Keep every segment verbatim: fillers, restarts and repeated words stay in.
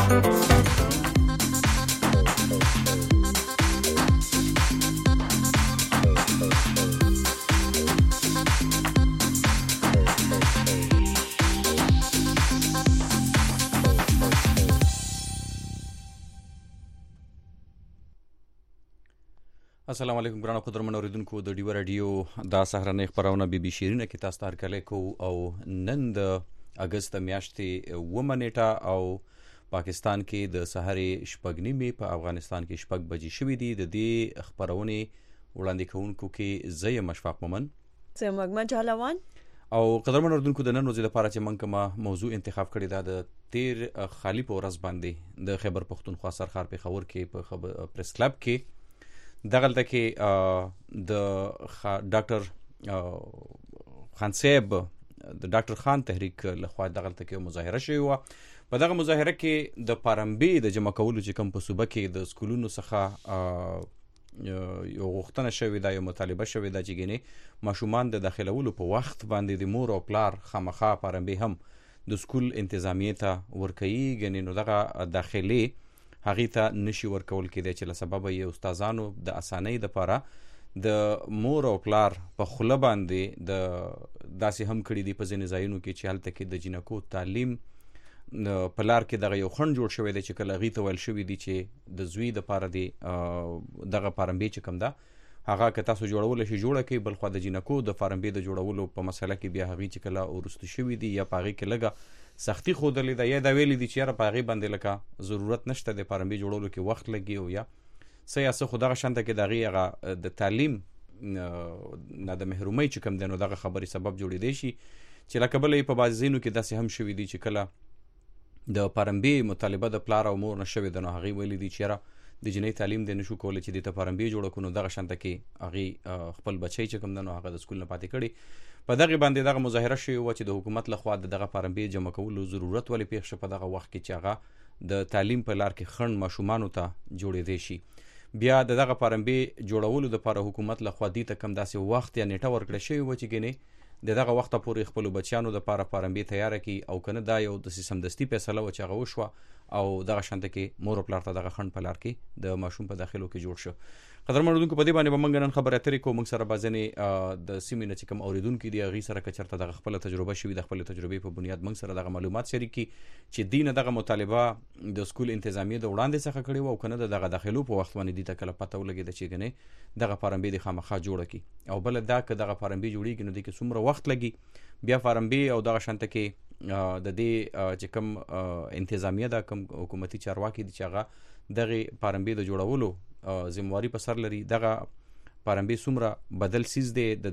السلام علیکم ګرانو قدرمن اوریدونکو د ډیو رادیو دا سهارنۍ خبرونه بي بي شیرینه کې تاسو ته هرکلی کوو او نن د اګست میاشتې اوومه نیټه او پاکستان کې د سهارې شپږ نیمې په افغانستان کې شپږ بجې شوي دي. د دې خبرونې وړاندې کوونکو کې زه یم اشفاق مومن، زه مګمن جهلوان او قدرمن اوریدونکو د نن ورځې لپاره چې موږ کومه موضوع انتخاب کړې ده د تیر خالي په ورځ باندې د خیبر پښتونخوا سرخار پېښور کې په پریس کلب کې دغلته کې د ډاکټر خان صاحب د ډاکټر خان تحریک لخوا دغلته کې مظاهره شوې وه. په دغه مظاهره کې د پارمبې د جمع کولو چې کوم په صوبه کې د سکولونو څخه یو غوښتنه شوې ده، یو مطالبه شوې ده چې ګینې ماشومان د داخلولو په وخت باندې د مور او پلار خامخا پارمبې هم د سکول انتظامیې ته ورکوي. ګینې نو دغه داخلي هغې ته نشي ورکول کېدی چې له سببه یې استادانو د اسانۍ دپاره د مور او پلار په خوله باندې د داسې هم کړي دي په ځینې ځایونو کې چې هلته کې د جینکو تعلیم په لار کې دغه یو خنډ جوړ شوی دی چې کله هغې ته ویل شوي دي چې د زوی دپاره د دغه پارمبې چې کوم ده هغه که تاسو جوړولی شي جوړه کوي، بل خوا د جینکو د پارمبې د جوړولو په مسله کې بیا هغې چې کله وروسته شوي دي یا په هغې کې لږه سختی ښودلې ده یا دا ویلي دي چې یاره په هغې باندې لکه ضرورت نشته د پارمبې جوړولو کې وخت لګي او یا څه یا څه، خو دغه شانته کې د هغې هغه د تعلیم نه د محرومۍ چې کوم دی نو دغه خبرې سبب جوړېدی شي چې لکه بله یې په بعضې ځایونو کې داسې هم شوي دي چې کله د پارمبې مطالبه د پلار او مور نه شوې ده نو هغې ویلي دي چې یاره د جنۍ تعلیم دی نشو کولی چې دې ته پارمبې جوړه کړو، نو دغه شانته کې هغې خپل بچی چې کوم دی نو هغه د سکول نه پاتې کړي. په دغې باندې دغه مظاهره شوې وه چې د حکومت لخوا د دغه پارمبې جمع کولو ضرورت ولې پېښ شه په دغه وخت کې چې هغه د تعلیم په لار کې خنډ ماشومانو ته جوړېدی شي. بیا د دغه پارمبې جوړولو دپاره حکومت لخوا دې ته کوم داسې وخت یا نیټه ورکړی شوې وه چې ګینې د دغه وخته پورې خپلو بچیانو دپاره پارمبې تیاره کړي او که نه دا یو داسې سمدستي فیصله وه چې هغه وشوه او دغه شانته کې مور او پلار ته دغه خنډ په لار کې د ماشوم په داخلو کې جوړ شو. قدرمن اوریدونکو په دې باندې به موږ نن خبرې اترې کوو. موږ سره به ځینې د سیمې نه چې کوم اوریدونکي دي هغې سره که چېرته دغه خپله تجربه شوي د خپلې تجربې په بنیاد موږ سره دغه معلومات شریک کړي چې دوی نه دغه مطالبه د سکول انتظامیې د وړاندې څخه کړې وه او که نه د دغه داخلو په وخت باندې دوی ته کله پته ولګېده چې ګنې دغه پارمبې د خامخا جوړه کړي او بله دا که دغه پارمبې جوړېږي نو دوی کې څومره وخت لګي بیا پارمبې او دغه شانته کې د دې چې کوم انتظامیه ده کوم حکومتي چارواکي دي چې هغه دغې پارمبې د جوړولو ذمواري په سر لري، دغه پارمبې څومره بدل سیز دی د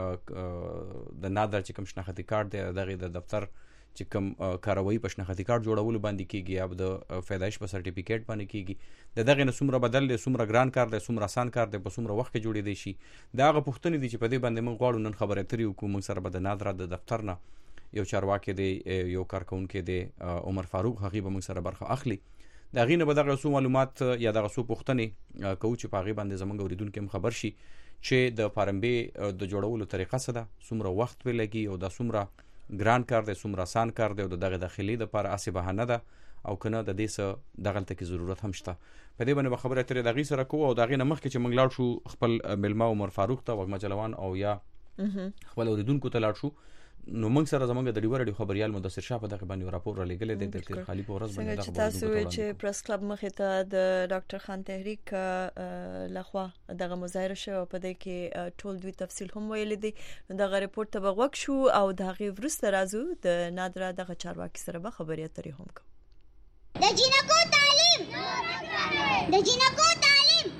دې د نادر چې کوم شناختي کارت دی دغې د دفتر چې کوم کاروایي په شناختي کارت جوړولو باندې کېږي یا د پیدایش په سرټیفیکیټ باندې کېږي د دغې نه څومره بدل دی، څومره ګران کار دی، څومره اسان کار دی، په څومره وخت کې جوړېدی شي. دا هغه پوښتنې دي چې په دې باندې موږ غواړو نن خبرې اترې وکړو. موږ سره به د نادره د دفتر نه یو چارواکی دی، یو کارکوونکی دی عمر فاروق، هغې به موږ سره برخه اخلي. د هغې نه به دغه څو معلومات یا دغه څو پوښتنې کوو چې په هغې باندې زموږ اورېدونکي هم خبر شي چې د پارمبې د جوړولو طریقه څه ده، څومره وخت پرې لګي او دا څومره ګران کار دی، څومره اسان کار دی او د دغې داخلي دپاره هسې بهانه ده او که نه د دې څه دغلته کې ضرورت هم شته. په دې باندې به خبرې اترې د هغې سره کوو او د هغې نه مخکې چې موږ لاړ شو خپل میلمه عمر فاروق ته وږمه جلوان او یا خپل اورېدونکو ته لاړ شو نو موږ سره زموږ د ډیو رادیو خبریال مدثر شاه په دغه باندې راپور را لېږلی دی د تیر خالي په ورځ باندې څنګه چې تاسو وایئ چې پریس کلب مخې ته د ډاکټر خان تحریک لخوا دغه مظاهره شوه او په دې کې ټول دوی تفصیل هم ویلی دی. نو دغه ریپورت ته به غوږ شو او د هغې وروسته راځو د نادره دغه چارواکي سره به خبرې اترې هم کوو. د جینکو تعلیم د جینکو تعلیم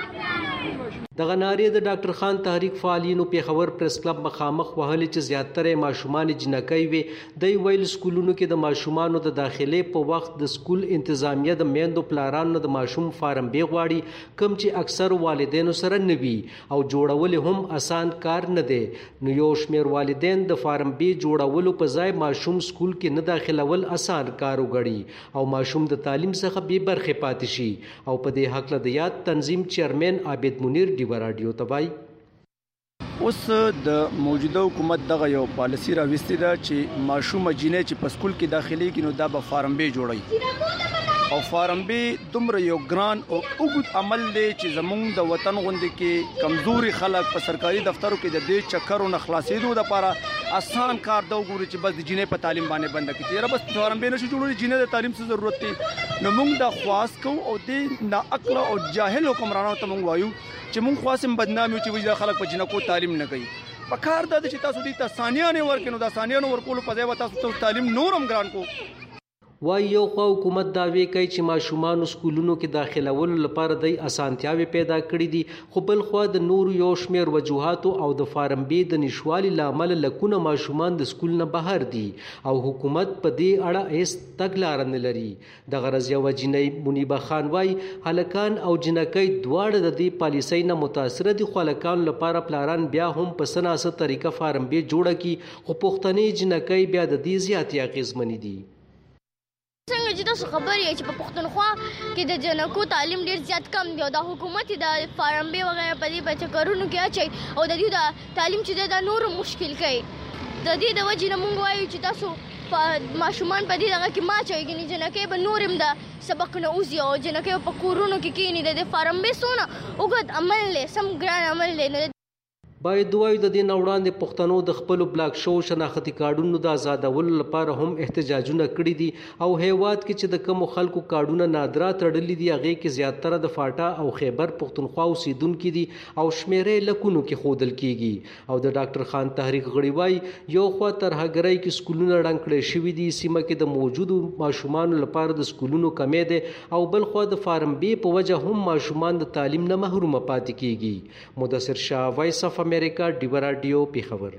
دغه نارې د ډاکټر خان تحریک فعالینو پیښور پریس کلب مخامخ وهلې چې زیاتره ماشومان جنکۍ وي. د ویل سکولونو کې د ماشومانو د داخلي په وخت د سکول انتظامیه د میندو پلارانو د ماشوم فارم بی غواړي کوم چې اکثر والدینو سره نه وي او جوړول هم آسان کار نه دی. نو یو شمېر والدین د فارم بی جوړولو په ځای ماشوم سکول کې نه داخلول آسان کار وګڼي او ماشوم د تعلیم څخه بې برخې پاتې شي او په دې حق له یاد تنظیم چیرمن عابد منیر ډیو رادیو تبای اوس د موجوده حکومت دغه یو پالیسی راوستې ده چې ماشوم جنې چې په سکول کې داخلي کینو دا به فارم بی جوړي او فارم بی دومره یو ګران او اوږد عمل دی چې زمونږ د وطن غوندې کې کمزوري خلک په سرکاري دفترو کې د دې چکرو نه خلاصېدو دپاره آسان کار دا وګوري چې بس د جینۍ په تعلیم باندې بنده کړي چې یاره بس فارم بی نشو جوړولی جینۍ د تعلیم څه ضرورت دی. نو موږ دا خواست کوو او دې ناعقله او جاهل حکمرانانو ته موږ وایو چې موږ خواست هم بدنام یو چې وایي دا خلک په جینکو تعلیم نه کوي. په کار دا دی چې تاسو دې ته ثانیانې ورکړي نو دا ثانیانو ورکولو په ځای به تاسو ته تعلیم نور هم ګران کو. وای یو خوا حکومت دعوی کوي چې ماشومان سکولونو کې داخلولو لپاره د اسانتیاوي پیدا کړې دي، خو بل خوا د نور یو شمیر وجوهات او د فارم بی د نشوالي لامل لکونه ماشومان د سکول نه بهر دي او حکومت په دې اړه هیڅ تګلاره نه لري. د غرض یو جنۍ منیبه خان وای هلکان او جنکۍ دواړه د دې پالیسۍ نه متاثر دي، خو هلکان لپاره پلاران بیا هم په سناسه طریقه فارم بی جوړه کی، خو پښتنې جنکۍ بیا د دې زیاتې اغیزمنې دي. څنګه چې تاسو خبر یې چې په پښتونخوا کې د جنکو تعلیم ډیر زیات کم دی او د حکومت د فارم بی وغیرہ په دې په چکرونو کې اچي او د دې د تعلیم چې د نور مشکل کوي. د دې د وجې نه مونږ وایو چې تاسو ماشومان په دې دغه کې ما چوي جنکۍ به نور هم د سبق نه اوزي او جنکۍ په کورونو کې کینی د فارم بی سونه اوږد عمل له سم ګران عمل له باید دوی د دې وړاندې پښتنو د خپل بلاک شو شناختی کارډونو د آزادولو لپاره هم احتجاجونه کړي دي او هیواد کې چې د کوم خلکو کارډونه نادرا تړلې دي هغه کې زیاتره د فاټا او خیبر پښتونخوا اوسیدونکو دي او شمیرې لکونو کې خودل کیږي. او د ډاکټر خان تحریک غړي وای یو خوا تر هغرای کې سکولونه ړنګ کړي شوی دي سیمه کې د موجودو ماشومان لپاره د سکولونو کمې ده او بل خوا د فارم بی په وجه هم ماشومان د تعلیم نه محروم پاتې کیږي. مدثر شاه وایس اف امریکا ډیو رادیو پیښور.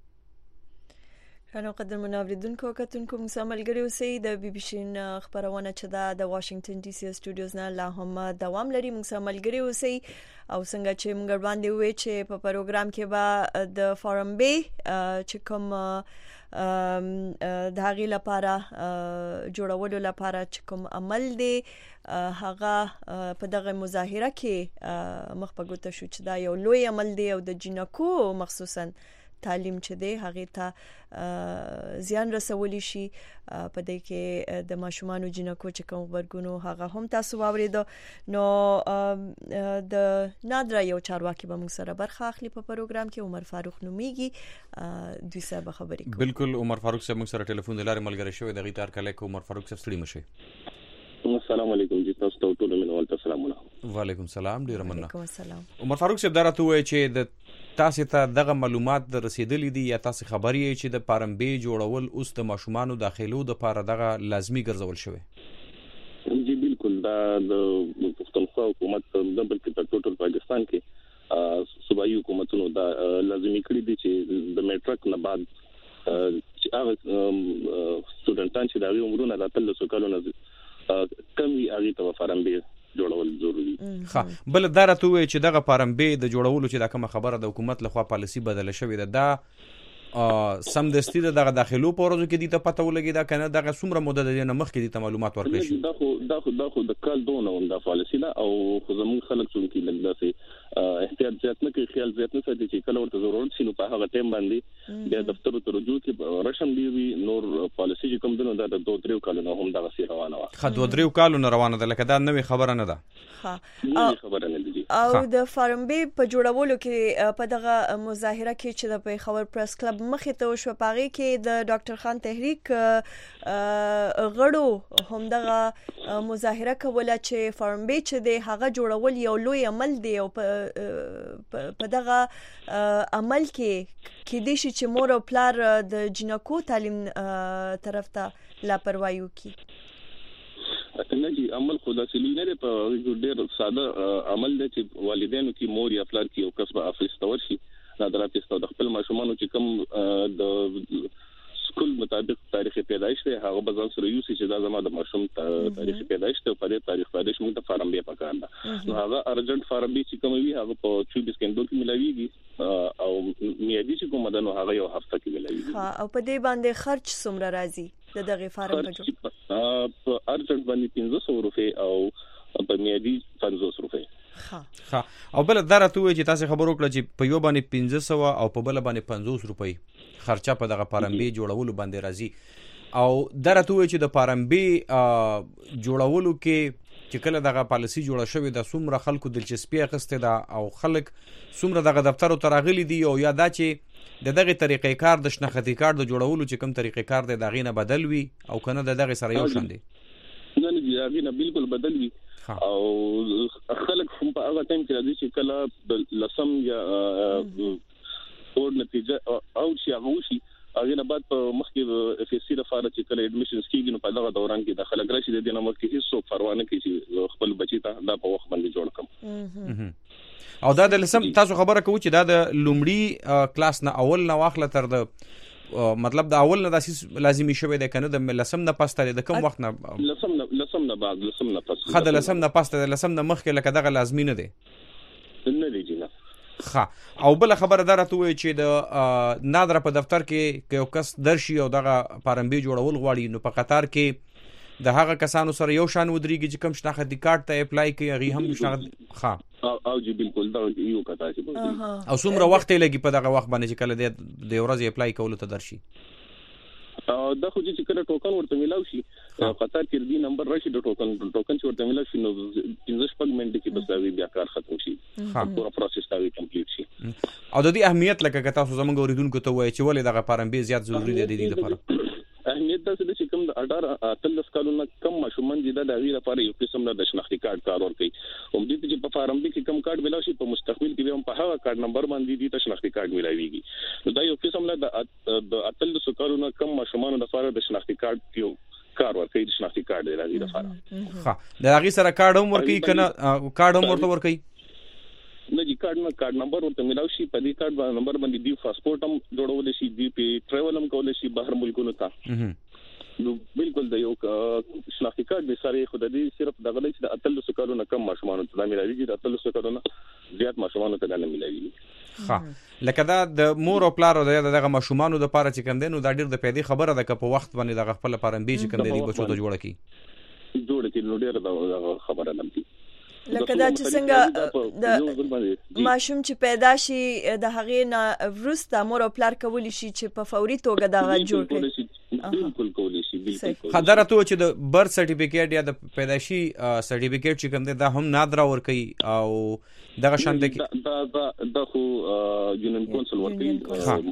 نو قدر منوریدونکو کتونکو موږ ملګری اوسئ د بي بي سي خبرونه چې دا د واشنگټن ډي سي سټوډیوز نه لا هم دوام لري. موږ ملګری اوسئ او څنګه چې موږ باندې وې چې په پروګرام کې به د فارم بی چې کوم د هغې لپاره جوړولو لپاره چې کوم عمل دی هغه په دغه مظاهره کې مخ په ګوته شو چې دا یو لوی عمل دی او د جنکو مخصوصا تعلیم چې دی هغه ته زیان رسولی شي. په دې کې د ماشومان جنکو چې کوم ورګونو هغه هم تاسو واوریدو. نو د نادرا یو چارواکي به موږ سره برخه اخلي په پروګرام کې، عمر فاروق نومیږي، دوی سره خبرې کوي. بالکل عمر فاروق صاحب موږ سره ټلیفون د لارې ملګری شوی د غیتار کله کو. عمر فاروق صاحب ستړي مشه. السلام علیکم جی، تاسو ته ټول منوال ته سلامونه. وعلیکم السلام، ډیر مننه. وعلیکم السلام. عمر فاروق صاحب دا راته وایي چې د تاسو ته دغه معلومات رسیدلې دي یا تاسو خبرې یې چې د فارم بی جوړول اوس د ماشومانو داخلو د لپاره دغه لازمی ګرځول شوی؟ جی بالکل، دا د پښتونخوا حکومت د بلکې د ټوټل پاکستان کې صوبایي حکومتونو دا لازمی کړی دي چې د میټرک نه بعد چې هغه سټوډنټان چې د عمرونه د اتلسو کالونو کم وي هغه ته فارم بی جوړول ضروری. ښه، بل دا راته وایي چې دغه فارم بی د جوړولو چې دا کومه خبره د حکومت لخوا پالیسی بدله شوې ده دا سم دستي دغه داخلو په ورځو کې دي ته پته ولګي دا کنه دغه څومره مدته د نه مخ کې دي ته معلومات ورکړي شي؟ دا خو دا خو دا خو د کال دونه دا پالیسی ده او خو زموږ خلک څنګه کې لږه احتیاط زیات نه کوي، خیال زیات نه ساتي چې کله ورته ضرورت شي نو په هغه ټیم باندې بیا دفتر ته رجوع کې رشم دی وی نور پالیسی چې کوم دنو دا د دوه درې کالونو هم دغه سی روانه و. خا دوه درې کالونو روانه ده، لکه دا نوې خبره نه ده. ها خبره نه دي. او د فارم بی په جوړولو کې په دغه مظاهره کې چې د پیښور پریس کلب مخې ته وشو پاغي کې د ډاکټر خان تحریک غړو هم دغه مظاهره کوله چې فارم بی چې د هغه جوړول یو لوی عمل دی او په دغه عمل کې کې د شي چې مور او پلار د جنکو تعلیم طرف ته لاپروايي وکړي. نه جی، عمل خدا سلی نه په ډېر ساده عمل دی چې والدینو کې مور یا پلار کې یو کسب افریستور شي دا درته د خپل ماشومان چې کوم د سکول مطابق تاریخ پیدایش دی هغه بزن سره یو چې دا زما د ماشوم تاریخ پیدایش ته په تاریخ پیدایش موږ ته فارم بی پکار ده نو هغه ارجنټ فارم بی چې کوم وی هغه په چوبیس کندو کې ملاویږي او میادي چې کوم ده نو هغه یو هفته کې ملاویږي. ها، او په دې باندې خرج څومره راځي د دغه فارم په جوړ؟ په ارجنټ باندې پنځه سوه روپے او په میادي پنځوس روپے. ها ها، او بل درته وایي چې تاسو خبرو کړل چې په یو باندې پنځه سوه او په بل باندې پنځوس روپۍ خرچه په دغه فارم بی جوړولو باندې راځي. او درته وای چې د پارمبي جوړولو کې چې کله دغه پالیسی جوړه شوې د څومره خلکو دلچسپي اخیسته ده او خلک څومره دغه دفتر ته راغلي دي او یا دا چې د دغه طریقې کار د شناختی کارت د جوړولو چې کوم طریقې کار دی دغه نه بدل وي او کنه د دغه سره یو شان دي نه نه دغه نه بالکل بدل وي او خلک هم په هغه ټایم کې راځي چې کله لسم یا اور نتیجه او شي هغه شي هغه نه بعد په مخکې اف اس سی د فارغ چې کله اډمیشنز کیږي نو په دغه دوران کې د خلک راشي د دې نمبر کې هیڅ څوک پروا نه کوي چې خپل بچی ته دا په وخت باندې جوړ کړم او دا د لسم تاسو خبره کوي چې دا د لومړی کلاس نه اول نه واخله تر د مطلب د اول نه داسې لازمي شوی دی کنه د لسم نه پاسته د کوم وخت نه لسم نه لسم نه بعد لسم نه پاسته خد لسم نه پاسته د لسم نه مخکې لکه دغه لازمي نه دی نه دی جنا ها او بل خبره درته وي چې د نادره په دفتر کې یو کس درشي او دغه پارمبي جوړول غواړي نو په قطار کې د هغه کسانو سره یو شان ودرېږي چې کوم شناختی کارت ته اپلای کوي هغه هم شناخت ها او جی بالکل دا یو کتا چې او څومره وخت لګي په دغه وخت باندې چې کله د ورځې اپلای کول ته درشي دا خو چې کله ټوکن ورته ملاو شي قطار کې دی نمبر راشي د ټوکن ټوکن چې ورته ملاو شي نو پنځه شپږ منټه کې بس دا بیا کار ختم شي پورا پروسس دا کمپلیټ شي او د دې اهمیت لکه تاسو زموږ اوریدونکو ته وایي چې ولې دغه پارمبي زیات ضروری دی د دې لپاره اهمیت دا چې کوم د اډار اتلس کالونو کم ماشومان دي د غیر لپاره یو قسم د شناختی کارت کار ورکړي هم دې چې په پارمبي کې کم کارت ملاوي شي په مستقبل کې هم په هغه کارت نمبر باندې دي د شناختی کارت ملاويږي نو دا یو قسم د اتلس کالونو کم ماشومان د لپاره د شناختی کارت یو کار ورکړي د شناختی کارت د غیر لپاره ها د هغه سره کارت هم ورکړي کنه کارت هم ورته ورکړي نه جی کارت نه کارت نمبر ورته ملاوي شي په دې کارت باندې نمبر باندې دی پاسپورت هم جوړول شي دی په ټریول هم کول شي بهر ملکونو ته نو بالکل د یو شناختی کارت د سره خو د دې صرف دغه چې د اتلس کالونو کم ماشومان ته ملاوي دي د اتلس کالونو زیات ماشومان ته نه ملاوي ها لکه دا د مور او پلار او دغه ماشومان د لپاره چې کوم دینو دا ډیر د پیدي خبره ده که په وخت باندې دغه خپل پرمبي چې کوم دی بچو ته جوړه کی جوړه کی نو ډیر د خبره نه دي لکه دا چې څنګه د ماشوم چې پیدا شي د هغې نه وروسته مور او پلار کولی شي چې په فوري توګه دغه جوړ کړي بالکل کولی شي بالکل خبره ته چې د برث سرټیفیکیټ یا د پیدایشي سرټیفیکیټ چې کوم دی دا هم نادره ور کوي او دغه شان دی دا دا د خو یونین کونسل ور کوي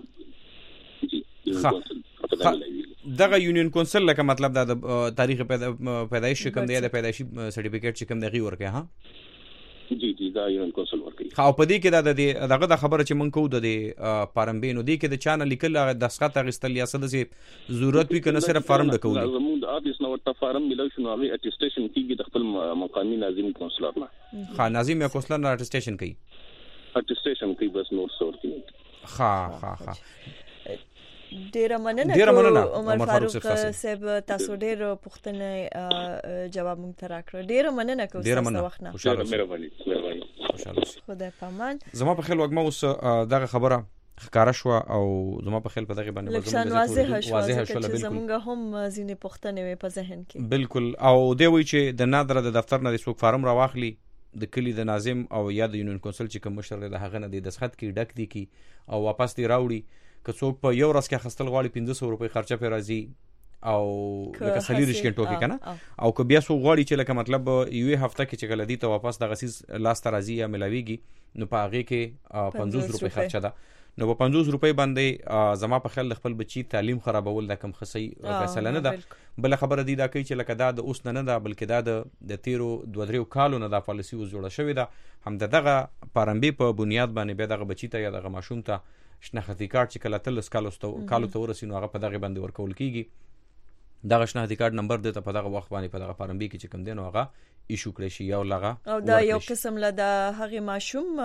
دغه یونین کونسل لکه مطلب دا د تاریخ پیدایش کوم دی د پیدایشي سرټیفیکیټ چې کوم دی غي ورکه ها جی جی دا یونین کونسل ورکه خو په دې کې دا دغه د خبره چې مونږ کوو د پارمبینو دی کې د چانه لیکل د اسقات غستل یا څه د ضرورت وی کنه صرف فارم د کوو زموږ د اپیس نو ورته فارم ملو شنو هغه اټیسټیشن کیږي د خپل مقامی ناظم کونسلر نه ها ناظم یا کونسلر نه اټیسټیشن کوي اټیسټیشن کوي بس نور څور کوي ها ها ها ډیره مننه عمر فاروق صاحب تاسو ډیر پوښتنه جواب مونږ ته راکړ ډیره مننه کوم تاسو وخت نه خوشاله مهرباني مهرباني خوشاله خدای پامان زما په خیال وګما اوس دغه خبره ښکارا شو او زما په خیال په دغه باندې زموږ واضح شو چې زموږ هم ځینې پوښتنې وي په ذهن کې بالکل او دی وی چې د نادره د دفتر نه د څوک فارم راواخلي د کلی د ناظم او یا د یونین کونسل چې کوم مشر د هغه نه د دسخط کې ډک دي کی او واپس دی راوړي که څوک په یو ورځ کې خستل غواړي پنځه سوه روپۍ خرچه پې راځي او لکه څلېرویشت غنټو کې کنه او که بیا څوک غواړي چې لکه مطلب یوې هفته کې چې کله دي ته واپس دغه څیز لاسته راځي یا ملاویږي نو په هغې کې پنځوس روپۍ خرچه ده نو په پنځوس روپۍ باندې زما په خیال د خپل بچي تعلیم خرابول دا کوم ښه صحیح فیصله نه ده بله خبره دی دا کوي چې لکه دا د اوس نه نه ده بلکې دا د تیرو دوه دریو کالو نه دا پالیسي اوس جوړه شوې ده هم د دغه پارمبي په بنیاد باندې بیا دغه بچي ته یا دغه ماشوم ته شناختی کارت چې کله تلس کالو کالو ته ورسي نو هغه په دغه باندې ورکول کیږي دغه شناختی کارت نمبر د په دغه وخت باندې په دغه پارمبي کې چې کوم دی نو هغه ایشو کړی شي یا لغه او دا یو قسم له د هغه ماشوم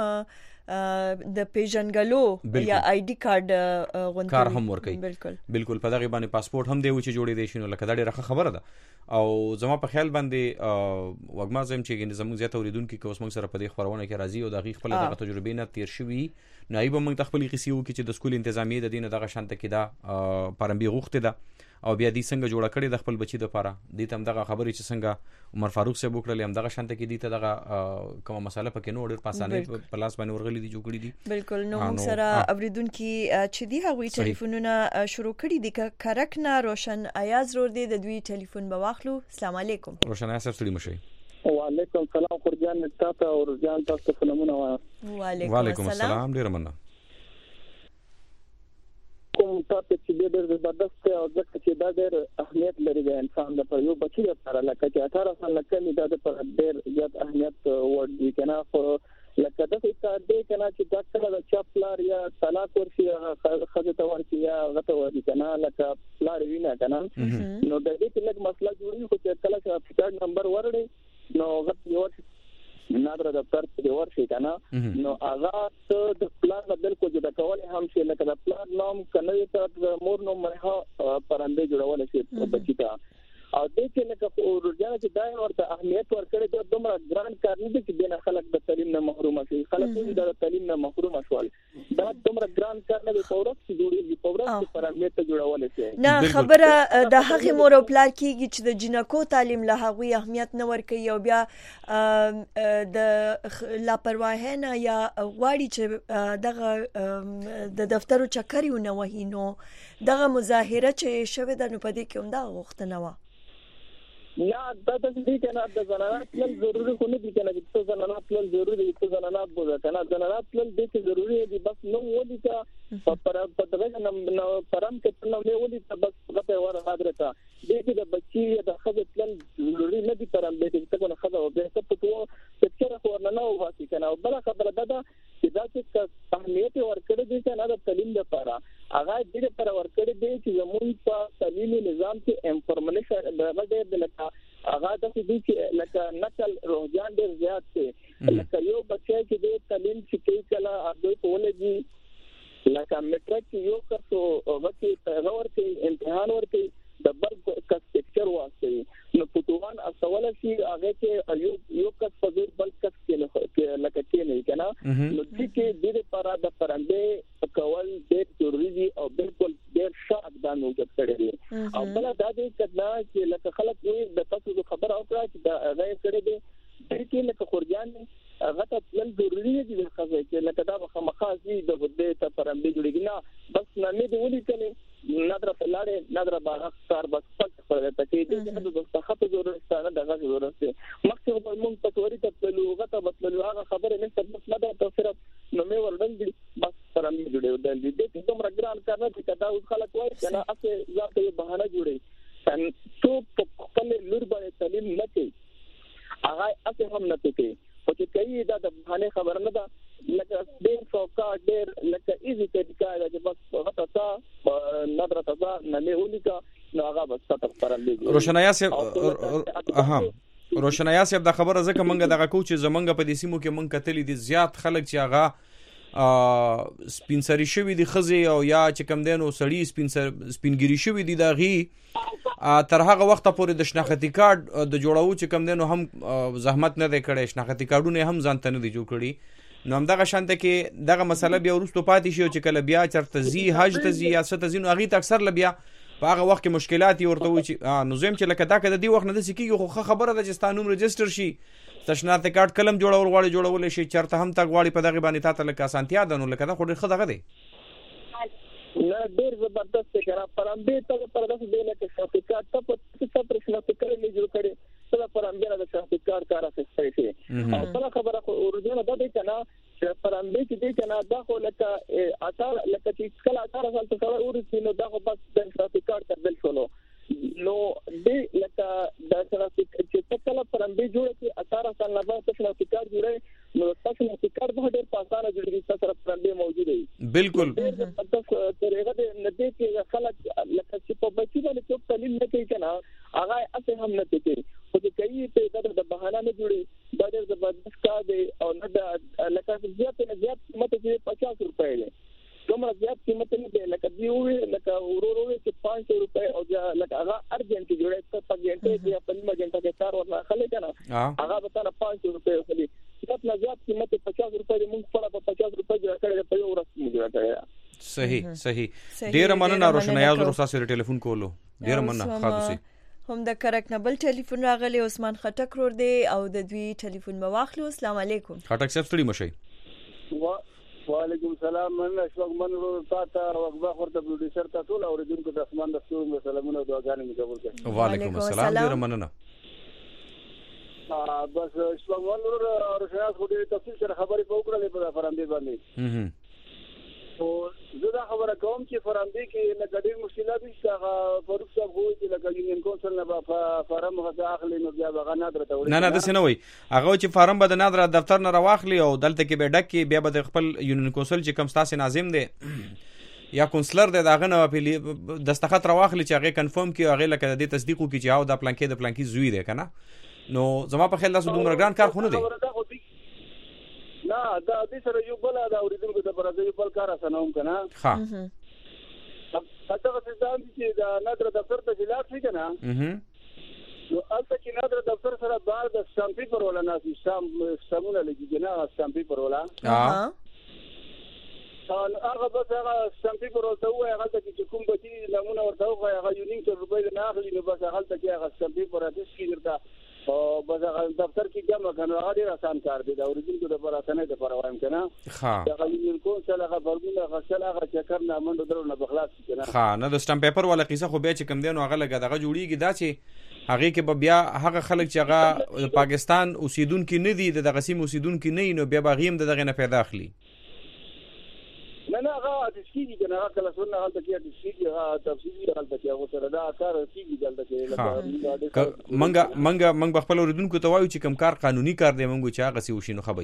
د پیژنګلو یا آی ډی کارت غونډه کار هم ورکوي بالکل بالکل په دغه باندې پاسپورت هم دی چې جوړې دی شنو لکه دا ډیره خبره ده او زما په خیال باندې وګما زم چې زموږ زیات اوریدونکو کې اوس موږ سره په دې خبرونه کې راځي او دغه خپل دغه تجربې نه تیر شوی نایب موږ د خپل قصې وکړي چې د سکول انتظامیه د دینه دغه شانته کې دا پرمبي غوښته ده او بیا دې څنګه جوړ کړي د خپل بچي لپاره دې تم دغه خبرې چې څنګه عمر فاروق صاحب وکړل هم دغه شانته کې دې ته دغه کومه مسله پکې نو ډېر پاسانه په لاس باندې ورغلي دي جوړ کړي دي بالکل نو موږ سره اوریدونکو چې دی هغوی ټلیفونونه شروع کړي دي کرکنا روشن ایاز رور دی د دوی ټلیفون به واخلو. السلام علیکم. روشن ایاز سره مشي. وعلیکم السلام خورجان تاسو او رجان تاسو فلمونه وعلیکم وعلیکم السلام ډیر مننه. کوم تاسو چې ډېر زبردست او ځکه چې دا ډېر اهمیت لري د انسان لپاره یو بچی لپاره لکه چې اټھارہ سال لکه دا د پر ډېر زیات اهمیت ورډي کنه خو لکه دا څه دې کنه چې دا کله د چاپلار یا طلاق ورشي خځه ته ورشي یا غته ورشي کنه لکه پلار وینا کنه نو د دې لږ مسله جوړي خو چې کله چې فکر نمبر ورړي نو غته ورشي نادر دفتر په ورشي کنه نو هغه د پلان بدل کو جدا کول هم شي لکه د پلان نام کنه ته مور نو مرها پرنده جوړول شي بچی ته او دې کې لکه ورجانه چې دای ورته اهمیت ورکړي د دومره ګران کار نه دي چې بنا خلک د تعلیم نه محروم شي خلک د تعلیم نه محروم شول دا دومره ګران کار نه دی پورس چې جوړي پورس پر اهمیت جوړول شي نه خبره د هغه مور او پلار کېږي چې د جنکو تعلیم له هغه اهمیت نه ورکړي او بیا د لاپرواهی نه یا غواړي چې دغه د دفترو چکرونه وهینو دغه مظاهره چې شوه د نو پدې کې هم دا غوښتنه و یا دا د دې کنه د زنانات پلان ضروري خو نه دي کنه چې زنانات پلان ضروري دي چې زنانات بوزه کنه زنانات پلان دې چې ضروري دي بس نو ودی کا پر په دغه نو پرم کې نو ودی بس غته ور حاضرته دې چې د بچي د خځه پلان ضروري نه دي پرم دې چې څنګه خځه او به څه پټو چې څنګه خو نه نو واسي کنه بل خبره ده چې دا چې اهمیت ورکړي دي چې نه د تعلیم لپاره هغه دې پر ورکړي دي چې زموږ په تعلیمي نظام کې انفارمیشن دغه د لکه هغه د دې چې لکه نقل روزان ډیر زیات دي لکه یو بچی چې د تعلیم چې کوي کله هغه په ولګي لکه میټریک یو کسو وکي پیغور کې امتحان ورکي د بل کس پکچر واسطه نو پټوان اصول شي هغه کې یو یو کس په بل کس کې لکه کې نه کنه نو چې دې لپاره د پرنده کول ډېر ضروري دي او بالکل ډېر ښه اقدام وکړي دي او بل دا دې کله چې لکه خلک وي د تاسو خبر او کړه چې دا غیر کړي دي چې لکه خورجان هغه ته پلان ضروري دي چې لکه دا مخامخازي د دې ته پرنده جوړیږي نه بس نه دې ولي کنه نادر فلاړې نادر باغ کار بس پټ پر ته کې دې د صحت ضرورت نه دغه ضرورت مخکې په مونږ په توري ته لغته بدلو هغه خبره نه څه نه ده صرف نو مې ورډنګ بس پرنده جوړې د دې د کوم رګران کار نه چې دا خلک وایي کنه اته ځکه یو بهانه جوړي ان څو په خپل لور باندې تعلیم نه کوي هغه اته هم نه کوي او چې کوي دا د بهانه خبر نه ده لکه ډېر څوکا ډېر لکه ایزي طریقه ده چې بس هغه تاسو نظر تاسو نه لیکا نو هغه بس تاسو پرلې روشنایا سه اها روشنایا سه دا خبره ځکه مونږ دغه کو چې زمونږ په دې سیمو کې مونږ کتلې دي زیات خلک چې هغه سپینسری شوی دي خزي او یا چې کم دینو سړی سپینسر سپینګری شوی دي دغه تر هغه وخت پورې د شناختی کارت د جوړاو چې کم دینو هم زحمت نه دی کړی شناختی کارتونه هم ځان ته نه دی جوړ کړی نو هم دغه شانته کې دغه مسله بیا ورستو پاتې شي چې کله بیا چرته زی حج ته زی یا ست زینو اغه اکثر لبیا په هغه وخت کې مشکلات ورته وي چې نو زم چې لکه دا کده دی وخت نه د سکیږي خو خبره ده چې ستانوم ريجستره شي تشناختی کارت کلم جوړول غواړي جوړول شي چرته هم تا غواړي په دغه باندې تا ته لکه اسانتیا ده نو لکه دا خو ډېر خدغه دی نه ډېر زبردست کړه پرمبه ته پرداس دی لکه شفقت ته په څه پرشنه فکر نه جوړ کړي څه پرمبه د شفقت کار اخیستای شي او بل خبره خو ورجنه ده کنه چې پرمبه کې دې کنه دا خو لکه اثر لکه چې کله اثر سره څه ورسې نو دا خو بس د شفقت تبدل شولو نو دې لکه د شفقت چې کله پرمبه جوړ کې اثر سره نه به شفقت جوړي نو تاسو نو فکر به ډېر پاسانه جوړیږي تاسو سره پرمبه موجود دی بالکل طریقه د ندې کې خلک لکه چې په بچی باندې څوک تعلیم نه کوي کنه هغه اته هم نه کوي خو چې کوي ته د بهانه نه جوړي دا ډېر زبردست کار دی او نه د لکه زیات نه زیات قیمت چې پچاس روپے دی کومه زیات قیمت نه دی لکه دی وې لکه ورورو چې پانچ سو روپے او لکه هغه ارجنټ جوړي ته په ګنټه کې په نیمه ګنټه کې کار ورنه خلک کنه هغه به تاسو پانچ سو روپے خلی زیات نه زیات قیمت پچاس روپے دی موږ په پچاس روپے جوړ کړی په یو ورځ موږ جوړ کړی صحیح صحیح ډیر مننه روشنایاز ور تاسو ټلیفون کولو ډیر مننه خاصه هم د کرک نبل ټلیفون راغلی عثمان خټک رور دی او د دوی ټلیفون مواخلو. السلام علیکم خټک صاحب ستړي مشي. وعلیکم السلام. من اشفاق من تا ته وقبه ورته پروډوسر ته ټول اوریدونکو د اسمان د ستورو سلامونه او دعاګانې مې قبول کړئ. وعلیکم السلام ډیر مننه. بس اشفاق من روشناس خو دې تفصیل سره خبرې وکړلې په فرامبي باندې. او زه دا خبره کوم چې فرامبي کې لکه ډېر مشکلات شته. فاروق صاحب خو چې لکه یونین کونسل نه په فارم غته اخلي نو بیا به نادر ته وړي. نه نه داسې نه وي. هغه چې فارم به د نادر دفتر نه راواخلي او دلته کې به ډک کې بیا به د خپل یونین کونسل چې کوم ستاسو ناظم دی یا کونسلر دی داغه نه په دستخط راواخلي چې هغه کنفرم کړي هغه لکه د تصدیق کوي چې او د پلان کې د پلان کې زوی دی کنه. نو زما په خیال تاسو دومره ګران کار خو نه دی. نه دا دې سره یو بل دا اوریدونکو ته پرځي یو بل کار اسنوم کنه. ها هغه څه ځان چې دا نادر دفتر ته جلات شي کنه. نو البته چې نادر دفتر سره بار د سټامپ پیپر ولا نه سیستم سمونه لګي کنه سټامپ پیپر ولا. ها هغه بس هغه سټامپ پیپر ورته وای هغه چې کوم بچی نمونه ورته وای هغه یونین څو روپۍ نه اخلي نو بس هغه ته هغه سټامپ پیپر راځي کیږي او بس هغه دفتر کې جمع کنه هغه ډیر آسان کار دی دا اوریدونکو د پر اسانه د پر وایم کنه. ها هغه یونین کونسل هغه فرموله هغه شل هغه چکر نه منډه درو نه بخلاص کنه. ها نه د سټامپ پیپر ولا قصه خو به چې کم دی نو هغه لګا دغه جوړیږي دا چې هغه کې بیا هغه خلک چې هغه پاکستان اوسیدونکو نه دي دغه سیم اوسیدونکو نه نو بیا باغیم دغه نه پیدا اخلي. نه نه هغه د سکیږي کنه هغه کله څنګه حالت کې د سکیږي هغه تفصیلي حالت کې هغه سره دا کار کیږي دلته کې منګه منګه منګ خپل اوریدونکو ته وایو چې کوم کار قانوني کار دی منګو چې هغه سی وشینو خبي.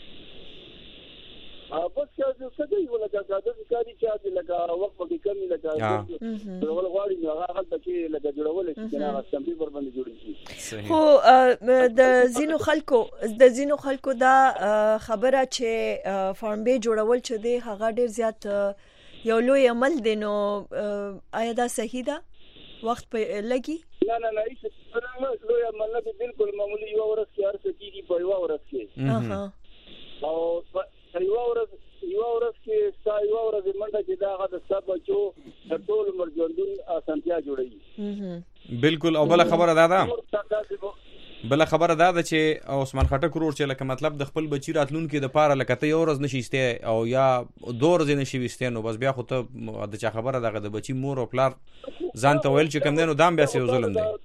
بس چې څه دی ولا دا د کاري چې لکه وخت په کم لکه ډول غواړي نو هغه حالت کې لکه جوړول شي کنه هغه سم پیپر باندې جوړي شي. خو د زینو خلکو د زینو خلکو دا خبره چې فارم به جوړول چې دی هغه ډیر زیات یو لوی عمل دی نو آیا دا صحیح ده وخت په لګي؟ نه نه نه هیڅ لوی عمل نه دی بالکل معمولی یو ورځ کې هر څه کیږي په یو ورځ کې. او یو ورځ یو ورځ کې ستا یو ورځ منډه چې دا هغه د سب بچو د ټول عمر ژوندون اسانتیا جوړوي. بالکل. او بل خبره ده ده بل خبره ده چې عثمان خټک ورور چې لکه مطلب د خپل بچی راتلون کې د پاره لکه ته یو ورځ نشیسته او یا دوه ورځې نشیسته نو بس بیا خو ته د چا خبره ده د بچی مور او پلار ځان ته ویل چې کم دینو دام بیا سي ظلم دی.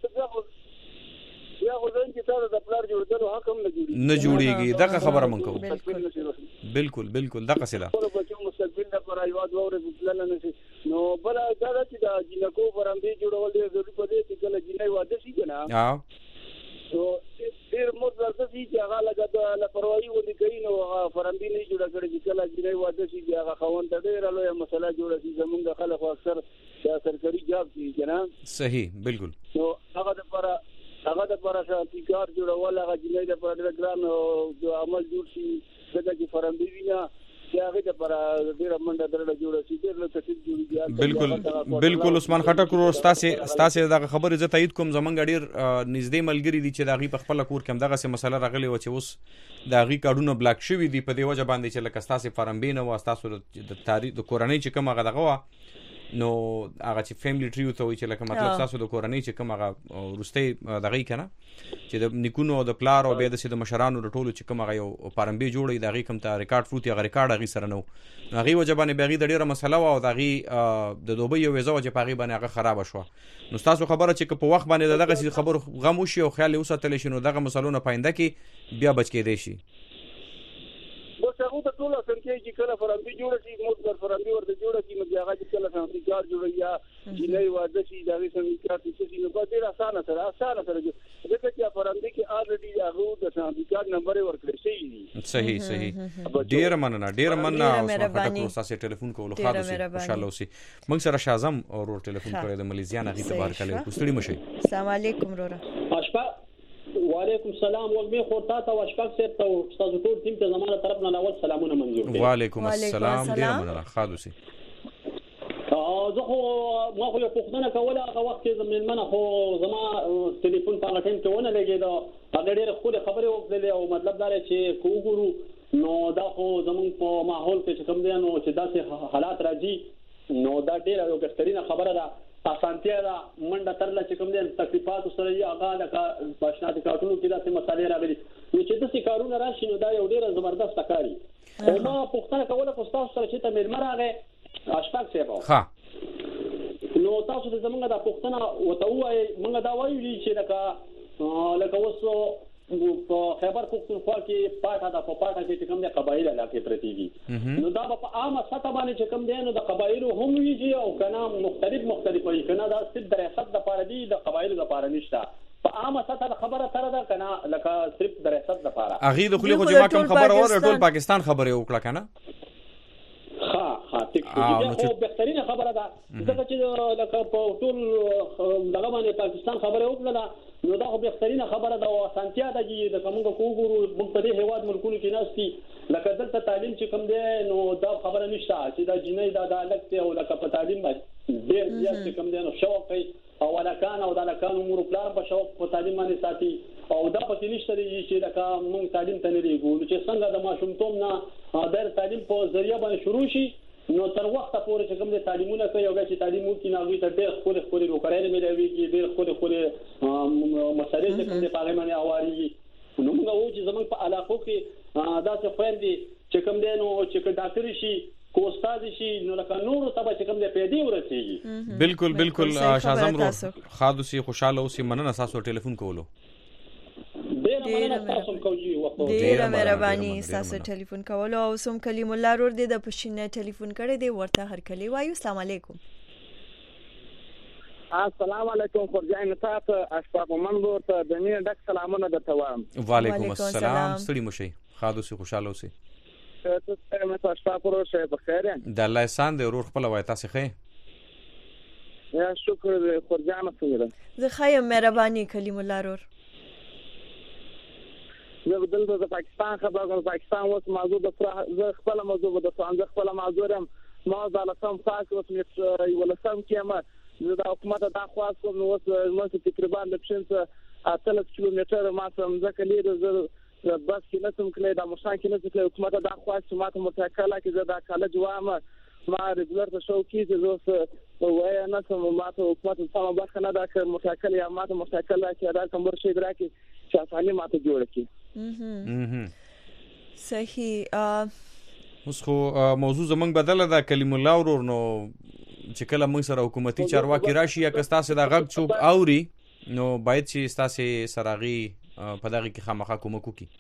یا خو ځین چې تاسو د پلار جوړېدل حق هم نه جوړي نه جوړيږي دغه خبره مونږ کوو. بالکل بالکل دغه څه ده. ټول بچو مستقبل لپاره یو د ورځې پلان نه شي نو بل دا چې د جنکو فرامبي جوړول دي ضروري پدې چې کله جنې واده شي کنه. ها نو ډیر مطلب څه چې هغه لګا د لپروي ودی کوي نو فرامبي نه جوړ کړي چې کله جنې واده شي هغه خوند ډیر لوی مسله جوړه شي زمونږ خلک اکثر سرکاري جاب دي کنه. صحیح بالکل. نو هغه د لپاره هغه د لپاره چې کار جوړول هغه جنې د لپاره ګران او عمل جوړ شي دغه چې فرامبي وینا هغه د لپاره ډیر منډه درړه جوړه شي ډیر له تفصیل جوړیږي. بالکل بالکل. عثمان خټک ورو ستاسو ستاسو دغه خبره زه تایید کوم زمونږ ډیر نږدې ملګری دي چې دغه په خپل کور کې دغه څه مسله راغلی و چې اوس دغه کارډونه بلاک شوی دي په دی وجه باندې چې لکه ستاسو فرامبي نه و تاسو د تاریخ د کورنۍ چې کوم هغه دغه نو هغه چې فیملی ټریو ته وي چې لکه مطلب تاسو د کورنۍ چې کوم هغه روستي دغه کنه چې د نیکونو او د پلار او به د سید مشرانو د ټولو چې کوم هغه یو پرمبي جوړي دغه کوم ته ریکارډ فروټ هغه ریکارډ هغه سره نو هغه وجبانه به غي د ډیره مسله او دغه د دوبۍ یو ویزا چې پاغي باندې هغه خراب شو نو تاسو خبره چې په وخت باندې دغه خبر غم وشي او خیال وساتل شي نو دغه مسلونه پاینده کې بیا بچ کې دی شي. بس هغه ته ټول څنګه چې کله فرامبي جوړ شي موږ پر فرامبي ورته جوړ شي نو هغه چې کله څنګه کار جوړي یا جنې واده شي دا وی څنګه کار شي نو په ډیر اسانه سره اسانه سره دغه چې فرامبي کې الریډي هغه د څنګه کار نمبر ورکړی شي. صحیح صحیح. ډیر مننه ډیر مننه او خاطر تاسو ټلیفون کولو خاطر ان شاء الله وسی موږ سره شازم او ټلیفون کړی د ملیزیا نه غي تبارک الله کوستړي مشي. السلام علیکم رورا. اشپا وعلیکم السلام وګمه خورتا ته واشپاک سره ته استاد ټول ټیم ته زموږ طرف نه اول سلامونه منظور. وعلیکم السلام ډیر مننه خالصي. او زه خو ما خو یو پوښتنه کوله هغه وخت کې زمینمنه خو زما ټلیفون په هغه ټایم کې ونه لګېده هغه ډېرې ښکلې خبرې وکړلې او مطلب دا دی چې که وګورو نو دا خو زمونږ په ماحول کې چې کوم دی نو چې داسې حالات راځي نو دا ډېره یو بهترینه خبره ده اسانتیا ده منډه ترله چې کوم دی تکلیفاتو سره یې هغه لکه په اشناتي کارټونو کې داسې مسالې راغلي نو چې داسې کارونه راشي نو دا یو ډېره زبردسته کار وي خو ما پوښتنه کوله خو ستاسو سره چې ته مېلمه راغی اشفاق صاحب نو تاسو د زمونږ د پښتنه وته وایي موږ دا وایو چې لکه لکه اوس په خیبر پښتونخوا کې پاټه د په پاټه کې کوم د قبایل علاقې پرتی دي نو دا په عامه سطح باندې چې کوم دی نو د قبایلو هم ویږي او کنه مختلف مختلف وي کنه دا صرف درصد د پاره دي د قبایلو د پاره نشته په عامه سطح خبره تر ده کنه لکه صرف درصد د پاره اغه د خلکو جما کوم خبره اور ټول پاکستان خبره وکړه کنه ها ها ټیک دی خو بهترینه خبره ده ځکه چې لکه په ټول دغه باندې پاکستان خبره وکړه نو دا خو بهترینه خبره ده او اسانتیا ده چې د کومه کوګورو موږ په دې هواد ملکونو کې ناشتي لکه دلته تعلیم چې کوم دی نو دا خبره نشته چې دا جنۍ دا د الګ ته او لکه په تعلیم باندې ډېر زیات چې کوم دی نو شوق کوي او ولکان او د لکان امور پلان په شوق په تعلیم باندې ساتي او دا پکې نشته چې لکه موږ تعلیم ته نه لرو چې څنګه د ماشومتوب نه د تعلیم په ذریعہ باندې شروع شي نو تر وخته پورې چې کوم د تعلیمونه کوي او چې تعلیم وکړي نو ته ډېر خپل خپل وکړای ملوي ډېر خپل خپل مسالې چې کوم د پارلمان اواري نو موږ وایو چې زموږ په علاقو کې دا څه فرندي چې کوم دی نو چې ډاکټر شي کو استاد شي نو لکه نور تبع چې کوم دی پیدا ورسیږي بالکل بالکل شازم رو خادو سي خوشاله اوسې مننه تاسو ټلیفون کولو ډیره مهرباني تاسو ټلیفون کولو او سوم کلیم الله ور دې د پښینه ټلیفون کړی دی ورته هر کلی وایو السلام علیکم السلام علیکم خورجان تاسو اشفاق منظور ته د مینه ډک سلامونه درته وایم وعلیکم السلام ستړي مشي خادو سي خوشاله اوسئ ته مې اشفاق ورو شه بخیر د الله احسان دې ورور خپل وای تاسو ښه یا شکر خورجان سره زه خایم مهرباني کلیم الله ورور زه دلته د پاکستان خبره کوم پاکستان اوس موضوع د زه خپل موضوع د څنګه خپل موضوع هم ما د لسم فاس اوس مې یو لسم کې ما د حکومت د خواص کوم اوس مې تقریبا د پښنځ اتل کیلومتر ما سم ځکه لري زه بس کې نسم کړی د مشان کې نسم کړی حکومت د خواص ما ته متکاله کې زه د کالج وامه ما ریګولر ته شو کې زه اوس وای نه سم ما ته حکومت سم برخه نه دا کړ متکاله یا ما ته متکاله کې دا کوم شي درکې چې اسانه ما ته جوړ کړي صحیح اوس خو موضوع زمنګ بدله ده کلیم الله ورور نو چې کله موږ سره حکومتي چارواکي راشي یا کستا سره د غږ څوک اوري نو باید چې ستاسو سراغي په دغه کې خامخا کومک وکړي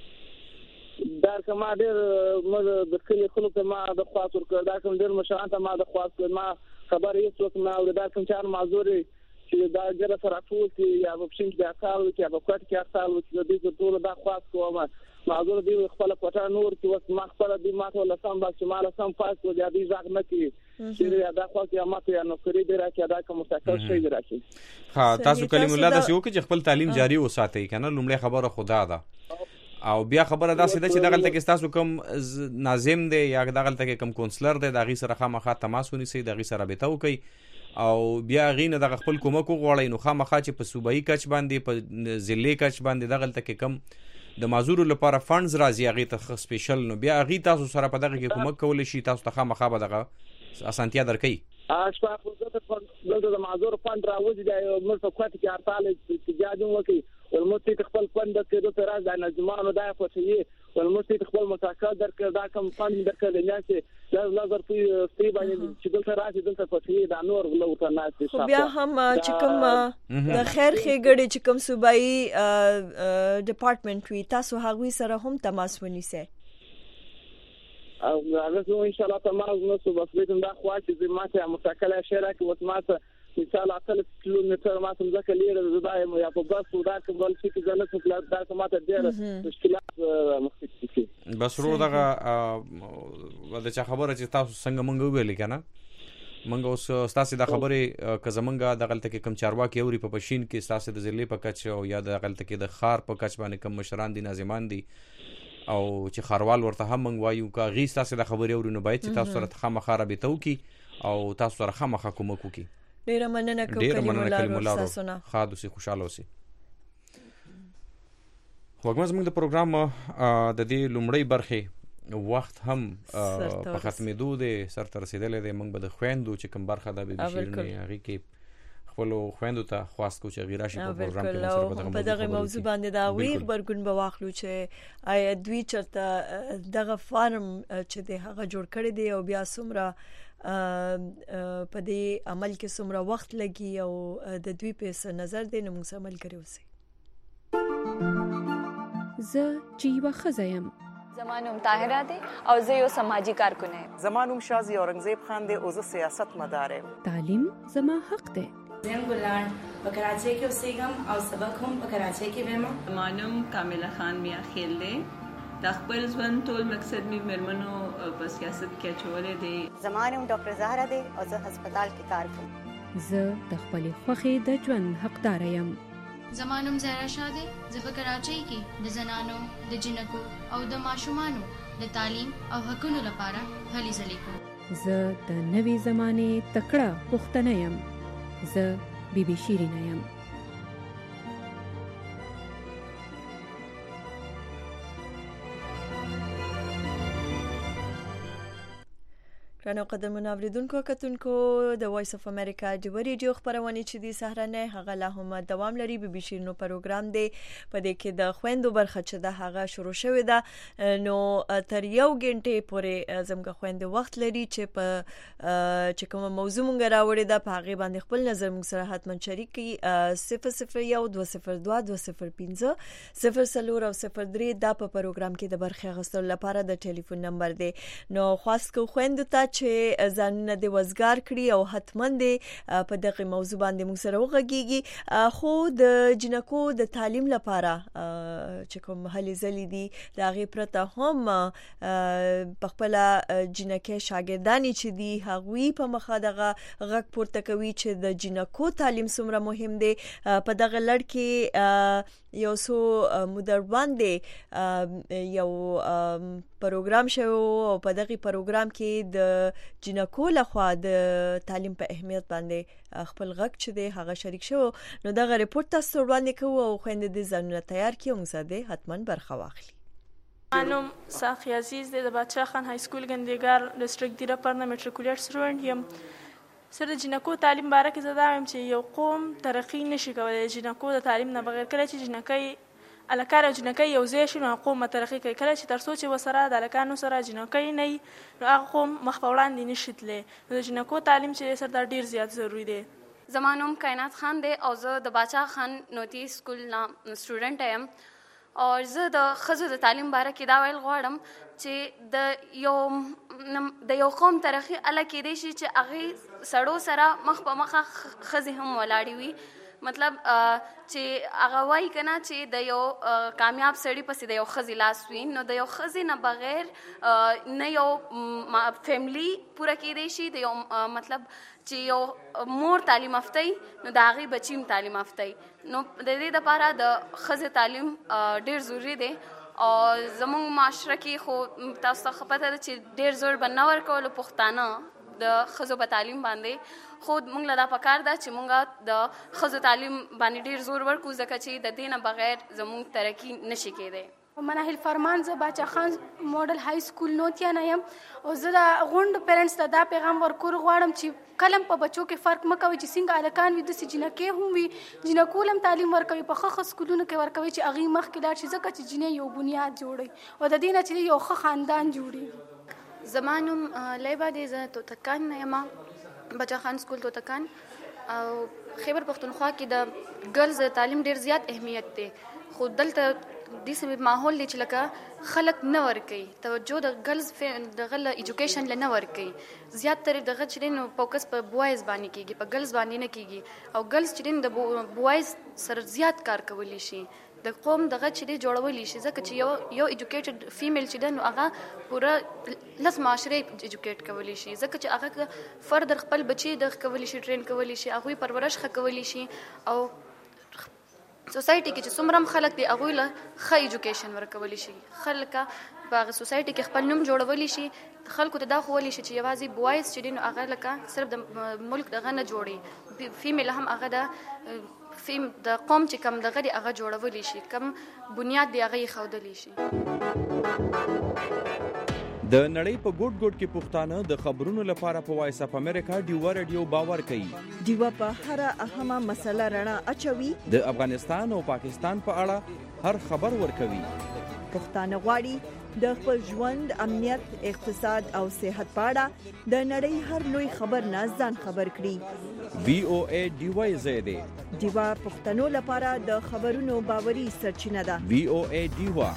دا کوم ډېر مې د کلی خلکو ما د خاص ورکړ دا کوم ډېر مشان ته ما د خاص کړ ما خبر یې څوک ما ور دا کوم چار معذوري چې دا ګره سره ټول کې یا په پښین کې اصل کې یا په کوټ کې اصل کې د دې ټول دا خاص کوم معذور دی خپل کوټه نور کې وس ما خپل دی ما ته لسم با چې ما لسم پاس کو دی ځاګ نه کی چې دا خو کې ما ته نو کړی دی راکې دا کوم مستقل شي دی راکې ها تاسو کلیم الله تاسو یو کې خپل تعلیم جاری وساتئ کنه لومړی خبره خدا ده او بیا خبره دا سده چې دغه تک تاسو کوم ناظم دی یا دغه تک کوم کونسلر دی دغه سره خامخا تماس ونیسئ دغه سره به تو کوي او بیا غینه دغه خپل کومک غوړی نو خامخا چې په صوبایي کچ باندې په ضلعي کچ باندې دغه تک کم د معذور لپاره فندز راځي هغه ته سپیشل نو بیا هغه تاسو سره په دغه کې کومک کول شي تاسو ته خامخا به دغه اسانتیا درکې اشفاق دلته د معذور فند راوځي د مرته کوټ کې ارتاله چې جاجو وکي ولمستي خپل فند کې د تراز د نظمانو د فوټي ولمستي خپل متاکد درکړه دا کوم فند درکړه نه چې دا لازم په سپی باندې چې دلته راځي دلته فوټي دا نور ولوته نه بیا هم چې کوم د خیر خېګړې چې کوم صوبایي ډپارټمنټ وي تاسو هغوی سره هم تماس ونیسئ او هغه ان شاء الله تمام نو صبح بيتم دا خواږه چې ما ته متکله شهره کې وسماته مثال اصل کیلومتر ما څنګه ځکه لري زدایم یا په بس ودا کوم چې ځنه څه دا سماته ډېر مشکلات مخکې دي بس ورو دغه د چا خبره چې تاسو څنګه مونږ ویل کنه مونږ اوس تاسو د خبره که زمونږه د غلطه کې کم چارواکي اوري په پښین کې تاسو د ضلع په کچ او یا د غلطه کې د خار په کچ باندې کم مشران دي ناظمان دي او چې خاروال ورته هم مونږ وایو کا غي تاسو د خبرې اوري نو باید چې تاسو سره خامخا رابطه وکړي او تاسو سره خامخا کومک وکړي. ډیره مننه کوم کلیم الله تاسو خاد اوسې خوشاله اوسئ. وګورئ زموږ د پروګرام د دې لومړی برخې وخت هم په ختمېدو دی، سر ته رسېدلی دی. موږ به د خویندو چې کوم برخه ده بي بي شیرینې هغې کې خپلو خویندو ته خواست کوو چې هغې راشي په پروګرام کې په دغه موضوع باندې د هغوی غبرګون به واخلو چې آیا دوی چېرته دغه فارم چې دی هغه جوړ کړی دی او بیا څومره په دې عمل کې څومره وخت لګي او د دوی په څه نظر دی، نو موږ سره ملګري اوسئ. زه چې یوه ښځه یم. زما نوم طاهره دی او زه یو سماجي کارکونه یم. زما نوم شازي اورنګزیب خان دی او زه سیاست مدار یم. تعلیم زما حق دی. زه ګلان په کراچۍ کې اوسېږم او سبق هم په کراچۍ کې وایم. زما نوم کامله خان میا خیل دی. د خپل ژوند ټول مقصد مې مېرمنو په سیاست کې اچولی دی. زما نوم ډاکټر زهره دی او زه هسپتال کې کار کوم. زه د خپلې خوښې د ژوند حقدار یم. زما نوم زهرا شاه دی. زه په کراچۍ کې د زنانو، د جنکو او د ماشومانو د تعلیم او حقونو لپاره هلې ځلې کوم. زه د نوې زمانې تکړه پښتنه یم. زه بي بي شیرینه یم. رانو قدرمنو اوریدونکو کتونکو د وایس اف امریکا د ریډیو خبرونه چې دی سهرنه هغه لا هم دوام لري. بي بي شیرینو پروګرام دی په دې کې د خويندو برخه چې د هغه شروع شوې ده، نو تر یو غنټه پورې زموږ خويندې وخت لري چې په چې کوم موضوع مونږ راوړې ده په هغه باندې خپل نظر مونږ سره حتما شریک کړي. صفر صفر یو دوه صفر دوه دوه صفر پنځه صفر څلور او صفر درې دا په پروګرام کې د برخه اخیستلو لپاره د ټلیفون نمبر دی. نو خاص کو خويندو ته چې ځانونه د وزګار کړي او حتما د په دغه موضوع باندې موږ سره وغږیږي. خو د جنکو د تعلیم لپاره چې کوم هلې ځلې دي د هغې پرته هم په خپله جنکۍ شاګردانې چې دي هغوی په مخه دغه غږ پورته کوي چې د جنکو تعلیم څومره مهم دی. په دغه لړ کې یو څو مودر وړاندې یو پروګرام شو او په دغه پروګرام کې د جنکو لخوا د تعلیم په اهمیت باندې خپل غږ چې دی هغه شریک شو. نو دغه ریپورت تاسو وړاندې کوو او خويندې د ځانونه تیار کړي او موږ دې حتما برخه واخلي. نوم ساخی عزیز دی. د بادشاه خان های سکول ګندګار ډسټریکټ دیره پرنه میټریکولیټ سټوډنټ یم. سره جنکو تعلیم باره کې زه دا وایم چې یو قوم ترقی نشي کولی جنکو د تعلیم نه بغیر. کله چې جنکۍ الکان او جنکۍ یو ځای شي نو قوم ترقی کوي. کله چې تر څو چې وسره د الکانو سره جنکۍ نه وي نو هغه قوم مخ په وړاندې نشي تللی. نو د جنکو تعلیم چې سره دا ډیر زیات ضروری دی. زما نوم کائنات خان دی او زه د بادشاه خان نوتی سکول نه سټوډنټ یم. او زه د ښځو د تعلیم باره کې دا ویل غواړم چې د یو د یو قوم ترقي اله کېدی شي چې هغې سړو سره مخ په مخه ښځې هم ولاړې وي. مطلب چې هغه وایي که نه چې د یو کامیاب سړي پسې د یو ښځې لاس وي، نو د یو ښځې نه بغیر نه یو فیملی پوره کېدی شي. د یو مطلب چې یو مور تعلیم یافته نو د هغې بچي هم تعلیم یافته. نو د دې دپاره د ښځې تعلیم ډېر ضروري دی. او زموږ معاشره کې خو تاسو ته ښه پته ده چې ډېر زور به نه ورکولو پښتانه د ښځو په تعلیم باندې، خو موږ له دا پکار ده چې موږ د ښځو تعلیم باندې ډېر زور ورکړو ځکه چې د دې نه بغیر زموږ ترقي نشي کېدی. مناهل فرمان زه باچا خان ماډل های سکول نوتیا نه یم او زه د غونډ پیرنټس ته دا پیغام ورکول غواړم چې کلم په بچو کې فرق مه کوئ چې څنګه هلکان وي داسې جنکۍ هم وي. جنکو هم تعلیم ورکوي په ښه ښه سکولونو کې ورکوي چې هغې مخکې لاړ شي ځکه چې جنۍ یو بنیاد جوړوي او د دې نه چې یو ښه خاندان جوړېږي. زما نوم لیبا دی. زه توتکان نه یم، بچا خان سکول توتکان. او خیبر پښتونخوا کې د ګرلز تعلیم ډېر زیات اهمیت دی، خو دلته داسې ماحول دی چې لکه خلک نه ورکوي توجه د ګرلز دغه له ایجوکیشن له نه ورکوي. زیاتره دغه چې دی نو فوکس په بوایز باندې کېږي، په ګرلز باندې نه کېږي. او ګرلز چې دی د بوایز سره زیات کار کولی شي، د قوم دغه چې دی جوړولی شي ځکه چې یو یو ایجوکیټډ فیمیل چې دی نو هغه پوره لس معاشره ایجوکیټ کولی شي ځکه چې هغه فردر خپل بچي د کولی شي ټرین کولی شي، هغوی پرورش ښه کولی شي او سوسایټي کې چې څومره خلک دي هغوی له ښه ایجوکیشن ورکولی شي، خلک په هغه سوسایټي کې خپل نوم جوړولی شي، خلکو ته دا ښوولی شي چې یوازې بوایز چې دي نو هغه لکه صرف د ملک دغه نه جوړي، فیمیل هم هغه د فیم د قوم چې کم دغه دی هغه جوړولی شي، کم بنیاد دی هغه یې ښودلی شي. د نړۍ په ګوټ ګوټ کې پښتانه د خبرونو لپاره په وایس اف امریکا ډیوا رادیو باور کوي. ډیوا په هر اهمه مسله رڼا اچوي، د افغانستان او پاکستان په اړه هر خبر ورکوي. پښتانه غواړي د خپل ژوند، امنیت، اقتصاد او صحت په اړه د نړۍ هر لوی خبر نه ځان خبر کړي. وی او ای ډیوا زیاده ډیوا پښتنو لپاره د خبرونو باوري سرچینه ده. وی او ای ډیوا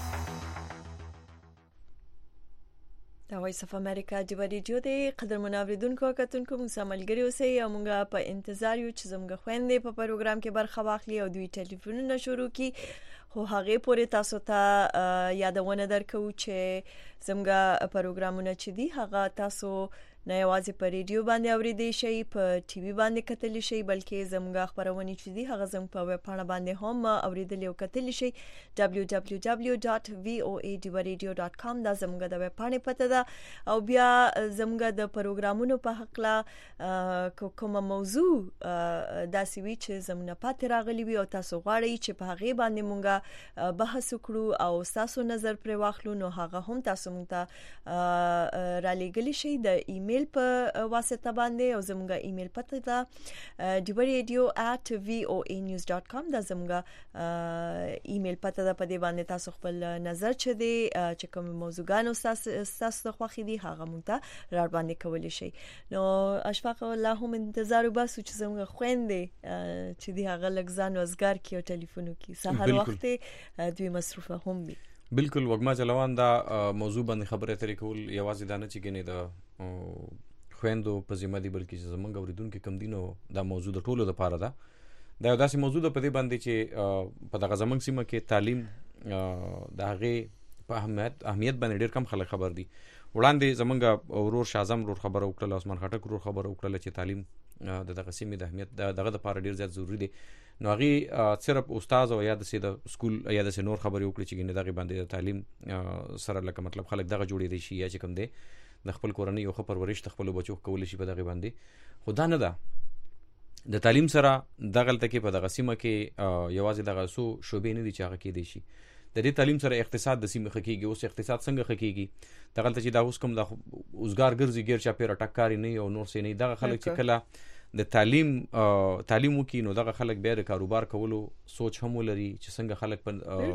د وایس اف امریکا ډیوا ریډیو دی. قدرمن اوریدونکو او کتونکو موږ سره ملګري اوسئ او موږ په انتظار یو چې زموږ خويندې په پروګرام کې برخه واخلي او دوی ټلیفونونه شروع کړي. خو هغه پورې تاسو ته یادونه درکو چې زموږ پروګرامونه چې دي هغه تاسو نه یوازې په ریډیو باندې اوریدئ شي، په ټي وي باندې کتلی شي، بلکې زموږ خبرونه چې دي هغه زموږ په ویب پاڼه باندې هم اوریدل او کتلی شي. دبليو دبليو دبليو ډاټ وی او ای ډیوا ریډیو ډاټ کام دا زموږ د ویب پاڼې پته ده. او بیا زموږ د پروګرامونو په حق لا کومه موضوع داسې وي چې زموږ پاتې راغلي وي او تاسو غواړئ چې په هغه باندې مونږه بحث وکړو او تاسو نظر پر واخلو، نو هغه هم تاسو مونږ ته را لېږلی شي د ایمیل په واسطه باندې. او زموږ ایمیل پته ده ډیوا ریډیو at وی او ای نیوز ډاټ کام دا زموږ ایمیل پته ده. په دې باندې تاسو خپل نظر چې دی چې کوم موضوعګانو تاسو خوښ دي هغه مونږ ته را باندې کولی شي. نو اشفاق الله هم انتظار وباسو چې زموږ خويندې چې دی هغه لږ ځان وزګار کیو ټلیفونو کې سهار وخت دوی مصروفه هم دي. بالکل وګما چلوان دا موضوع باندې خبره ترې کول یوازې دا نه چې ګنې د خويندو په ذمہ دي، بلکې چې زمونږ اوریدونکو کم دینو دا موضوع د ټولو لپاره ده. دا یو داسې موضوع ده په دې باندې چې په دغه زمونږ سیمه کې تعلیم د هغې په اهمیت اهمیت باندې ډېر کم خلک خبر دي. وړاندې زمونږ ورور شاعظم ورور خبره وکړله، عثمان خټک ورور خبره وکړله چې تعلیم د دغه سیمې د اهمیت دغه لپاره ډېر زیات ضروری دی. نو هغه صرف استاد او یا د سید سکول یا د نور خبرې وکړي چې ګنې دغه باندې تعلیم سره لکه مطلب خلک دغه جوړې دي شي یا چې کوم دی د خپل کورنۍ او خبر پرورش خپل بچو کول شي په دغه باندې. خدا نه ده د تعلیم سره دغه لته کې په دغه سیمه کې یوازې دغه سو شوبې نه دي چې هغه کې دي شي. د دې تعلیم سره اقتصاد د سیمه خکېږي. اوس اقتصاد څنګه خکېږي دغه ته چې دا اوس کوم د اوسګار ګرځي ګیر چا پیر ټکاري نه او نور څه نه دغه خلک چې کله د تعلیم تعلیم وکي نو دغه خلک بیا د کاروبار کولو سوچ هم ولري چې څنګه خلک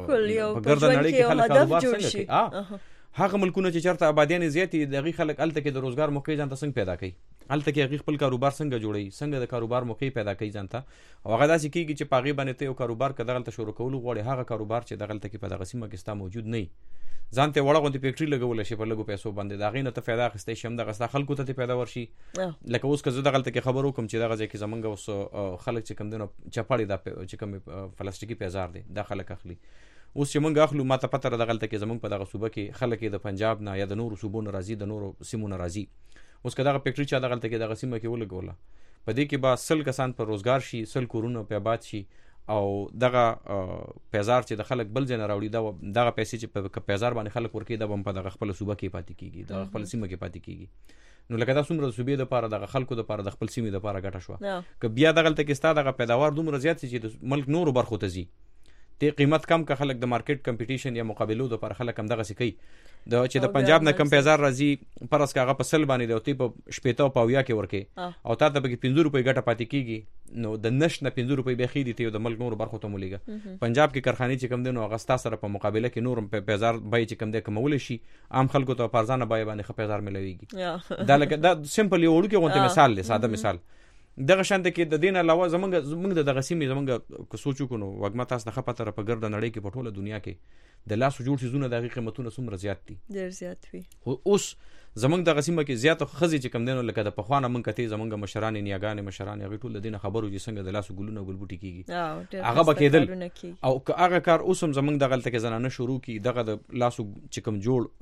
په ګرد نړۍ کې خلک کاروبار څنګه کوي. هغه ملکونه چې چرته آبادیان زیاتې دغه خلک الته کې د روزګار موقع ځان ته څنګه پیدا کوي، الته کې هغه خپل کاروبار څنګه جوړي، څنګه د کاروبار موقع پیدا کوي ځان ته. او هغه داسې کیږي چې پاغي باندې ته یو کاروبار کداغل ته شروع کول غواړي، هغه کاروبار چې دغه ته کې په دغه سیمه کې ستا موجود نه ځان ته وړه غونډه فیکټری لګول شي په لګو پیسو باندې دا غینه ته फायदा اخستې شم دغه ستا خلکو ته پیدا ورشي. لکه اوس که زه دغه ته خبرو کوم چې دغه ځکه زمونږ اوس خلک چې کم دنو چپاړي دا چې کوم پلاستیکي پیزار دي دا خلک اخلي. اوس چې مونږ اخلو ماته پته را دغه ته زمونږ په دغه صوبه کې خلک د پنجاب نه یا د نورو صوبو نه راځي، د نورو سیمو نه راځي. اوس که دغه فیکټری چې دغه ته دغه سیمه کې ولګوله په دې کې با سل کسان پر روزګار شي، سل کورونه په آباد شي او دغه پیزار چې د خلک بل ځای نه راوړي دا دغه پیسې چې په پیزار باندې خلک ورکړي دا هم په دغه خپل صوبه کې پاتې کیږي، د خپل سیمه کې پاتې کیږي. نو لکه دا څومره صوبې د پاره دغه خلکو د پاره د خپل سیمې د پاره ګټه شو که بیا دغه ته کې ستا دغه پیداوار دومره زیات چې د ملک نورو برخو ته ځي ته قیمت کم که خلک د مارکیټ کمپټیشن یا مقابلو د پر خلک هم دغه سکی د چې د پنجاب نه کم پیزار راځي پرس کاغه په سل باندې د تی په شپېته پاویا کې ورکه او تا ته به پنځه روپۍ ګټه پاتې کیږي نو د نش نه پنځه روپۍ به خېدي ته د ملک نور برخو ته مولېګا پنجاب کې کارخانه چې کم دي نو اغستا سره په مقابله کې نور په پیزار بای چې کم دي کمول شي عام خلکو ته پرځانه بای باندې خ پیزار ملويږي دا لکه دا سمپل یو وړو کې غونډه مثال دی ساده مثال دغه شانته کې د دین علاوه زمونږ زمونږ د غسیمې زمونږ که سوچو کو نو وګما تاسو د خپه تر په ګرد نړۍ کې په ټوله دنیا کې د لاس جوړ شي زونه د قیمتونو څومره زیات دي ډیر زیات وي اوس زمونږ د غسیمه کې زیات خزي چې کم دینو لکه د پخوانه مونږ کته زمونږ مشران نیاګان مشران هغه ټول د دین خبرو چې څنګه د لاس ګلونه ګلبوټي کیږي هغه بکیدل او هغه کار اوسم زمونږ د غلطه کې زنانه شروع کی دغه د لاس چې کم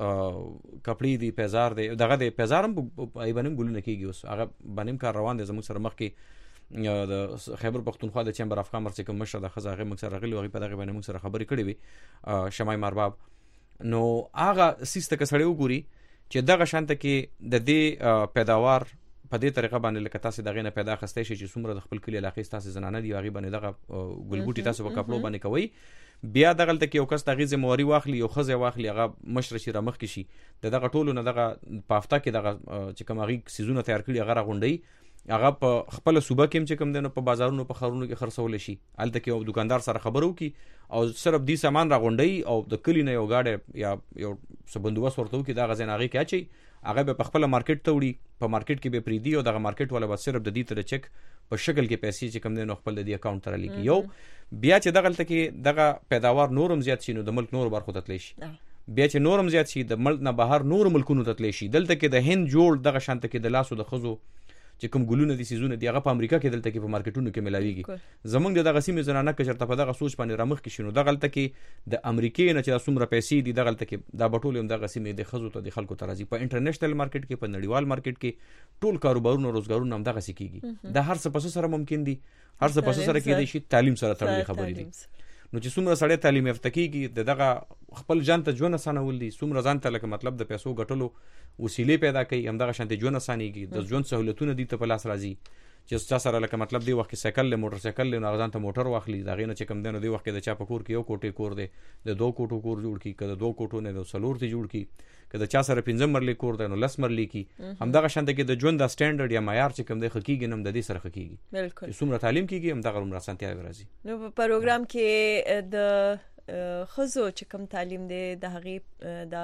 جوړ کپړې دی پیزار دی دغه د پیزارم ای باندې ګلونه کیږي اوس هغه باندې کار روان دي زمونږ سره مخ کې د خیبر پختونخوا د چیمبر اف کامرس کوم مشر د خزاغه مکسر غلی وغي په دغه باندې موږ سره خبرې کړې وي شمای مارباب نو هغه سیسته کسړې وګوري چې دغه شانته کې د دې پیداوار په دې طریقه باندې لکه تاسو دغه نه پیدا خسته شي چې څومره د خپل کلی علاقې تاسو زنانه دی هغه باندې دغه ګلبوټي تاسو په کپلو باندې کوي بیا دغه ته کې یو کس دغه ذمہواری واخلي یو خزه واخلي هغه مشر شي رمخ کې شي دغه ټولو نه دغه پافتا کې دغه چې کوم هغه سيزونه تیار کړي هغه غونډي هغه په خپل صوبه کې چې کوم دنه په بازارونو په خرونو کې خرڅول شي الته کې یو دکاندار سره خبرو کی او صرف دې سامان را غونډي او د کلی نه یو گاډه یا یو سبندوس ورته کی دا غزن هغه کې اچي هغه په خپل مارکیټ ته وړي په مارکیټ کې به پریدي او دغه مارکیټ والا به صرف د دې تر چک په شکل کې پیسې چې کوم دنه خپل د دې اکاونټ تر لیکي یو بیا چې دغه تل کې دغه پیداوار نورم زیات شي نو د ملک نور برخو ته تلی شي بیا چې نورم زیات شي د ملک نه بهر نور ملکونو ته تلی شي دلته کې د هند جوړ دغه شانت کې د لاسو د خزو چې کوم ګلونه دي سيزونه دی هغه په امریکا کې دلته کې په مارکیټونو کې ملاويږي زمونږ د دغه سیمې زنانه کې چرته په دغه سوچ باندې رامخ کې شنو دغه تل کې د امریکای نه چې څومره پیسې دي دغه تل کې دا بټولم دغه سیمې د خزو ته د خلکو ترازی په انټرنیشنل مارکیټ کې په نړیوال مارکیټ کې ټول کاروبارونو روزګارونه هم دغه سکیږي دا هر څه پس سره ممکن دي هر څه پس سره کې دي شي تعلیم سره تړلې خبرې دي نو چې څومره سړی تعلیم یافته کیږي دغه خپل ځان ته ژوند اسانول دي څومره ځان ته لکه مطلب د پیسو ګټلو وسیلې پیدا کوي هم دغه شانته ژوند اسانيږي د ژوند سہولتونه دي ته په لاس راځي چې تاسو سره لکه مطلب دی وخت کې سایکل له موټر سایکل له نغزان ته موټر واخلي دا غینه چې کم دنه دی وخت کې د چا په کور کې یو کوټه کور دی د دوه کوټو کور جوړ کی کده دوه کوټو نه د سلور ته جوړ کی کده چا سره پنځم مرلې کور دی نو لس مرلې کی هم دغه شانته کې د ژوند د سټانډرډ یا معیار چې کم دی حقیقي نم د دې سره حقیقي بالکل څومره تعلیم کیږي هم دغه عمر سنتیا راځي نو په پروګرام کې د خزو چې کوم تعلیم دی د هغه د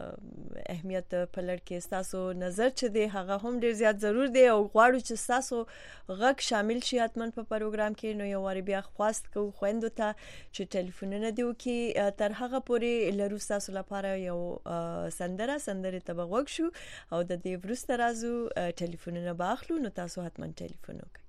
اهمیت په لړ کې تاسو نظر چې دی هغه هم ډیر زیات ضرور دی او غواړو چې تاسو غږ شامل شي اتمن په پروګرام کې نو یو واری بیا خواست کو خويندو ته چې ټلیفونونه دیو کې تر هغه پورې لرو تاسو لپاره یو سندره سندره ته بغوښ شو او د دې ورسته راځو ټلیفونونه باخلو نو تاسو اتمن ټلیفون وکړئ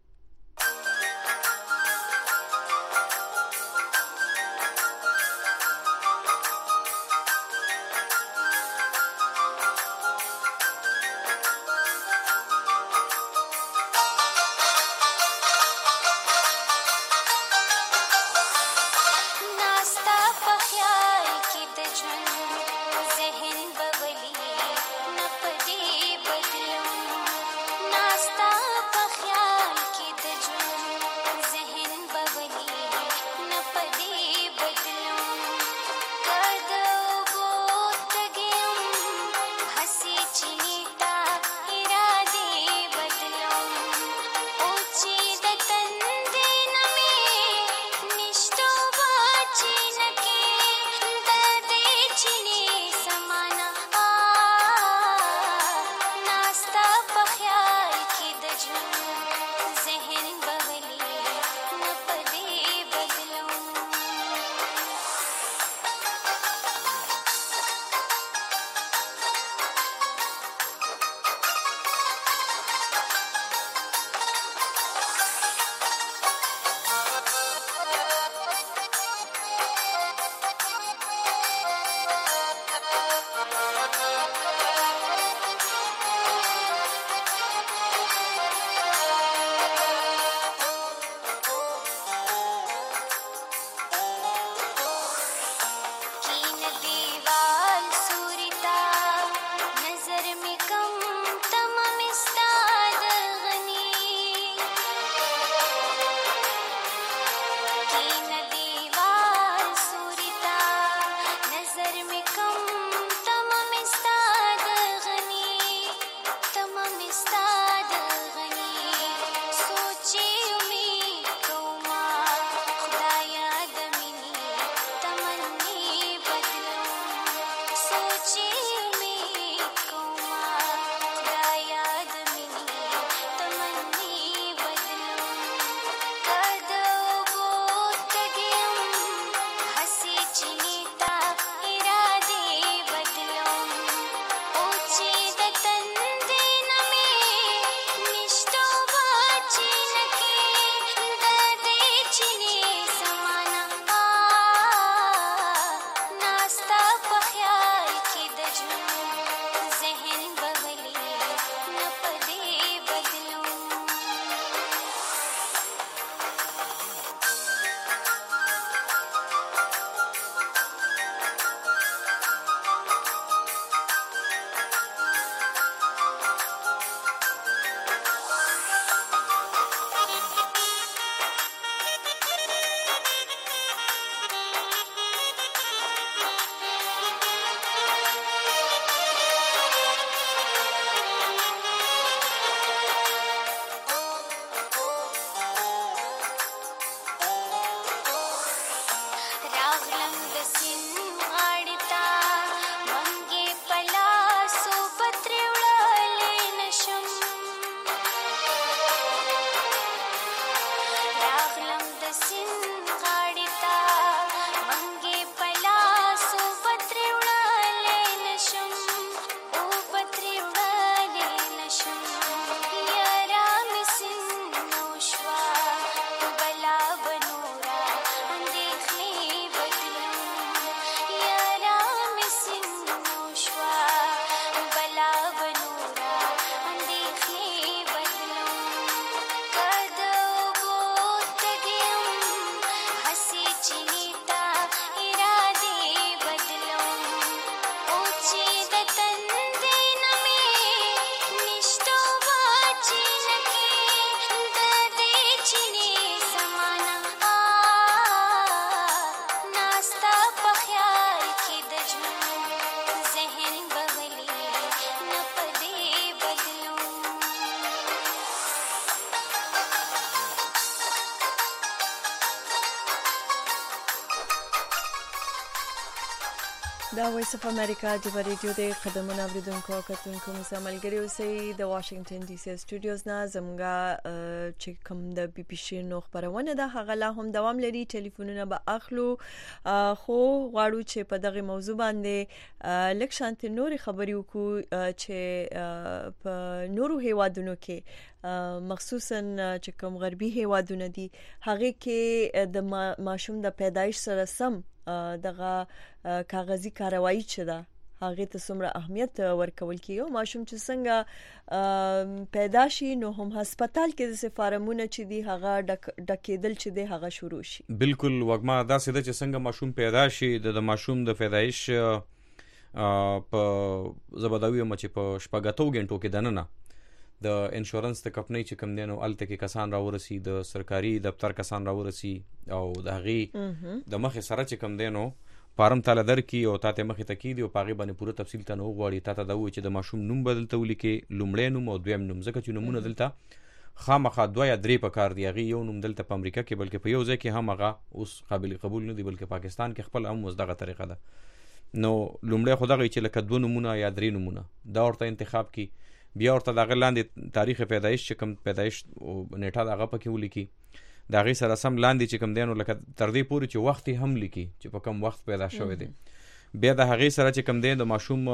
دا وایس اف امریکا د ریډیو د خدماتو اوریدونکو کتونکو مساملګری اوسئ د واشنگټن ډي سي سټوډیوز نه زموږه چې کوم د بي بي سي نو خبرونه ده هغه لا هم دوام لري. ټلیفونونه به اخلو خو غواړو چې په دغه موضوع باندې لکه شانت نور خبري وکړو چې په نورو هیوادونو کې مخصوصا چې کوم غربي هیوادونه دي هغه کې د ماشوم د پیدایش سره سم دغه کاغذي کاروایی چې ده هغه ته څومره اهمیت ورکول کیږي. ماشوم چې څنګه پیدا شي نو هم هسپتال کې د فارمونه چې دي هغه ډکېدل چې دي هغه شروع شي. بالکل وګما دا سده چې څنګه ماشوم پیدا شي د ماشوم د پیدایش په زبداوی مچ په شپږاتو غنټو کې دننه د انشورنس د کمپنۍ چې کم دینو الته کې کسان راورسي د سرکاري دفتر کسان راورسي او د غي د مخه سره چې کم دینو فارم تعالی در کی او تاسو مخه تکید او پاغي باندې پوره تفصیل ته نو غواړي تاسو دا وایي چې د ماشوم نوم بدلته ولیکي لومړی نوم او دویم نوم ځکه چې نومونه دلته خامخا دوه یا درې په کار دی. غي یو نوم دلته په امریکا کې بلکې په یو ځای کې هم هغه اوس قابل قبول نه دی بلکې پاکستان کې خپل هم وزدغه طریقه ده. نو لومړی خدای چې لکه دوه نمونه یا درې نمونه دا ورته انتخاب کی بیا ورته دغه لاندې تاریخ پیدایش چې کوم پیدایش نیټه دغه پکې ولیکي دا غي سره سم لاندې چې کوم دینو لکه تر دې پورې چې وخت هم لیکي چې په کوم وخت پیدا شوی دی. بیا د هغه سره چې کوم دین د ماشوم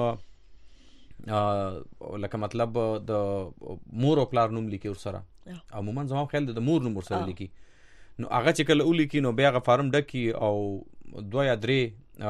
لکه مطلب د مور او پلار نوم لیکي ور سره عموما زما خیال د مور نوم ور سره لیکي. نو هغه چې کله ولیکي نو بیا غ فارم ډکی او دوه یا درې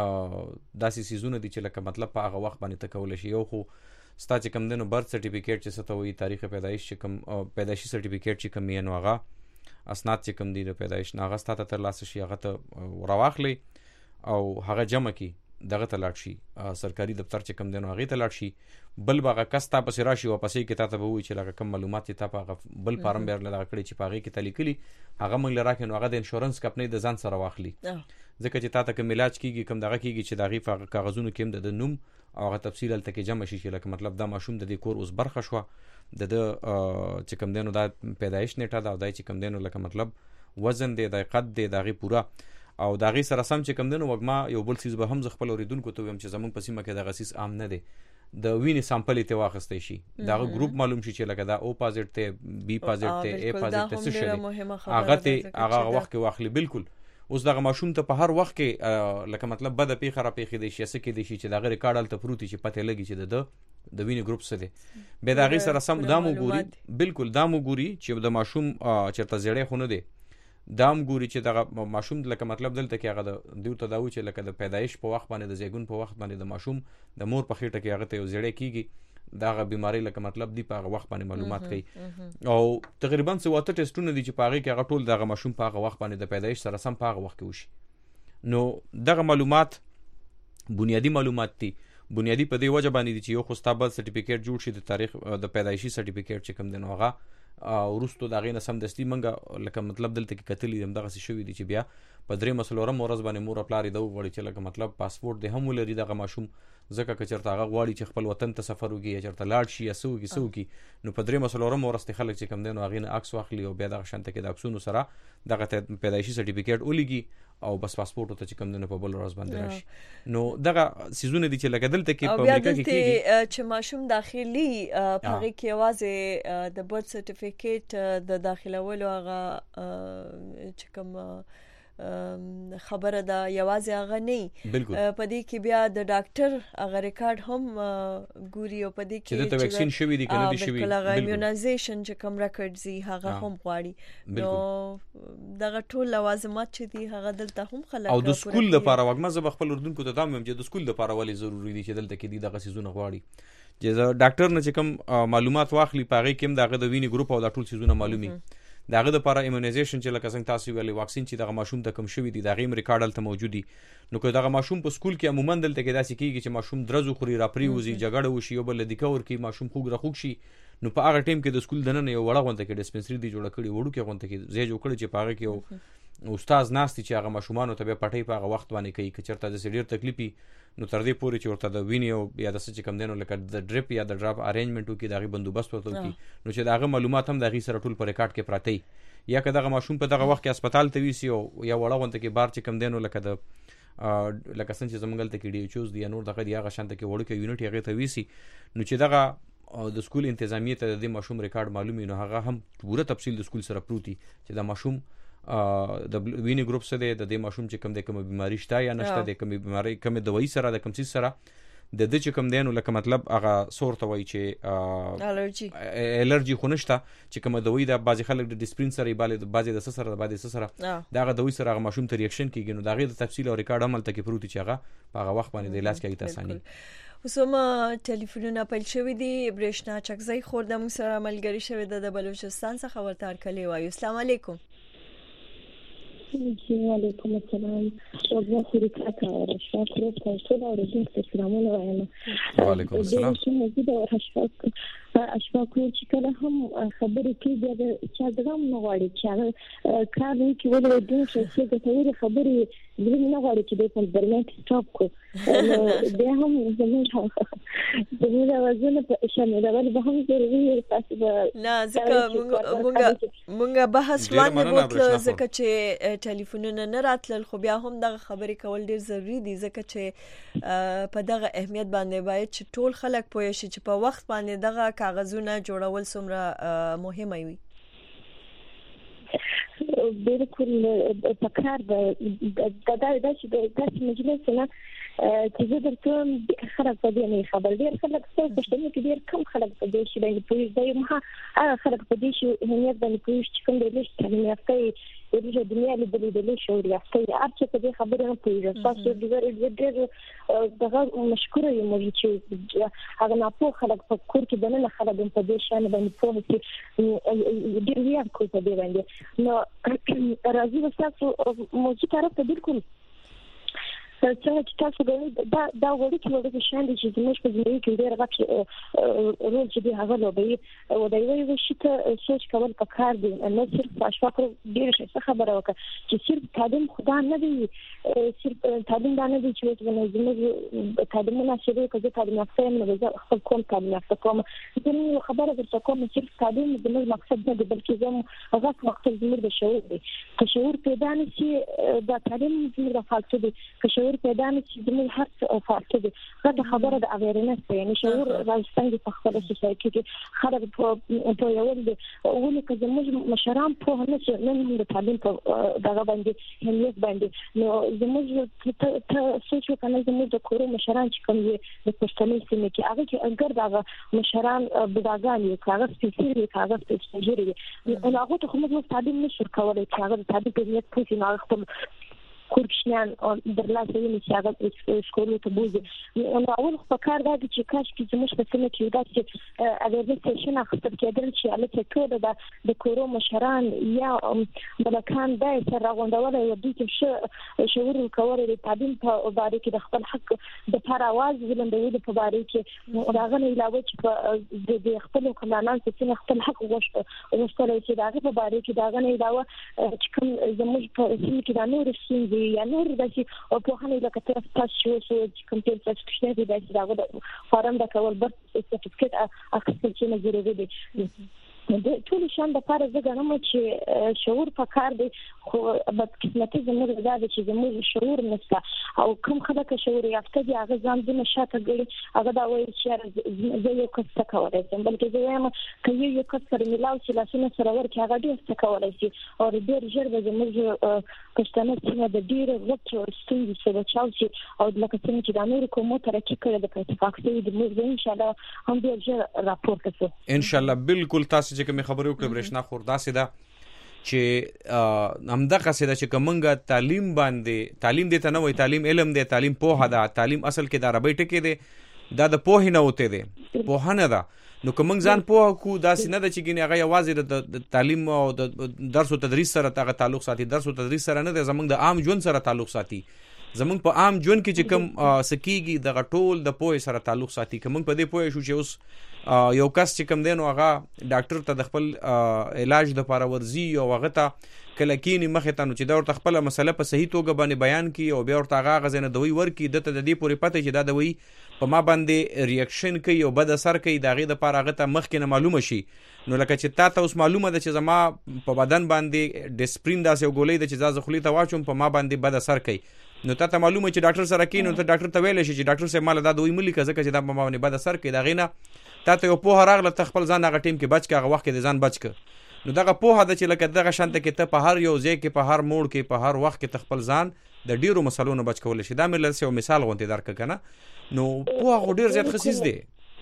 داسې سيزونه دي چې لکه مطلب په هغه وخت باندې تکول شي. یو خو ستا چې کوم دینو برث سرټیفیکیټ چې څه ته وایي تاریخ پیدایش چې کوم پیدایشي سرټیفیکیټ چې کوم یې نو هغه اسناد چې کوم دي د پیدایش نه هغه ستاسو تر لاسه شي هغه ته راواخلي او هغه جمع کی دغه ته لاړ شي سرکاري دفتر چې کوم دینو هغه ته لاړ شي. بل باغه کستا پس راشي او پسې کې تاسو به وایي چې لکه کوم معلومات ته په بل فارم بیر لږ کړی چې پاغي کې تلیکلي هغه موږ لراکې نو هغه د انشورنس کمپنۍ د ځان سره واخلي ځکه چې تاسو کوم علاج کیږي کوم دغه کیږي چې دغه کاغذونو کې د نوم او هغه تفصیل تل کې جمع شي لکه مطلب دا ماشوم د دې کور اوس برخه شو د د چې کوم دینو دا پیدایش نیټه دا دای چې کوم دینو لکه مطلب وزن دی د قد دی دغه پورا او دغه سره سم چې کوم دینو وګما یو بل چیز به هم ز خپل اوریدونکو ته ویم چې زمون په سیمه کې د غسیس عام نه دی د وینې سامپل ته واخستې شي دغه ګروپ معلوم شي چې لکه دا او پازیټ ته بی پازیټ ته ای پازیټ ته څه شي هغه ته هغه وخت کې واخلي. بالکل اوس دغه ماشوم ته په هر وخت کې لکه مطلب بد پیخه را پیخې دي شي سکه دي شي چې دغه ریکارډ ال ته پروتي چې پته لګي چې د د وینې ګروپ څه دي به دغه سره سم دامو ګوري. بالکل دامو ګوري چې د ماشوم چرته زړې خونه دي دام ګوري چې دغه ماشوم لکه مطلب دلته کې هغه د دیو ته داوي چې لکه د پیدایش په وخت باندې د زیګون په وخت باندې د ماشوم د مور په خېټه کې هغه ته زړې کیږي دغه بیماری لکه مطلب دی په هغه وخت باندې معلومات کوي او تقریبا څو واته ټیسټونه دي چې په هغه کې هغه ټول دغه ماشوم په هغه وخت باندې د پیدایش سره سم په هغه وخت کې وشي. نو دغه معلومات بنیادی معلومات دي بنیادی په دې وجه باندې چې یو خو ستابل سرټیفیکیټ جوړ شي د تاریخ د پیدایشي سرټیفیکیټ چې کوم دنه هغه ورستو دغه نه سم دستی منګه لکه مطلب دلته کې کتلې هم دغه څه شوې دي چې بیا په درې مسلورم ورځ باندې مور خپل دی وغوړي چې لکه مطلب پاسپورت د هم لري دغه ماشوم ځکه چې چرته هغه غواړي چې خپل وطن ته سفر وکړي چرته لاړ شي اسو کې سو کې نو په درې مسلورم ورځ ته خلک چې کم دین او هغه نه عکس واخلي او بیا دغه شانته کې د عکسونو سره دغه پیدایشي سرټیفیکیټ ولګي او بس پاسپورت ته چې کم دین په بل ورځ باندې راشي. نو دغه سيزونه دي چې لکه دلته کې په امریکا کې کېږي چې ماشوم داخلي پاره کې आवाज د برث سرټیفیکیټ د داخلولو هغه چې کوم خبره دا یوازې هغه نه په دې کې بیا د ډاکټر هغه ریکارډ هم ګوري او په دې کې چې د ویکسین شوی دی کنه دی شوی بالکل ایمیونایزیشن چې کوم ریکارډ زی هغه هم غواړي نو دغه ټول لوازمات چې دي هغه دلته هم خلک او د سکول لپاره وګما زه خپل اردوونکو ته دام چې د سکول لپاره ولې ضروری دي چې دلته کې دي دغه سيزونه غواړي چې ډاکټر نه چې کوم معلومات واخلي پاغي کوم دغه د وینې ګروپ او د ټول سيزونه معلومي داغه د لپاره ایمیونایزیشن چې لکه څنګه تاسو ویلي واکسین چې دغه ماشوم ته کم شوی دی دغه ریکارډ ته موجودي نو که دغه ماشوم په سکول کې عموما دلته کې داسې کیږي چې ماشوم درزو خوري راپری وزي جګړه وشي او بل د کور کې ماشوم خوګ رخوک شي نو په هغه ټیم کې د سکول دنه یو وړه غونډه کې ډیسپنسری دی جوړ کړي وړو کې غونډه کې زی جوړ کړي چې پاغه کې استاد ناستي چې هغه ماشومان ته به پټي په هغه وخت باندې کوي چې چرته د سډیر تکلیفي نو تر دې پورې چې ورته د وینې او یا د څه کم دینو لکه د ډریپ یا د ډراپ ارینجمنت وکي دغه بندوبست ورته وکي نو چې دغه معلومات هم دغه سره ټول په ریکارډ کې پراته یا که دغه ماشوم په دغه وخت کې هسپتال ته ویسی او یا وړه غونډه کې بار چې کم دینو لکه د لکه څنګه چې زمونږ ته کې ډي ایچ اوز دی نور دغه دی هغه شانته کې وړو کې یونټ هغه ته ویسي نو چې دغه د سکول انتظامیه ته د ماشوم ریکارډ معلومي نو هغه هم پوره تفصیل د سکول سره پروتي چې د ماشوم د ویني ګروپ سره د دې ماشوم چې کوم د کوم بیماری شته یا نشته د کوم بیماری کوم دوايي سره د کوم څه سره د دې چې کوم دینو لکه مطلب هغه سورته وای چې الرجی الرجی خو نشته چې کوم دوايي د بعضي خلک د ډیسپرین سره باندې د بعضي د سره د بعضي سره دغه دوايي سره هغه ماشوم ته ریاکشن کیږي نو دغه د تفصیل او ریکارډ عمل ته کې پروتي چې هغه په هغه وخت باندې د علاج کوي تاسانی وسوم ټلیفونونه پیل شوې دي برېښنا چکزای خور د موږ سره ملګری شوی د بلوچستان څخه ورته ارکلې وایو السلام علیکم وعلیکم السلام شکر خوري کا رشا کړو تاسو دا ورته سلامونه وایم وعلیکم السلام زه د اشفاق اشفاق چې کله هم خبرې کوي د چا دغه نه غواړي چې کار نه کوي ولې د څه څه د خبرې زه نه غواړم چې د په برنامه سټاپ کو دا هم زموږ زموږ وزن په شامل ول به هم ضروري تاسو نه ځکه مونږ مونږ بحث روان وکړو ځکه چې ټلیفونونه نه راتلل خو بیا هم دغه خبرې کول ډیر ضروری دي ځکه چې په دغه اهمیت باندې باید چې ټول خلک پوه شي چې په وخت باندې دغه کاغذونه جوړول څومره مهمه وي بالکل پکار ده دا دا دا چې د مجلس نه چې زه درته خلک په دې نه خبر ډیر خلک څه پښتني کې ډیر کم خلک په دې شي باندې پوهیږي دا مها هغه خلک په دې شي اهمیت باندې پوهیږي چې کوم دې چې تعلیم یافته د دنیا له بلې د شعور یافته اړتیا په دې خبره نه پوهیږي تاسو ډیر ډیر دغه مشکوره یم چې هغه نه په خلک په کور کې دنه خلک په دې شان باندې پوهیږي ډیر یې کو په دې باندې نو راځي تاسو موږ طرف ته بالکل څنګه چې تاسو غواړئ دا دا وړي چې وړي شان دي چې موږ په ځینې کې ډېر غټ رول چې دی هغه لوبي او دا یو شی ته سوچ کول پکار دي نو صرف اشفاق ډېر څه خبره وکړه چې صرف تعلیم خدا نه دی صرف تعلیم دا نه دی چې زموږ تعلیم نه شي چې تعلیم یافته نه زه خپل کوم تعلیم یافته کوم زه خبره درته کوم صرف تعلیم زموږ مقصد نه دی بلکې زموږ هغه مقصد زموږ د شعور دی که شعور پیدا نشي دا تعلیم زموږ فالتو دی که شعور پیدا نشي زموږ هر څه فالتو دی دا خبره د اویرنس دی یعنی شعور راځي په خپل سوسایټي کې خلک په یو ول دي ولې که زموږ مشران په نه چې نن د تعلیم په دغه باندې همیت باندې نو زموږ ته سوچ وکړئ زموږ د کورو مشران چې کوم دي د پښتني سیمې کې هغه چې اگر دغه مشران بډاګان یو کاغذ سپیشل کاغذ سپیشل نو هغه ته کومه تعلیم نشو کولای چې هغه د تعلیم په نیت کې نه خپل کورشنان او درلاسه یې چې هغه سکول ته بوزي نو اول په کار دا چې کاش کې زموږ په سیمه کې دا چې اگر د سیشن اخستل کېدل چې البته ټول د کورو مشران یا بلکان دا سره غونډول او د دې شعور کول د تعلیم په اړه کې د خپل حق د پر आवाज ولندوي په اړه کې راغلی علاوه چې د خپل قانونان چې خپل حق وشته وشته چې دا په اړه کې دا غنې علاوه چې کوم زموږ په سیمه کې دا نور شي یا نور د چې او په هغه لکه تاسو تاسو چې کوم څه څه چې د دغه فارم د کول بر سرټیفیکټ اخیستل چې ضروري دي د ټول شان د کار زګنم چې شعور په کار دی خو بد قسمتي زموږ د چې زموږ شعور نشته او کوم خلک شعور یافته دي هغه ځان د نشاته ګړي هغه دا وایي چې زه یو کس کولای شم بلکې زه وایم چې یو کس سره ملاو چې لاسونه سره ورکړي هغه ډیر څه کولای شي او ډیر ژر به زموږ پښتنه چې د ډیر وخت ستونزې سره چاوي او لکه څنګه چې د نور کومه ترقی کړې د اتفاقي د موږ ان شاء الله هم ډیر ژر راپورته شو ان شاء الله بالکل تاسو چې کوم خبرو کې برښنا خور داسې ده چې همدغه څه ده چې کومنګ تعلیم باندې تعلیم دې ته نه وای تعلیم علم دې تعلیم پوهه ده تعلیم اصل کې د عربی ټکی دی دا د پوهې نه وته دی پوهه نه ده نو کومنګ ځان پوهه کو داسې نه ده چې ګینه هغه یوازې د تعلیم او د درس او تدریس سره تاغه تعلق ساتي درس او تدریس سره نه ده زمنګ د عام ژوند سره تعلق ساتي زمنګ په عام ژوند کې چې کوم سکیږي د غټول د پوهې سره تعلق ساتي کومنګ په دې پوهې شو چې اوس یو کس چې کوم دین او هغه ډاکټر ته د خپل علاج د لپاره ورزي او هغه ته کله کینی مخه ته نو چې دا ورته خپل مسله په صحیح توګه باندې بیان کی او بیا ورته هغه غزنه دوی ورکی د ته د دې پورې پته چې دا دوی په ما باندې ریاکشن کوي او بد اثر کوي دا غي د لپاره هغه ته مخ کې نه معلومه شي نو لکه چې تا ته اوس معلومه ده چې زما په بدن باندې ډیسپرین داسې ګولې ده چې زازه خلی ته واچوم په ما باندې بد اثر کوي نو تاسو معلومه چې ډاکټر سره کین نو ته ډاکټر ته ویل شي چې ډاکټر صاحب مال دا دوی ملي کزه چې دا په باندې بد اثر کوي دا غینه تاسو یو په راغله تخپل ځان هغه ټیم کې بچ کې هغه وخت کې ځان بچ ک نو دغه په هدا چې لکه دغه شانته کې ته په هر یو ځای کې په هر موړ کې په هر وخت کې تخپل ځان د ډیرو مسلونو بچ کول شي دا مې لسه مثال غونډه درک کنه نو په هغه ډیر زیات خصيص دی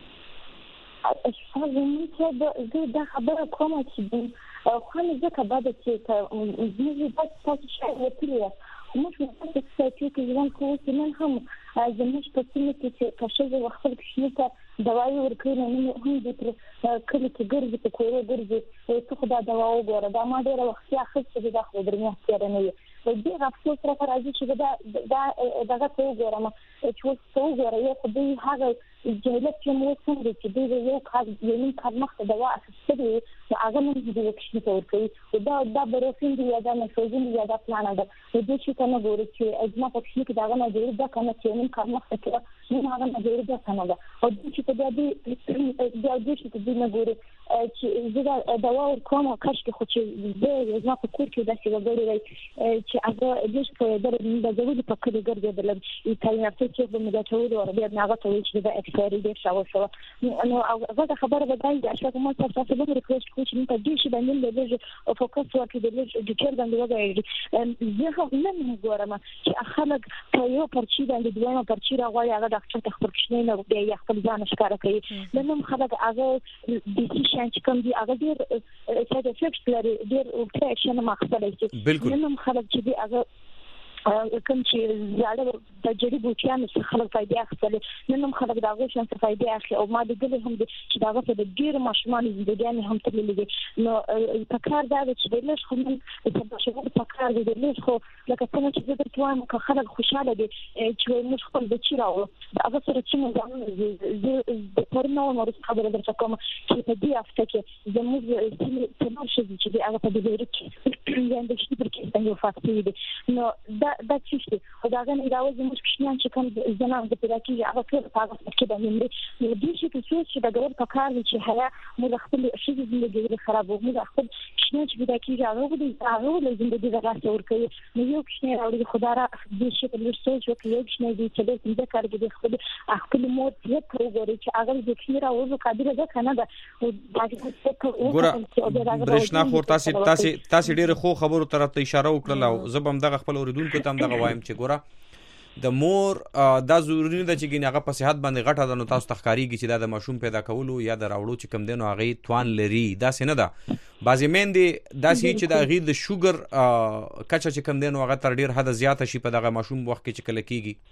زه دا خبره کوم چې خو نه ځکه بعد چې زه بس تاسو شای وتلی موږ په څه کې ځوان کوو چې نن هم زموږ په سیمه کې چې کښې وخت کې ته دوايي ورکړي نه هم د کلی کې ګرځي په کورو ګرځي څه خدا دوا وګوره دا ما ډېر وخت یې اخیستې دا خو درنه کېره نه وي دې غفلت سره راځي چې دا دا دغه څه وګورم چې څه وګوره یو خو دې هغه جهالت چې مو څنګه چې دې یو کار یو کار مخته دوا اخیستې هغه نه دې وکړي ته ورکړي دا دا بروفین دی یا دا نفوذین یا دا پلان ده دې چې کنه ګوري چې اجماع پکې کې دا نه جوړ دا کنه چې نن کار مخته کې نه هغه نه جوړ دا کنه دا او چې ته دې دا دې چې دې نه ګوري چې زه دوا ورکوم کاش کې خو چې زه اجماع په کور کې دا چې وګوري چې هغه دې چې د د زوی په کډه ګرځي د ایتالیا چې په مداټو او بیا هغه ته چې دا اکثری دې شاو شو نو هغه خبره به دای چې شاو مو تاسو به ریکوست کوئ چې په دې شي باندې د فوکس ورکړي د ډیټیل باندې وګورئ زه هم نه ګورم چې خلک په یو پرچی باندې دویمه پرچی راغوي هغه ډاکټر ته خبر کښنه نه بیا خپل ځان ښکار کوي نن خلک هغه د دې شان چې کوم دی هغه ډیر ساید افیکټس لري ډیر اوپریشن مخصوصه دي نن خلک چې دی هغه کوم چې زړه د جړې بوټیانو څخه خلک فائدې اخلي نن هم خلک دا غوښتنه څخه فائدې اخلي او ما د دې هم چې دا غوښتنه د ډیر ماشومان زندګیان هم تللي دي نو پکار دا چې د لږ خو من په شغل پکار دي د لږ خو لکه څنګه چې د توان که خلک خوشاله دي چې موږ خپل بچی راو هغه سره چې موږ د پرنو نور خبره درته کوم چې په دې هفته کې زموږ څلور شي چې هغه په دې ډیر کې یان د شي پر کې څنګه فاکټي دي نو دا دا چې او دا غن دا وځي موږ کښنان چې کوم زنان د پیدا کې هغه ټول په هغه کې باندې نو دې شي چې چې دا ګور په کار دي چې حیا موږ خپل شي زندګي خرابو موږ خپل کښنان چې پیدا کې هغه دې هغه د زندګي د راځي ورکوي نو یو کښنه راوړي خدا را دې شي په لږ څه چې یو کښنه دې چې دې کار دې خپل خپل مو ته وګوري چې هغه دې کښنه راوځي قادر ده کنه دا ګوره برښنا خور تاسو تاسو تاسو ډېر خو خبرو طرف ته اشاره وکړه او زبم دغه خپل اوریدونکو ته هم دغه وایم چې ګوره د مور دا ضروري ده چې ګینه هغه په صحت باندې غټه ده نو تاسو تخکاریږي چې دا د ماشوم پیدا کولو یا د راوړو چې کم دینو هغه توان لري دا څنګه ده بعضی مېندې دا سې چې د هغه د شوګر کچا چې کم دینو هغه تر ډیر حد زیاته شي په دغه ماشوم وخت کې چې کله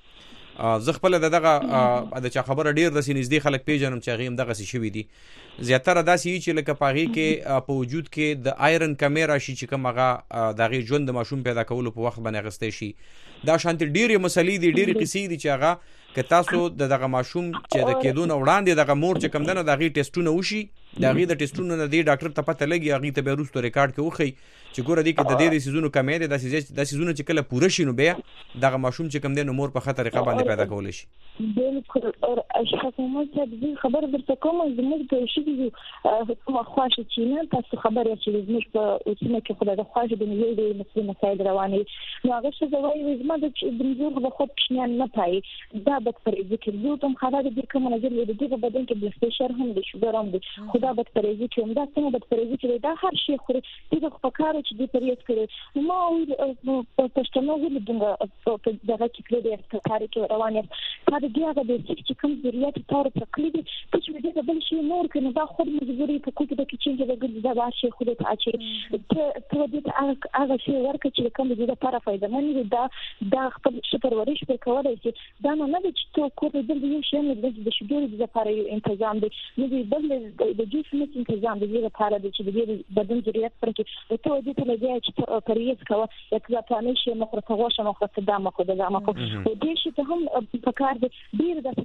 کیږي زه خپل دغه د چا خبره ډیر د سینځدي خلک پیژنم چې هغه هم دغه څه شوی دي زیاتره دا سې چې لکه پاغي کې په وجود کې د آیرن کیمرا شي چې کوم هغه دغه ژوند د ماشوم پیدا کولو په وخت باندې غستې شي دا شانت ډیره مسلې دي ډیره کیسې دي چې هغه که تاسو د دغه ماشوم چې د کېدون وړاندې دغه مور چې کم دنه دغه ټیسټونه وشي دغه د ټیسټونو نه دی ډاکټر ته پته لګي هغه ته به روستو ریکارډ کې وخی چې ګوره دي کې د دې سيزونو کمې دي د سيزې د سيزونو چې کله پوره شي نو بیا دغه ماشوم چې کم دنه مور په خطر طریقه باندې پیدا کول شي بالکل او حکومت د خبر درته کوم زموږ په شي دي کومه خواشه چې نه تاسو خبره چې زموږ په اوسنه کې خدای د خواشه د نیوي د مسلې مسایل رواني نو هغه څه زوی زموږ د بنزور د خود کښنان نه پای دا بکتریزي کې یو تم خلک د کوم نظر د دې په بدن کې بلډ پريشر هم دي شوګر هم دي خدا بکتریزي کې دا څنګه بکتریزي کې دا هر شي خوري دغه په کار چې د پریت کړي نو په پښتنو کې دغه دغه کې کړي د کار کې رواني دا د هغه د چې کوم ضرورت تور تقلید چې دې بل شي نور کنه دا خود مجبوري په کوټه کې چې د ګل د واشي خود ته اچي ته دې هغه شی ورکه چې کوم دې لپاره فائدہ مند دا دا خپل شپرورش په کولای شي دا نه نه چې ته کوټه دې یو شی نه د شګور د لپاره یو تنظیم دی نو دې بل د جسم تنظیم دی لپاره چې دې بدن ضرورت پر کې ته دې ته لګي چې پریز کوه یا ته پانه شي مخرته غوښه مخرته دمه خو دغه مخ او دې شي ته هم په کار دې ډیر د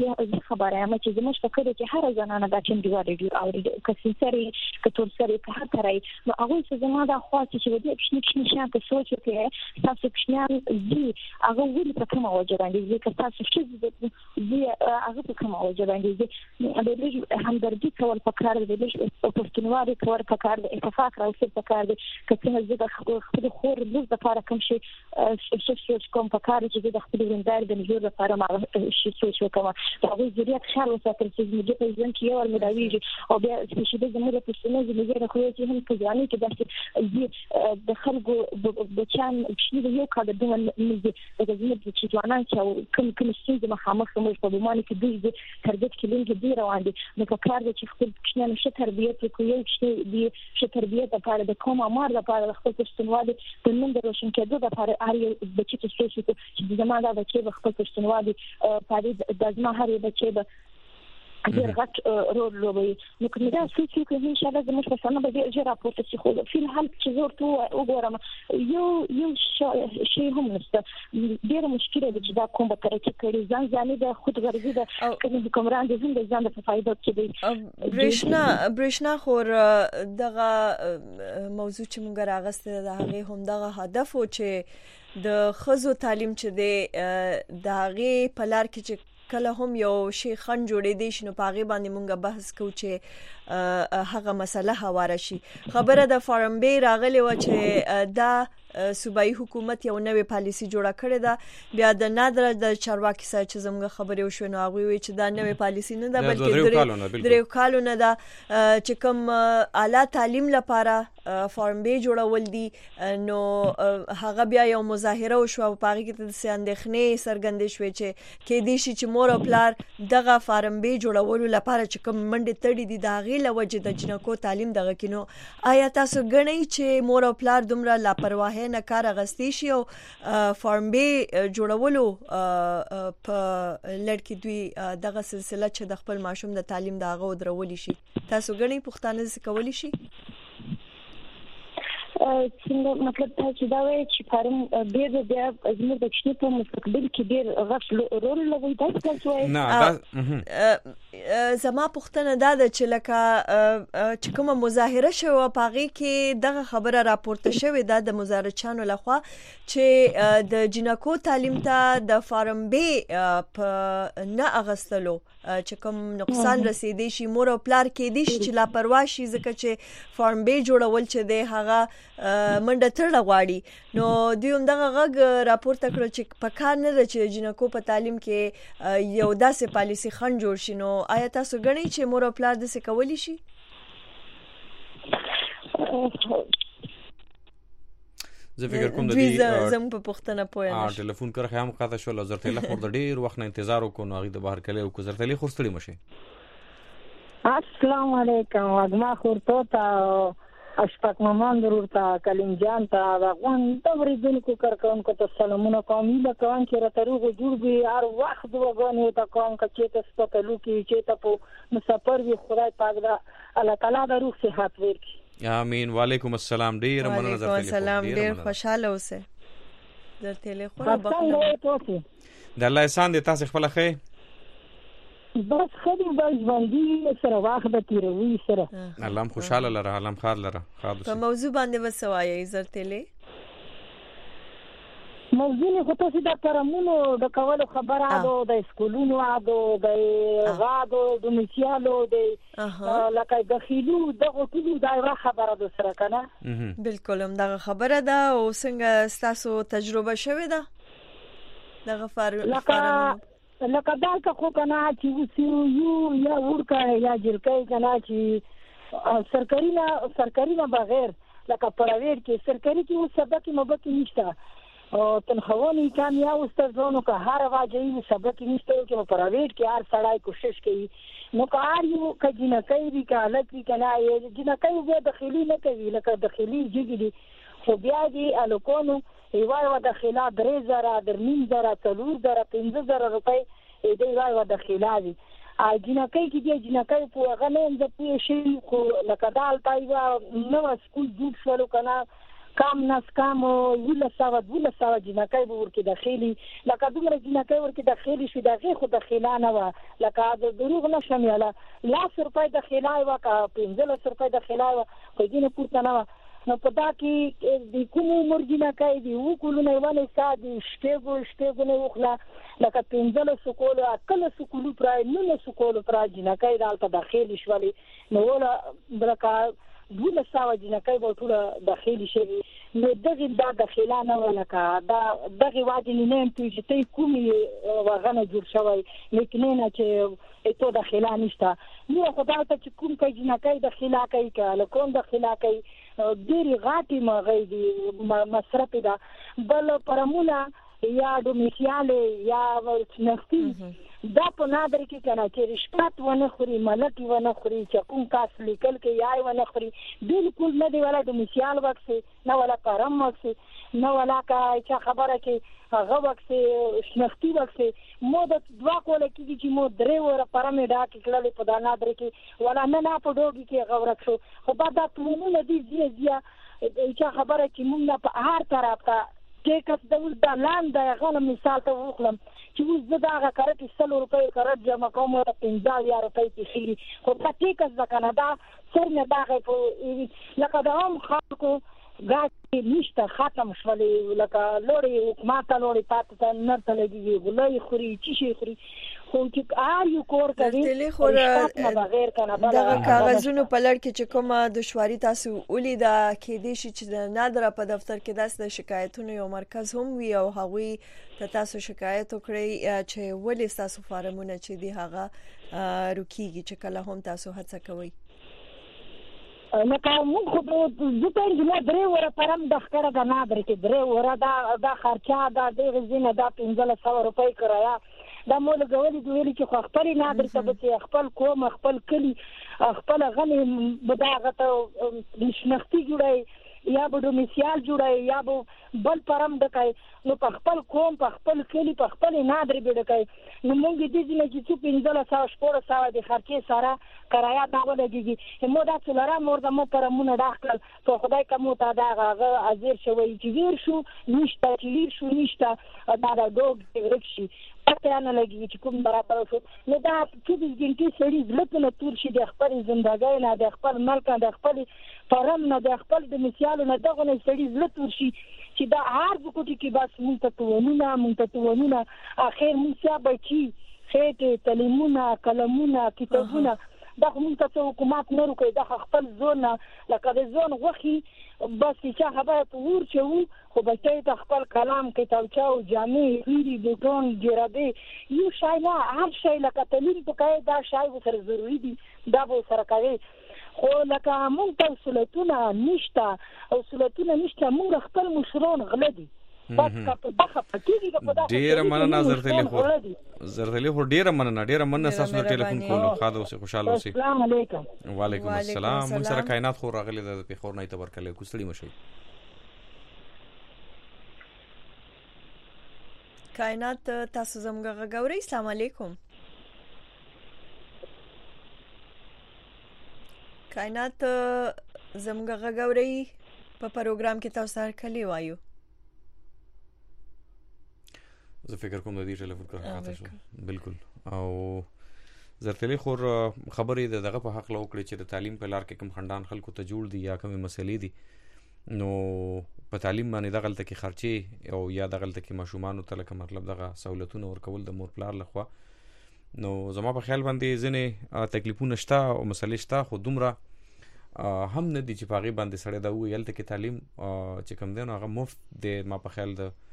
خبره یم چې زموږ فکر کې هر ځانانه دا چې دی وړي او کسي سری کتور سری په هر طرای نو هغه څه زما دا خو چې دې پښنی پښنی شان ته سوچ کې تاسو پښنیان دي هغه ولې په کومه وجه باندې چې تاسو چې دې هغه په کومه وجه باندې دې همدردي کول په پکار دی چې پښتونولي کول پکار دی اتفاق راوستل پکار دی کله چې د خپل خور لږ د لپاره کوم شي سوچ کوم پکار چې د خپل وندار د نجور لپاره ما شي سوچ وکم دا وی ضرورت خار وساتل چې موږ په ځین کې یو المداویږي او بیا چې د زموږ په سنو زموږ خو چې هم په ځاني کې داسې د خلکو بچان چې یو کال د موږ د زموږ چې ځوانان چې کوم کوم څه مخامخ موږ په بمانه کې دوی تربیت کې لږ دی روان دي نو په کار د چې خپل کښنه نشه تربیت کوي یو چې دی چې تربیت لپاره د کومه مار لپاره خپل پښتونولي د نن د روشن کېدو لپاره اړ بچی ته څه چې زموږ د بچي خپل پښتونولي په د ځما هر بچي به ډېر غټ رول لوبوي نو کوم دا څه چې ان شاء الله زموږ په سمه به ډېر راپورته شي خو په حال چې زه ورته وګورم یو یو شی هم نشته ډېر مشکل دی چې دا کوم به ترکه کړي ځان ځاني د خود غرضي د کومران د ژوند ځان د فایده کې دی برښنا برښنا خور دغه موضوع چې مونږ راغسته د هغه هم دغه هدف و چې د خزو تعلیم چې دی د هغه په لار کې چې کله هم یو شی خن جوړې دي شنو پاغي باندې مونږه بحث کوو چې هغه مسله هواره شي خبره د فارم بی راغلی و چې دا صوبایي حکومت یو نوې پالیسی جوړه کړې ده بیا د نادر د چارواکي سره چې زموږ خبرې وشو نو هغه وی چې دا نوې پالیسی نه ده بلکې درې کالو نه ده چې کوم اعلی تعلیم لپاره فارم بی جوړول دي نو هغه بیا یو مظاهره وشو په هغه کې د سیاندخنې سرګندې شوې چې کې دي چې مور او پلار دغه فارم بی جوړولو لپاره چې کوم منډه تړي دي دا غي لوجه د جنکو تعلیم دغه کینو آیا تاسو غنئ چې مور او پلار دومره لاپرواهي نه کار غستی شي او فارم بی جوړولو په لړکی دوی دغه سلسله چې د خپل ماشوم د تعلیم دغه درولي شي تاسو غنئ پښتانه څه کولی شي څنګه مطلب دا چې دا وایي چې فارم ډېر بیا زموږ د کښنې په مستقبل کې ډېر غټ رول لوبوي دا څه نه زما پوښتنه دا ده چې لکه چې کومه مظاهره شوه په هغې کې دغه خبره راپورته شوې ده د مظاهرچیانو لخوا چې د جنکو تعلیم ته د فارم بی په نه اغستلو چې کوم نقصان رسیدي شي مور او پلار کې دي چې لاپروا شي ځکه چې فارم بی جوړول چې دی هغه منډه تړل غواړي نو دوی هم دغه غږ راپورته کړ چې په کار نه ده چې جنکو په تعلیم کې یو داسې پالیسی خن جوړ شي نو آیا تاسو غنئ چې مور او پلار داسې کولی شي زه فکر کوم د دې زم په پښتنه پوهه ا ټلیفون کر خیام قاطه شو لزرتله خور د ډیر وخت نه انتظار وکړو نو هغه د بهر کله او زرتله خورستړي مشه السلام علیکم واګما خورته تا اشفاق مامان ضرورتا کلیم جان تا غون دوري دونکو کارکونکو ته سلامونه کوم د کوم چې راتروغ جوړ به هر وخت وګونی ته کوم چې ته سپتلو کې چې ته په مسافر وي خدای پاک دا الله تعالی د روح صحت ورکړي امين وعلیکم السلام ډیر مننه وعلیکم السلام ډیر خوشاله اوسه درته له خو بخښنه د الله احسان دې تاسو خپل خې بس خدي بس باندې سره واخد تیروي سره الله خوشاله لره علم خار لره خاص په موضوع باندې وسوایي زرتله موضوع خو تاسو د پرمونو د کولو خبره ده د سکولونو ده د غادو د میشالو د لکه د خېلو دغه ټول دا خبره ده سره کنه بالکل هم دغه خبره ده او څنګه تاسو تجربه شوه ده دغه فارم لکه دا که خو کنه چې وسیو یو یا ورکا یا جلکای کنه چې سرکاري نه سرکاري نه بغیر لکه پرایویټ کې سرکاري کې اوس سبق مبک نشته او تنخوانی کامیاب استادانو که هر واجبي سبق نشته چې پرایویټ کې هر سړی کوشش کوي نو کار یو کجنه کوي کاله کې کنه یې جنه کوي به داخلي نه کوي لکه داخلي جګړي خو بیا دی الکونو ایوای و داخله درې زره درنیم زره څلور زره پنځه زره روپۍ دی ایوای و داخله دي ا جنکای کې دی جنکای په غنه د پوه شي خو لکه دال پایوا نو سکول جوړ شلو کنه کام ناس کام ولا سوا ولا سوا جنکای به ورکه داخلي لکه دومره جنکای ورکه داخلي شو دغه خو داخله نه و لکه د دروغ نه شمیاله لاس روپۍ داخله و کا پنځه لاس روپۍ داخله و خو دینه پورته نه نو په دا کې د کوم عمر جنکۍ دي و کولونه ونه ساده شپږ شپږ نه وخلا لکه پنځله سکول اکل سکول پرای نه سکول پرای جنکۍ دالته داخلي شولې نو ولا برکا دوله ساوه جنکۍ به ټول داخلي شي نو دغه دا داخلانه ولکه دا دغه واجب نه نیم چې ته کومي وغنه جوړ شوی لیکن نه چې ته داخلانه نشته نو خدای ته چې کوم کوي جنکۍ داخلا کوي کله کوم داخلا کوي ډېری غاټي مغې دي مصرف ده بل پرمولا یا دومیسیاله یا نفتی دا په نادر کې کنه چې رشوت ونه خوري ملکی ونه خوري چې کوم کاس لیکل کې یای ونه خوري بالکل نه دی ولا دومیسیال وکسي نه ولا پرم وکسي نه ولا کا چې خبره کې هغه وکسي شنختی وکسي مو د دوا کوله کې چې مو درې ور پرم دا کې کله په دا نادر کې ولا نه نه په دوګي کې غوړک شو خو بعد دا ټولونه دي زی زی چې خبره کې مونږ په هر طرف ته کې کس د د لاندې غو مثال ته وخلم چې وز دغه کارت سل روپۍ کارت جمع کوم ته پنځه یا روپۍ تخیری خو په کې کس د کاناډا سر نه دغه په لکه د هم خلکو غاټي نشته ختم شولې لکه لوري حکومت لوري پاتې نه تلګي ګلای خوري چی شي خوري خو چې آر یو کور کوي تل بغیر کنه دغه کاغذونو په لړ کې چې کومه دشواری تاسو ولیدا کې دي چې نادره په دفتر کې داسې د شکایتونو یو مرکز هم وي او هغوی ته تاسو شکایت وکړئ چې ولې تاسو فارمونه چې دی هغه روکیږي چې کله هم تاسو هڅه کوئ نو کوم خو د ځکه چې درې وره پرم د ښکاره د نادر کې درې وره دا دا خرچه دا د غزینه دا پنځه سوه روپۍ کرایا دا مول غوړي د ویلي چې خپل نادر ته به خپل کوم خپل کلی خپل غني بداغه ته نشنختی جوړي یا به دومیسیال جوړي یا به بل پرم دکای نو په خپل کوم په خپل کلی په خپل نادر به دکای نو مونږ دې دې نه چې څو پنځه سوه شپږ سوه د خرچې سره کرایا دا ولګيږي مو دا څلره مور د مو پرمونه داخل په خدای کوم ته دا هغه ازیر شوی چې ویر شو نشته چې ویر شو نشته دا دا دوګ ورکشي پته نه لګي چې کوم برابر شو نو دا چې د جنټي سړي زلته تور شي د خپل ژوندۍ نه د خپل ملک د خپل فرم نه د خپل د مثال نه دغه نه سړي زلته تور شي چې دا هر څه کې بس مونږ ته ونه مونږ ته ونه اخر مونږ څه بچي خېټه تعلیمونه کلمونه کتابونه دا مونږ ته حکومت نه روکي دا خپل ځون لکه د ځون غوخي بس چې خبره پور چو خو بچي ته خپل کلام کتابچه او جامې پیری بوټون جرابې یو شای نه هر شای لکه تعلیم په کې دا شای سره ضروری دي دا به سره کوي خو لکه مونږ ته اصولتونه نشته اصولتونه نشته مونږ خپل مشرون غلدي بس کا په دغه پکېږي په دغه ډیر مننه زرتلی خو زرتلی خو ډیر مننه ډیر مننه تاسو د ټلیفون کولو خاله اوسه خوشاله اوسه السلام علیکم وعلیکم السلام موږ سره کائنات خو راغلی د پیښور نه تبرکله کوستړي مشي کائنات تاسو زموږ غوړی السلام علیکم کائنات زموږ غوړی په پروګرام کې تاسو سره کلی وایو زه فکر کوم د دې ټلیفون کار خاطر شو بالکل او زرتلی خور خبرې دغه په حق لوکړي چې د تعلیم په لار کې کوم خندان خلکو ته جوړ دي یا کوم مسلې دي نو په تعلیم باندې دغه تل کې خرچي او یا دغه تل کې ماشومان ته لکه مطلب دغه سہولتونه ورکول د مور پلار لخوا نو زما په خیال باندې ځنه تکلیفونه شته او مسلې شته خو دومره هم نه دي چې پاغي باندې سړی دا ویل ته کې تعلیم چې کوم دی نو هغه مفت دی ما په خیال د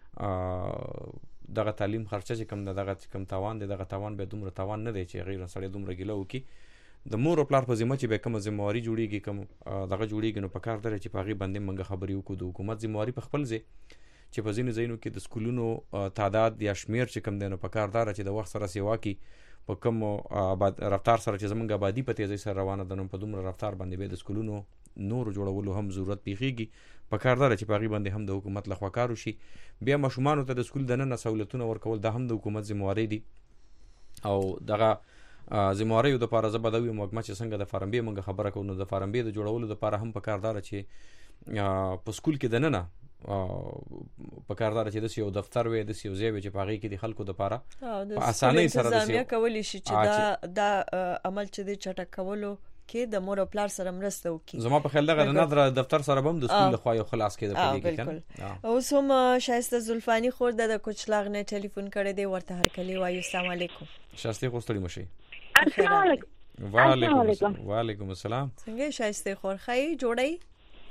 دغه تعلیم خرچه چې کوم دغه کوم تاوان دی دغه تاوان به دومره تاوان نه دی چې غیر سړی دومره ګیله وکي د مور او پلار په ذمہ چې به کوم ذمہواری جوړیږي کوم دغه جوړیږي نو په کار درې چې پاغي باندې منګه خبري وکړو د حکومت ذمہواری په خپل ځای چې په ځینو ځینو کې د سکولونو تعداد یا شمیر چې کوم دی نو په کار دار چې د وخت سره سیوا کی په کوم آباد رفتار سره چې زمونږ آبادی په تیزی سره روانه ده نو په دومره رفتار باندې به د سکولونو نور جوړولو هم ضرورت پیږي په کار دار چې پاغي باندې هم د حکومت لخوا کار وشي بیا ماشومان ته د سکول دننه سہولتونه ورکول د هم د حکومت ذمہواری دي او دغه ذمہواری د لپاره زبدوي مګما چې څنګه د فارمبي موږ خبره کوو نو د فارمبي د جوړولو لپاره هم په کار دار چې په سکول کې دننه په کاردار چې د یو دفتر وي د یو ځای چې پاغي کې د خلکو د لپاره په اسانۍ سره د ځامیا کولی شي چې دا د عمل چې د چټک کولو کې د مور او پلار سره مرسته وکړي. زما په خیال دغه نظر دفتر سره هم د سکول لخوا یو خلاص کېده په دې کې کنه. اوس هم شایسته زلفانی خور د کوچلاغ نه ټلیفون کړی دی ورته هرکلی وایو. السلام علیکم. شایسته خو ستړي مشي. السلام علیکم. وعلیکم السلام. وعلیکم السلام. څنګه شایسته خور خای جوړی؟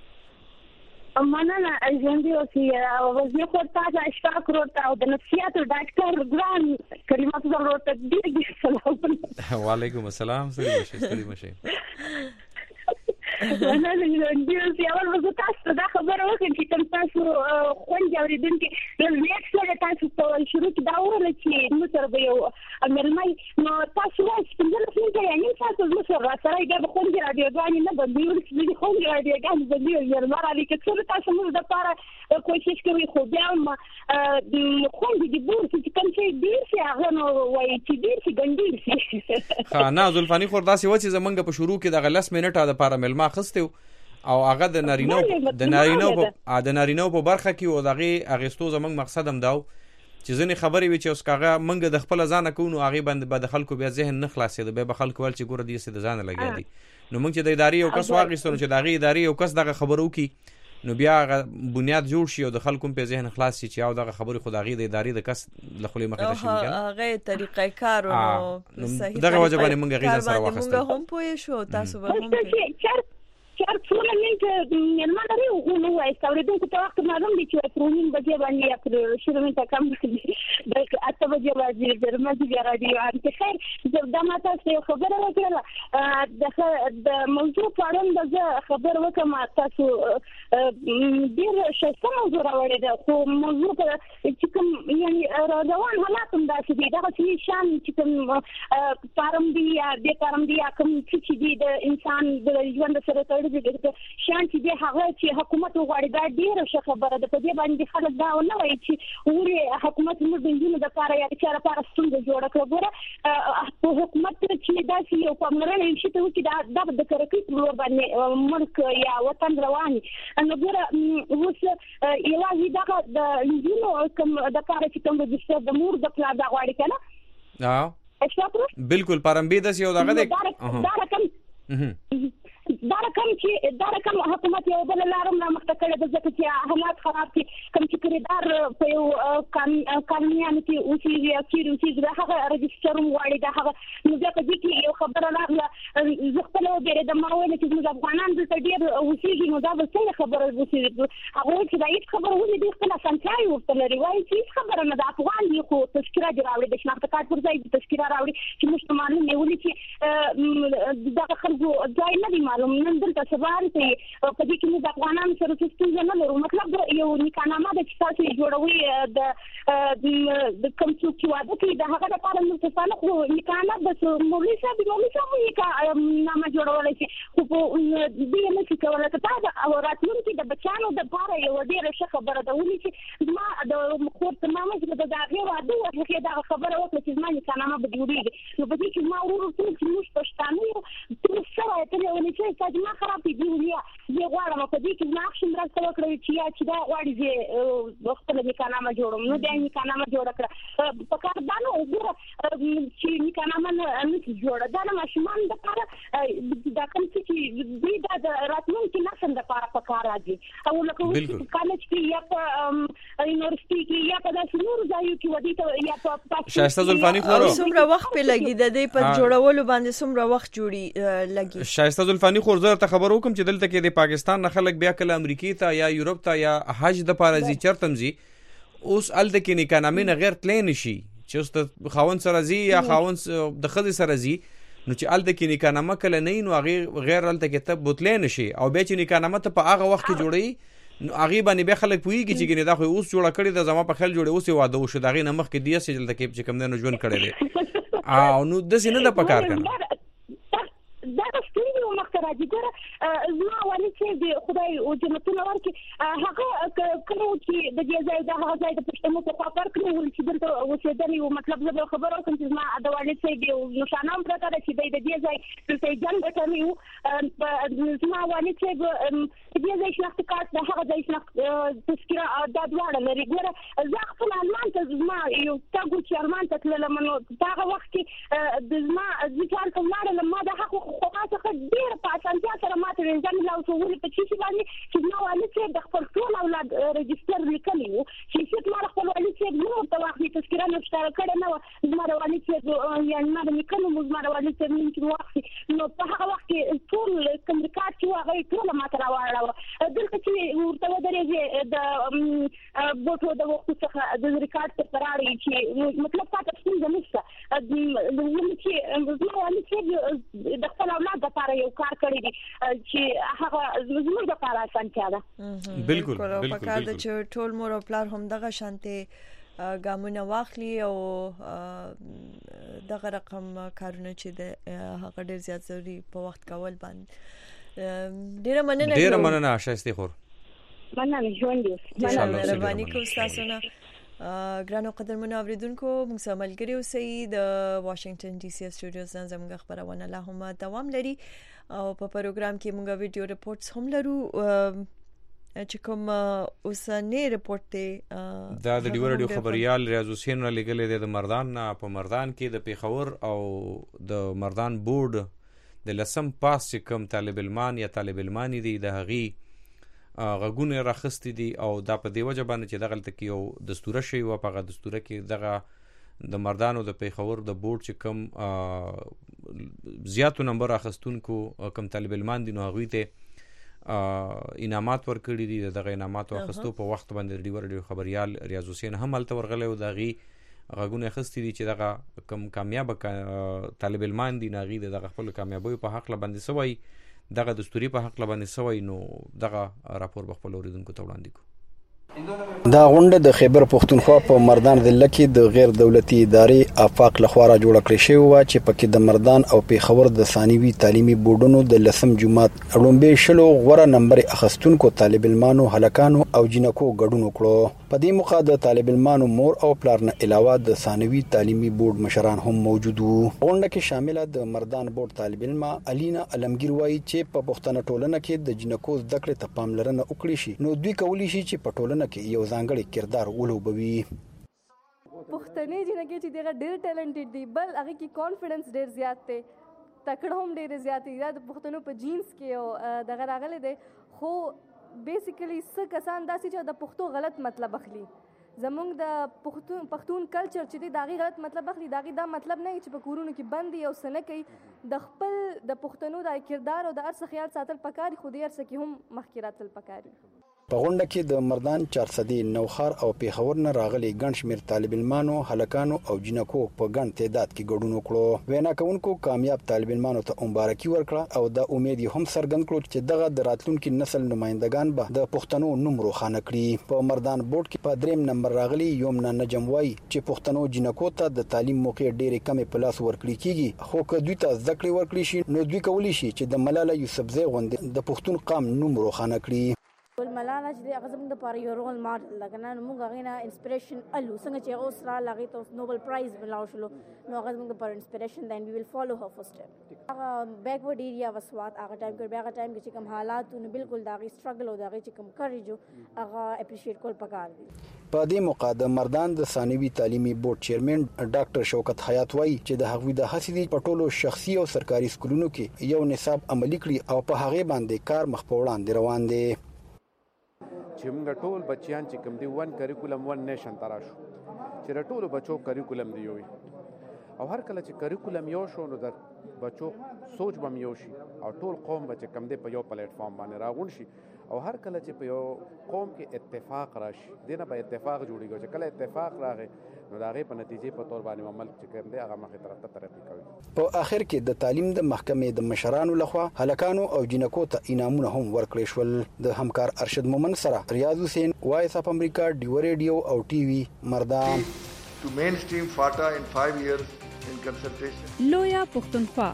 مننه ژوندۍ اوسئ. وزیر خور ته اشفاق ورته او د نفسیاتو ډاکټر ګران کریمات ورته ډېر ډېر سلام. وعلیکم السلام. ستړي مشي ستړي مشي. مننه ژوندۍ اوسئ. اول وزو تاسو دا خبره وکړم چې کوم تاسو خوند اورېدونکي نیکس سره تاسو په شروع کې دا وویل چې موږ سره به یو مېلمه نو تاسو وایئ چې پنځلس منټه یا نیم ساعت زموږ سره راسره بیا به خوند راډیوګانې نه بندوي چې خوند راډیوګانې بندوي مېلمه رالي که څه تاسو موږ دپاره کوشش کوي خو بیا هم خوند دې بور چې کوم شی ډېر شي هغه نو وایي چې ډېر شي ګنډېر شي. ښه نه زلفاني خور داسې وه چې زمونږ په شروع کې دغه لس منټه دپاره مېلمه اخیستی او هغه د نارینو د نارینو په د نارینو په برخه کې او دغه اغستو زمنګ مقصد هم داو چې ځنې خبرې وي چې اوس کاغه منګه د خپل ځان کو نو هغه باندې به د خلکو بیا ذهن نه خلاصېد به خلکو ول چې ګوره دې سي د ځان لګیا دي نو موږ چې د ادارې یو کس واغستو چې دغه ادارې یو کس دغه خبرو کې نو بیا بنیاد جوړ شي او د خلکو په ذهن خلاص شي چې او دغه خبرې خدایي د ادارې د کس لخلې مخه ته شي هغه طریقې کار او صحیح دغه وجه باندې موږ غیزه سره واخستل موږ هم پوه شو تاسو به هم چار څونه منټه مېلمه لري او نو وایي اورېدونکو ته وخت معلوم دي چې تر نیم بجې باندې یا تر شلو منټه کم د اته بجې باندې د مازی بیا راډیو انت خیر دا ما تاسو خبره وکړه د موضوع په اړه د خبر وکم تاسو ډیر شته موضوع راوړی ده خو موضوع چې کوم یعنی روان حالات هم داسې دي دغه چې شان چې کوم فارم دی یا د فارم دی یا کوم چې دی د انسان د ژوند سره شان چې د هغه چې حکومت غواړي دا ډیره ښه خبره ده په دې باندې خلک دا نه وایي چې ولې حکومت موږ د نجونو دپاره یا د چا لپاره ستونزه جوړه کړه ګوره په حکومت چې داسې یو پاملرنه شي ته وکړي دا د ترقۍ په لور باندې ملک یا وطن روان نو ګوره اوس یوازې دغه د نجونو کوم دپاره چې کوم رجسټر د مور د پلار دا غواړي که نه بالکل پارمبي داسې یو دغه دی دا رقم دا رقم چې دا رقم حکومت یو بل لارم رامخته کړی د ځکه چې حالات خراب دي کوم چې کریدار په یو قانونیانو کې اوسېږي یا چیرې اوسېږي د هغه رجسټر هم غواړي د هغه نو بیا په دې کې یو خبره راغله زه خپله وبېرېدم ما ویل چې زموږ افغانان دلته ډېر اوسېږي نو دا به څنګه خبره اوسېږي هغه ویل چې دا هېڅ خبره ولې دوی خپله اسانتیا یې ورته لري وایي چې هېڅ خبره نه ده افغان دي خو تذکره دې راوړي د شناخته کارت پر ځای تذکره راوړي چې موږ ته معلوم دی ولې چې دغه خلکو ځای نه دی معلوم نن دلته سبا هلته په دې کې موږ افغانانو سره څه ستونزه نه لرو مطلب یو نکاحنامه ده چې تاسو یې جوړوئ د کوم څوک چې واده کوي د هغه لپاره موږ ته نه خو نکاحنامه بس مولوي صاحب مولوي صاحب نکاحنامه جوړولی شي خو په دې یې نه شي کولی که تا او راتلونکي د بچیانو دپاره یوه ډېره ښه خبره ده ولې چې زما د خور تر مامه چې به د هغې واده و هغې دغه خبره وکړه چې زما نکاحنامه به جوړېږي نو په دې کې زما ورور ټول چې موږ پښتانه یو ټول څه وایي ته ولې چې ستا زما خراب دي ولیا زه غواړم په دې کې زما ښه مرسته وکړئ چې یا چې دا غواړي زه خپله نکاحنامه جوړم نو بیا یې نکاحنامه جوړه کړه په کار دا نه وګوره چې نکاحنامه نه شي جوړه دا د ماشومانو دپاره دا کوم څه چې دوی دا د راتلونکي نسل دپاره په کار راځي او لکه اوس په کالج کې یا په یونیورسټي کې یا په داسې نورو ځایو کې ودې ته یا په شایسته زلفاني خور څومره وخت پې لګي د دې په جوړولو باندې څومره وخت جوړي لګي شایسته زلفاني خور زه ته خبر وکم چې دلته کې د پاکستان نه خلک بیا کله امریکای ته یا یورپ ته یا حج د پاره زی چرتم زی اوس ال د کې نکاحنامې نه غیر تللی نشي چې اوس د خاوند سره زی یا خاوند د ښځې سره زی نو چې ال د کې نکاحنامه کله نه نو هغې غیر هلته کې ته بوتلی نشي او بیا چې نکاحنامه ته په هغه وخت کې جوړوي نو هغې باندې بیا خلک پوهېږي چې ګنې دا خو اوس جوړه کړې ده زما په خیال جوړې اوس یې واده وشو د هغې نه مخکې داسې دلته کې چې کوم دی نو ژوند کړی دی او نو داسې نه ده په کار که نه دا د ستونزې و مخته راځي ګوره زما والد صاحب د خدای جنتونه ورکړي هغه کله و چې د دې ځای د هغه ځای د پښتنو په خوا فرق نه ول چې دلته اوسېدلی و مطلب زه به خبره وکړم چې زما د والد صاحب یو نښانه هم پرته ده چې دی د دې ځای دلته یې جنګ ګټلی و زما والد صاحب د دې ځای شناخته کارت د هغه ځای شناخت تذکره دا دواړه لري ګوره زه خپل ارمان ته زما یو تګ و چې ارمان ته تللم نو په هغه وخت کې د زما زه چې هلته ولاړلم ما د هغه خو ما څخه ډېر مو زما والي تمرین کې وخت نو په هغه وخت کې ټول کوم ریکارډ چې هغه ټول ما تر واړه دلته چې ورته ودرېږي د بوټو د وخت څخه د ریکارډ ته پراړي چې مطلب تاسو څنګه نشته د چې زما والي چې د خپل اولاد لپاره یو کار کړی دی چې هغه زموږ لپاره اسانتیا ده. بالکل بالکل په کار د چې ټول مور او پلار هم دغه شانتي ګامونه واخلي او دغه رقم کارونه چې د هغه ډیر زیات ضروري په وخت کول باندې ډیر مننه ډیر مننه شایسته خور مننه ژوند دې مننه مهرباني کوم تاسو نه ګرانو قدرمنو اوریدونکو موږ سره ملګری اوسئ د واشنگټن ډي سي سټوډیوز نه زموږ خبرونه لا هم دوام لري او په پروګرام کې موږ ویډیو ریپورټس هم لرو چې کوم اوسنی ریپورت ته دا د ډیو رادیو خبريال ریاض حسین را لګلې د مردان نه په مردان کې د پیښور او د مردان بورډ د لسم پاس چې کوم طالب المان یا طالب المانی دی د هغي غږونه راخستې دي او دا په دی وجه باندې چې دغه تک یو دستوره شی او په دستوره کې دغه د مردانو د پیښور د بورډ چې کم زیاتو نمبر اخستونکو کم طالب المان دي نو هغه ته انعامات ورکړي دي دغه انعامات اخستو په وخت باندې ډیور ډیو خبريال ریاض حسین هم الته ورغله او دغه غږونه اخستې دي چې دغه کم کامیاب طالب المان دي ناغي دغه خپل کامیابی په حق لبندې سوی دغه دستوري په حق لبندې سوی نو دغه راپور بخپل اوریدونکو ته وړاندې کو. دا غونډه د خیبر پښتونخوا په مردان ضلع کې د غیر دولتي ادارې افاق لخوا را جوړه کړې شوې و چې پکې د مردان او پیښور د ثانوي تعلیمي بورډونو د لسم جمعات اړومبه شلو غوړه نمبر اخستونکو طالب علمانو هلکانو او جنکو ګډون وکړو. په دې موخه د طالب علمانو مور او پلار نه علاوه د ثانوي تعلیمي بورډ مشران هم موجود وو. غونډه کې شامل د مردان بورډ طالب علمه الینا علمگیر وایي چې په پښتنه ټولنه کې د جنکو زده کړې ته پاملرنه وکړي شي نو دوی کولی شي چې په ټولنه کې یو ځانګړی کردار ولوبوي. پښتني جنکه چې دغه ډېر ټیلنټډ دي بل هغه کې کانفیډنس ډېر زیات دی تکړه هم ډېر زیات دي د پښتنو په جینز کې او دغه راغلي دي خو بیسیکلی څه کسان داسې چې د پښتو غلط مطلب اخلي زمونږ د پښتون پښتون کلچر چې دی داغي غلط مطلب اخلي داغي دا مطلب نه چې په کورونو کې بندي او سنه کوي د خپل د پښتنو د کردار او د ارڅ خیال ساتل پکاري خو د ارڅ کې هم مخکرات تل پکاري. په غونډه کې د مردان چارسدي نوخار او پیښور نه راغلي ګڼ شمېر طالب علمانو هلکانو او جنکو په ګڼ تعداد کې ګډون وکړو. وینا کوونکو کامیاب طالب علمانو ته مبارکي ورکړه او د امید هم څرګند کړ چې دغه د راتلونکي نسل نمائندگان به د پښتنو نوم روښانه کړي. په مردان بورډ کې په دریم نمبر راغلي یومنا نجم وای چې پښتنو جنکو ته د تعلیم موقع ډېرې کمې په لاس ورکړي کیږي خو که دوی ته زده کړې ورکړي شي نو دوی کولی شي چې د ملاله یوسفزۍ غوندې د پښتون قام نوم روښانه کړي. ول ملاله چې هغه زموږ د پاره یو رول ماډل لګنه موږ هغه نه انسپریشن الو څنګه چې اوس را لغې ته نوبل پرایز ملاو شلو نو هغه زموږ د پاره انسپریشن دین وی ویل فالو هر فرست سټپ. هغه بیکورډ ایریا وسوات هغه ټایم کې هغه ټایم کې چې کوم حالات نو بالکل داغي سټرګل او داغي چې کوم کریجو هغه اپریشیټ کول پکار دي. په دې موقع د مردان د ثانوي تعلیمي بورډ چیرمن ډاکټر شوکت حیات وایي چې د هغوی د هڅې په ټولو شخصي او سرکاري سکولونو کې یو نصاب عملی کړي او په هغه باندې کار مخ په وړاندې روان دي. چې موږ ټول بچیان چې کوم دی ون کریکولم ون نیشن تراشو چې ټول بچو کریکولم دی وي او هر کله چې کریکولم یو شو نو د بچو سوچ بم یو شي او ټول قوم بچ کم دی په یو پلیټ فارم باندې راغون شي او هر کله چې په یو قوم کې اتفاق راشي دنه به اتفاق جوړیږي چې کله اتفاق راغی نو دا غي په نتیجې په تور باندې عمل چې کوم دی هغه مخې طرف ته ترقی کوي. په اخر کې د تعلیم د محکمې د مشرانو لخوا هلکانو او جنکو ته انعامونه هم ورکړل شول. د همکار ارشد مومن سره ریاض حسین وایس اف امریکا ډیو ریډیو او ټي وي مردان. To mainstream FATA in five years in consultation. لویا پښتونخوا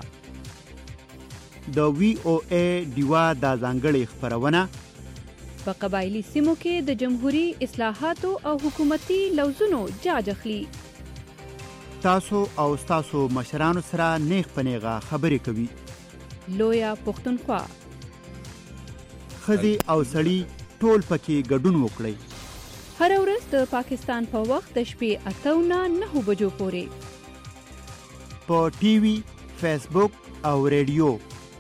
د وی او ای دیوا د ځانګړي خبرونه په قبایلی سیمو کې د جمهوریت اصلاحاتو او حکومتي لوزونو جاج اخلي. تاسو او تاسو مشرانو سره نیغ پنیغه خبرې کوي. لویا پښتونخوا خزي او سړی ټول پکې ګډون وکړي. هر ورځ د پاکستان په وخت د شپې اته نه نه بجو پورې په ټي وي، فیسبوک او ریډیو.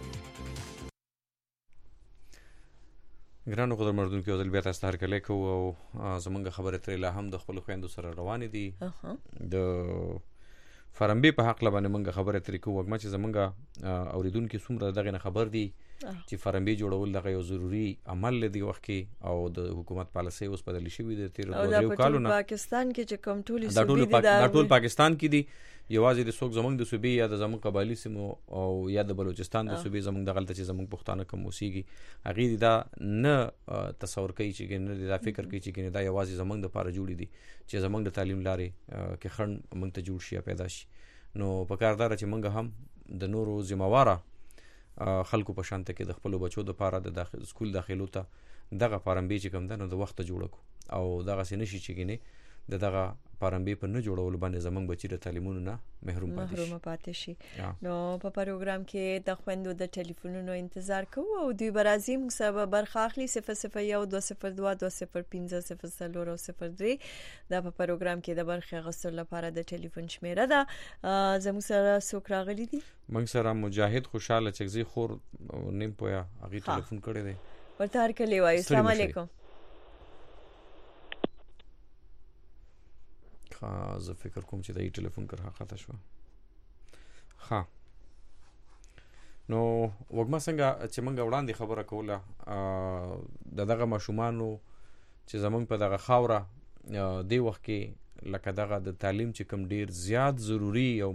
ګرانو قدر مردون کې ځل بیا تاسو ته هرکلی کوو او زمونږ خبرې ترې لا هم د خپلو خویندو سره روانې دي. د فارمبي په حق لبانه منګه خبره ترې کوو وګما چې زمونږه اوریدونکو څومره دغه نه خبر دي چې فارمبي جوړول دغه یو ضروری عمل دی وخت کې او د حکومت پالیسي اوس بدلی شوې ده تیر دوه کالو نه پاکستان کې چې کوم ټول صوبې دي دا ټول پاکستان کې دي یوازې د څوک زمونږ د صوبې یا د زمونږ قبایلی سیمو او یا د بلوچستان د صوبې زمونږ دغه چې زمونږ پښتانه کوم اوسېږي هغه دا نه تصور کوي چې نه دا فکر کوي چې دا یوازې زمونږ د پاره جوړې دي چې زمونږ د تعلیم لارې کې خړن موږ ته جوړ شي پیدا شي نو په کاردار چې موږ هم د نورو ذمہواره خلکو په شانته کې د خپل بچو د پاره د داخل سکول داخلو ته دغه پارمبي چې کوم ده نو د وخت جوړ کو او دغه سینې شي چې ګینه د دغه پارمبي په نه جوړول باندې زمونږ بچی د تعلیمونو نه محروم پاتې شي محروم پاتې شي نو په پروګرام کې د خويندو د ټلیفونونو انتظار کوو او دوی برازي موږ سبا برخه اخلي صفر صفر یو دو صفر دوه دو صفر پنځه صفر صفر او صفر درې دا په پروګرام کې د برخه غوښتل لپاره د ټلیفون شمیره ده زموږ سره څوک راغلي دي موږ سره مجاهد خوشاله چغزي خور نیم پویا هغه ټلیفون کړی دی ورته هر کله وایي السلام علیکم ها زه فکر کوم چې د ټلیفون کرها خطا شو ها نو وګما څنګه چې مونږ وړاندې خبره کوله د دغه ماشومانو چې زمونږ په دغه خاوره دی وخت کې لکه دغه د تعلیم چې کوم ډیر زیات ضروری او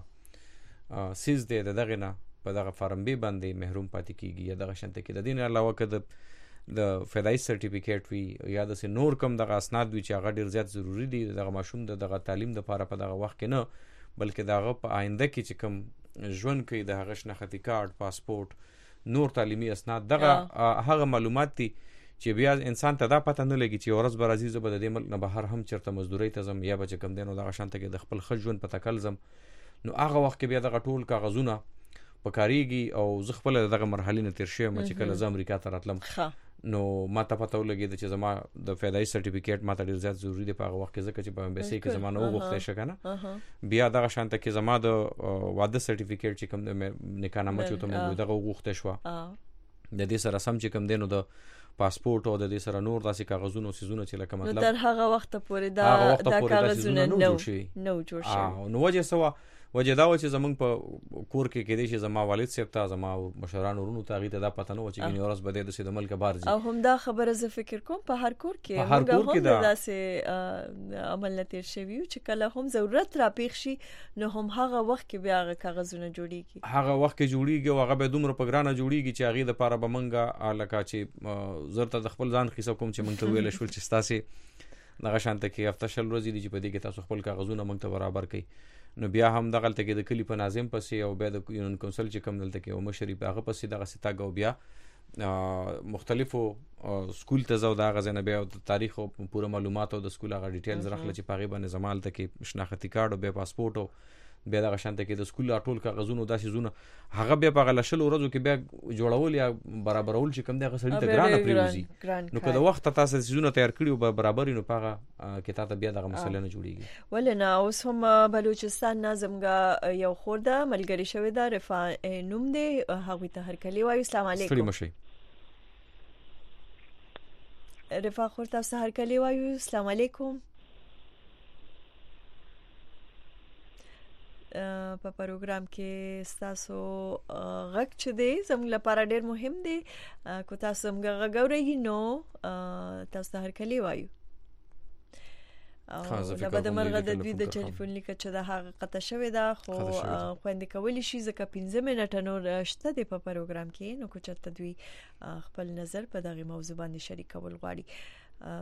مهمه سیز دی دغه نه په دغه فارمبي باندې محروم پاتې کیږي یا دغه شنته کې د دین علاوه کده د فدای سرټیفیکیټ وی یا د نور کم دغه اسناد وی چې هغه ډیر زیات ضروری دي دغه ماشوم د دغه تعلیم د لپاره په دغه وخت کې نه بلکې دغه په آینده کې چې کم ژوند کوي د هغه شناختی کارت پاسپورت نور تعلیمي اسناد دغه هغه معلومات دي چې بیا انسان ته دا پته نه لګي چې ورځ بر عزیز به د دې ملک نه بهر هم چرته مزدوري ته زم یا به کم دینو دغه شانته کې د خپل خځ ژوند په تکل زم نو هغه وخت کې بیا دغه ټول کاغذونه پکاريږي او زه خپل دغه مرحله نه تیر شوم چې کله زم امریکا ته راتلم نو ما ته پته ولګید چې زما د فدای سرټیفیکیټ ما ته ډیر زیات ضروری دی په هغه وخت کې ځکه چې په امبیسي کې زما نه وغوښته شو کنه بیا دغه شانته کې زما د واده سرټیفیکیټ چې کوم د نکاحنامه چې ته موږ دغه وغوښته شو د دې سره سم چې کوم دینو د پاسپورت او د دې سره نور داسې کاغذونه او سيزونه چې لکه مطلب تر هغه وخت پورې دا د کاغذونه نو نو جوړ شي نو وجه سوا وجه دا و چې زمونږ په کور کې کې دي چې زما والد صاحب ته زما مشران ورونو ته غي ته دا پته نه و چې ګنې ورځ بده د سید ملک بار دي او هم دا خبره زه فکر کوم په هر کور کې موږ هم داسې عمل نتیر شوی چې کله هم ضرورت را پیښ شي نو هم هغه وخت کې بیا هغه کاغذونه جوړیږي هغه وخت کې جوړیږي او هغه به دومره په ګرانه جوړیږي چې هغه د پاره به منګه الکه چې زرته د خپل ځان خیسه کوم چې مونږ ته ویل شول چې تاسو دغه شانته کې هفته شل ورځې دي چې په دې کې تاسو خپل کاغذونه مونږ ته برابر کړئ نو بیا هم دغه تل کې د کلی په ناظم پسې او بیا د یونین کونسل چې کوم دلته کې او مشري هغه پسې دغه ستاګو بیا مختلفو سکول ته زو دا غزنه بیا د تاریخ او پوره معلومات او د سکول هغه ډیټیلز راخله چې پاغي باندې زمال ته کې شناختی کارت او بیا پاسپورت او بیا دغه شانته کې د سکول ټول کاغذونو داسې زونه هغه بیا په غلشل ورځو کې بیا جوړول یا برابرول چې کوم دغه سړی ته ګرانه پریوزي نو کله وخت تاسو سيزونه تیار کړی او برابر نو پاغه کې تاسو بیا دغه مسله نه جوړیږي ولنه اوس هم بلوچستان نظمګه یو خورده ملګری شوی دا رفا نوم دی هغه ته هر کلی وایو السلام علیکم رفا خورته سحر کلی وایو السلام علیکم په پروګرام کې تاسو غږ چ دی زموږ لپاره ډیر مهم دی کو تاسو موږ غوړی نو تاسو هر کلی وایو او دا به د مرغه د دوی د ټلیفون لیک چې د هغه قطه شوی دا خو خويندې کولی شي ځکه پنځه منټه نور شته د په پروګرام کې نو کو چرته دوی خپل نظر په دغه موضوع باندې شریکول غواړي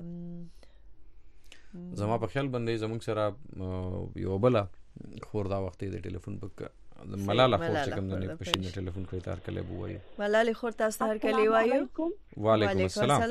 زما په خیال باندې زموږ سره یو بل خور دا وخت د ټلیفون په ملاله خور چې کوم نه په شین ټلیفون کوي تر کله بووي ملاله خور تاسو هر کله وایو وعلیکم السلام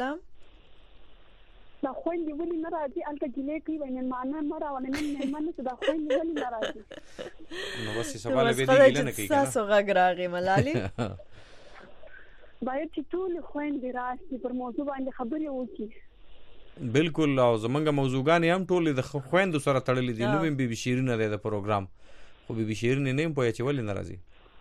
دا خويندې ولې ناراضي الته جلې کوي ویني معنا مرا ونه نه منه دا خويندې ولې ناراضي نو بس سوال به دي ګل نه کوي تاسو غږ راغی ملاله باید چې ټول خويندې راشي پر موضوع باندې خبرې وکړي بالکل او زمونږه موضوعګان هم ټول د خويندو سره تړلې دي نو بي بي شیرین نه د پروګرام خو بي بي شیرین نه هم پوهه چې ولې ناراضي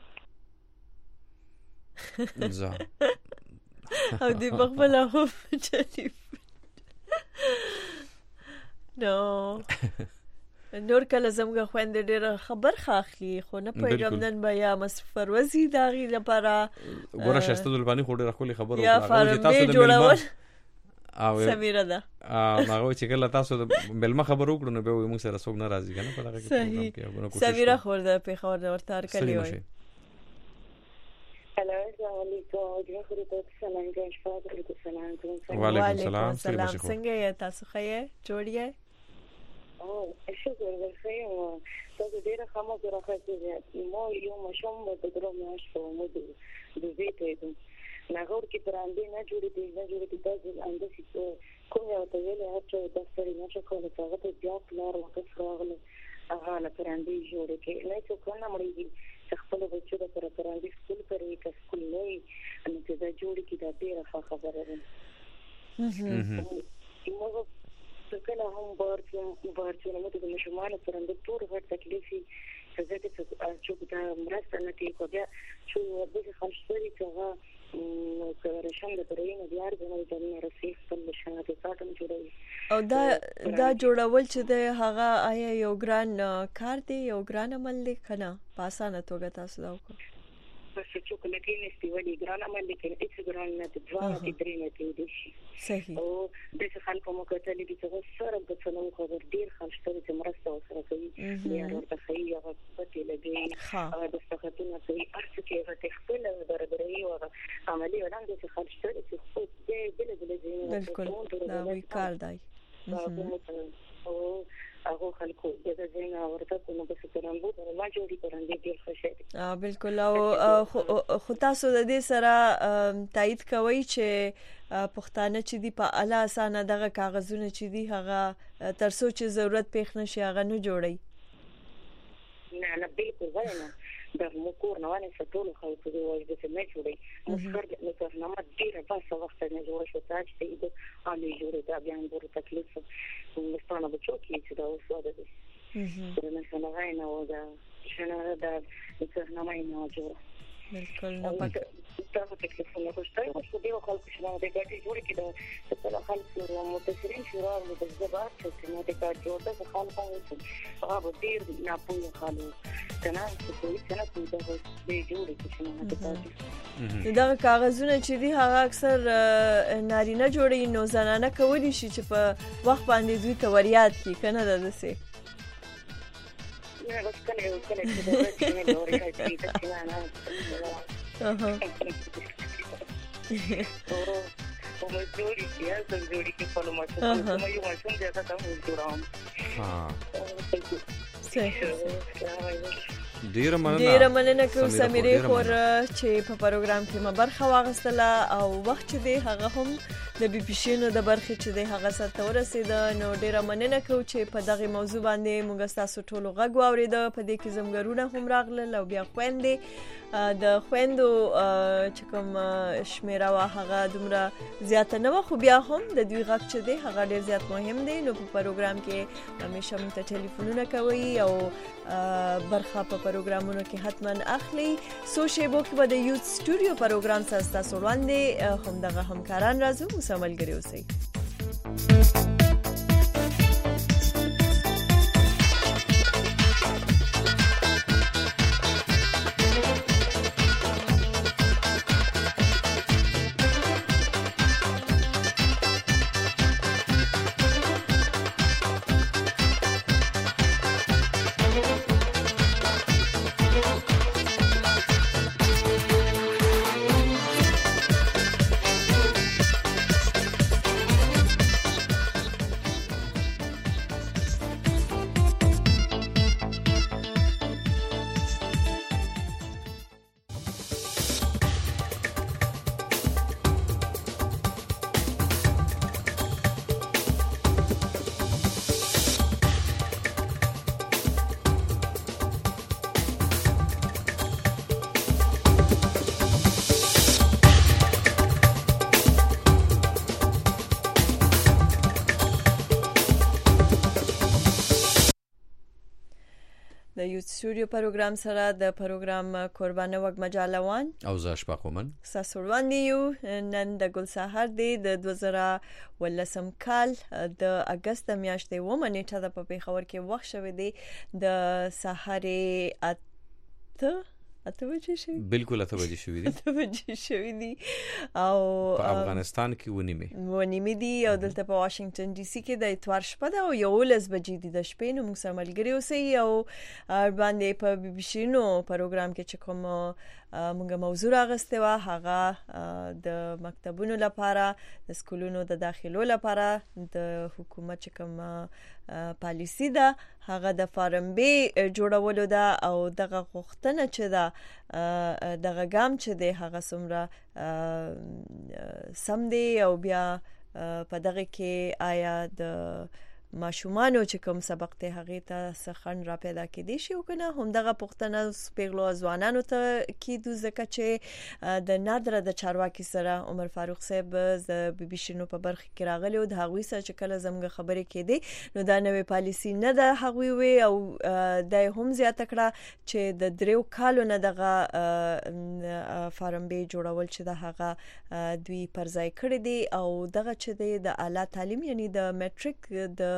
زه او دې بخبل هو چلی نو نور کله زموږ خويندې ډېر خبر خاخلي خو نه پیغام نن بیا مصرف روزي داغي لپاره ګوره شاسته دلبانی خو ډېر خولي خبر یا فارم جوړول او سميره ده ا هغه چې کله تاسو د بلما خبر وکړو نو به موږ سره څوک ناراضي کنه په هغه کې پروګرام کې ورنه کوشش سميره خور ده په خور ده ورته هر کلی وای هلا السلام علیکم جوړ خو ته سلام ګش فاضل ته سلام کوم وعلیکم السلام څنګه یې تاسو ښه جوړیه او شکر درخه او تاسو ډیره خامو راځي مو یو مشوم د درو ماش په مو د دې ته ناغور کې پراندې نه جوړې دي نه جوړې دي تاسو انده چې کوم یو ته ویل هڅه د ستړي نه څه کوله هغه ته بیا کلار وخت راغله هغه نه پراندې جوړې کې نه څه کنه مړېږي چې خپل بچو د پر پراندې سکول کوي که سکول نه وي نو چې دا جوړې کې دا ډیره ښه خبره ده موږ څنګه هم ورته ورته نو د مشمانو پراندې ټول غټ تکلیفي زه دې چې دا مرسته نه کوي خو بیا چې د خلشتري څنګه نو کورشن د پرېنه بیا د نړۍ رسېخ په شانه ساتم جوړوي او دا دا جوړول چې د هغه آیا یو ګران کار دی یو ګران عمل دی کنه په اسانه توګه تاسو دا وکړئ بس چې کوم کې نشي ولې ګران عمل دی کې هیڅ ګران نه دی ځوان دي درې نه دی شي صحیح او د څه خلکو مو کتلې دي چې سره د څنو خبر ډیر خلشتري چې مرسته وسره کوي یا ورته خي هغه پته لګي او د څه کوي ارڅ کې هغه خپل دربري او عملي وړاندې چې خلشتري چې خو دې بل بل دې بالکل دا وی کار دی او هغه خلکو د زینا ورته کومه څه ترنګو پر ما جوړی پرندې ډیر خوشاله اه بالکل او خو تاسو د دې سره تایید کوي چې پښتانه چې دی په اعلی اسانه دغه کاغذونه چې دی هغه تر څو چې ضرورت پېښ نشي هغه نه جوړي نه نه بالکل وایي د مکور نه ونه ستول خو په دې وایي چې نه جوړي مخکې نو تر نه ډیره پاسه وخت نه جوړ شو تاسو ته دې علي جوړه دا بیا ډیره تکلیف مستانه بچو کې چې دا اوسه ده چې نه څنګه غاینه و دا شنه دا څنګه نه مې نه جوړه بالکل نه پک تاسو تکلیف نه کوشته او څه دی خلکو چې نه د ګټي جوړ کړي دا په خلکو او متشرین شورا د زبات چې نه د کار جوړ ده خلکو هغه ډیر نه پوهه خالو کنه چې څنګه کوي دا به جوړ کړي نه دا کاغذونه چې دی هغه اکثر نارینه جوړي نو زنانه کولی شي چې په وخت باندې دوی ته وریاد کی کنه د دسه نه بس کله کله چې دا ورته نه لوري چې دا نه اها او مو جوړی کیه څنګه جوړی کې په لمر څه کوم یو ماشوم دې تا ته جوړام ها صحیح ډیر مننه ډیر مننه کوم سمیره خور چې په پروګرام کې ما برخه واغستله او وخت چې دی هغه هم د بي پي شینو د برخه چې دی هغه سره ورسید نو ډیر مننه کوم چې په دغه موضوع باندې موږ تاسو ټول غږ واورید په دې کې زمګرونه هم راغله او بیا خويندې د خويندو چې کوم شمیره وا هغه دومره زیات نه خو بیا هم د دوی غږ چې دی هغه ډیر زیات مهم دی نو په پروګرام کې همیشه موږ ته ټلیفونونه کوي او برخه په پروګرامونو کې حتما اخلي سوشيبو کې د یوت سټوډیو پروګرام سره تاسو وړاندې هم دغه همکاران راځو مسملګری اوسئ یوت سټوډیو پروګرام سره د پروګرام قربانه وګ مجالوان او زه شپاکومن ساسور باندې یو نن د ګل سحر دی د دوه زره ولسم کال د اگست میاشتې و منېټه د په خبر کې وخت شوه دی د سحر اته اته بجې شوی بالکل اته بجې شوی دي اته بجې شوی دي او په افغانستان کې ونیمه ونیمه دي او دلته په واشنگټن ډي سي کې د اتوار شپه ده او یو لس بجې دي د شپې نو موږ سره ملګری اوسئ او باندې په بي بي سي نو پروګرام کې چې کوم موږ موضوع راغسته وا هغه د مکتبونو لپاره د سکولونو د داخلو لپاره د حکومت چې کوم پالیسی ده هغه د فارم بی جوړولو ده او دغه غوښتنه چې ده دغه ګام چې ده هغه سمره سم دی او بیا په دغه کې آیا د ماشومانو چې کوم سبق ته هغه ته سخن را پیدا کړي شي او کنه هم دغه پښتنه سپیغلو ځوانانو ته کې د زکه چې د نادره د چارواکي سره عمر فاروق صاحب د بي بي سي نو په برخه کې راغلی او د هغوی سره چې کله زموږ خبرې کېدي نو دا نوې پالیسی نه ده هغوی وي او د هم زیاته کړه چې د دریو کالو نه دغه فارم بی جوړول چې د هغه دوی پرځای کړی دي او دغه چې د اعلی تعلیم یعنی د میټریک د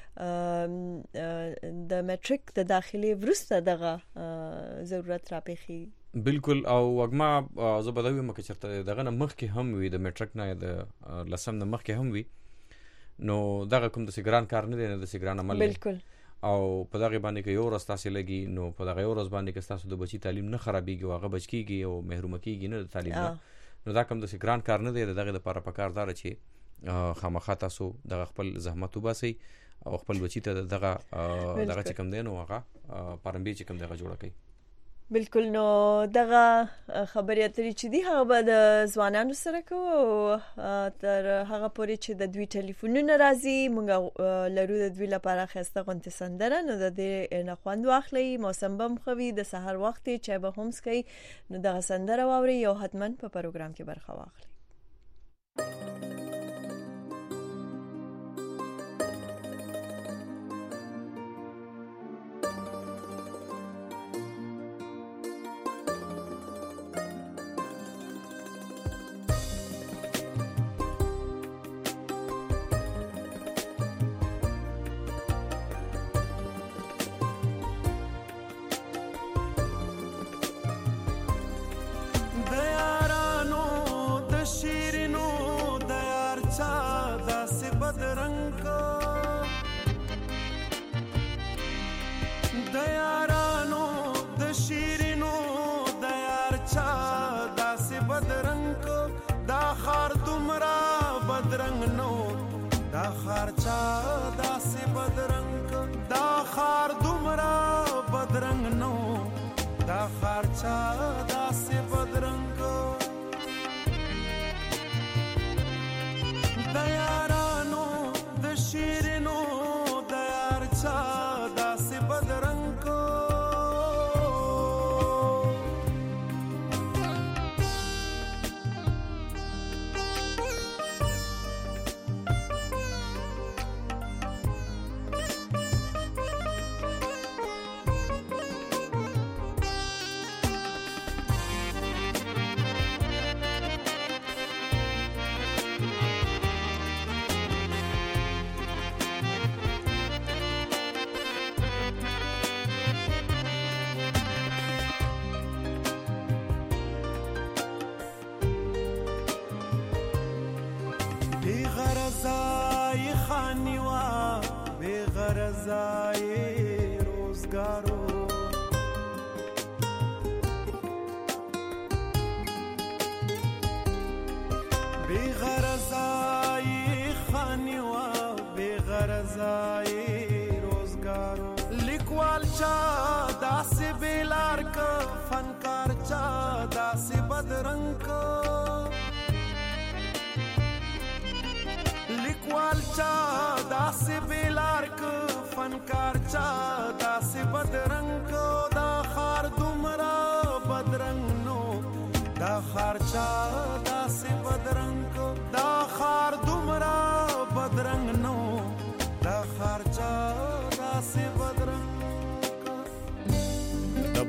د میټریک د داخلي ورسته دغه ضرورت را پیخي بالکل او وګما زه بدوي مکه چرته دغه مخ کې هم وي د میټریک نه د لسم نه مخ کې هم وي نو دغه کوم د سګران کار نه دی نه د سګران عمل بالکل او په دغه باندې کې یو ورځ تاسو لګي نو په دغه یو ورځ باندې کې تاسو د بچی تعلیم نه خرابيږي واغه بچکیږي او محروم کیږي نه د تعلیم نه نو دا کوم د سګران کار نه دی دغه لپاره پکاردار چې خامخا تاسو دغه خپل زحمت وباسي او خپل بچی ته دغه دغه چې کوم دی نو هغه پرمبي چې کوم دغه جوړ کړي بالکل نو دغه خبرې اترې چې دی هغه به د ځوانانو سره کوو تر هغه پورې چې د دوی ټلیفونونه راځي موږ لرو د دوی لپاره خسته غونته سندره نو د دې نه خوند واخلي موسم بم خوي د سحر وخت چې به هم سکي نو دغه سندره واوري یو حتمن په پروګرام کې برخه واخلي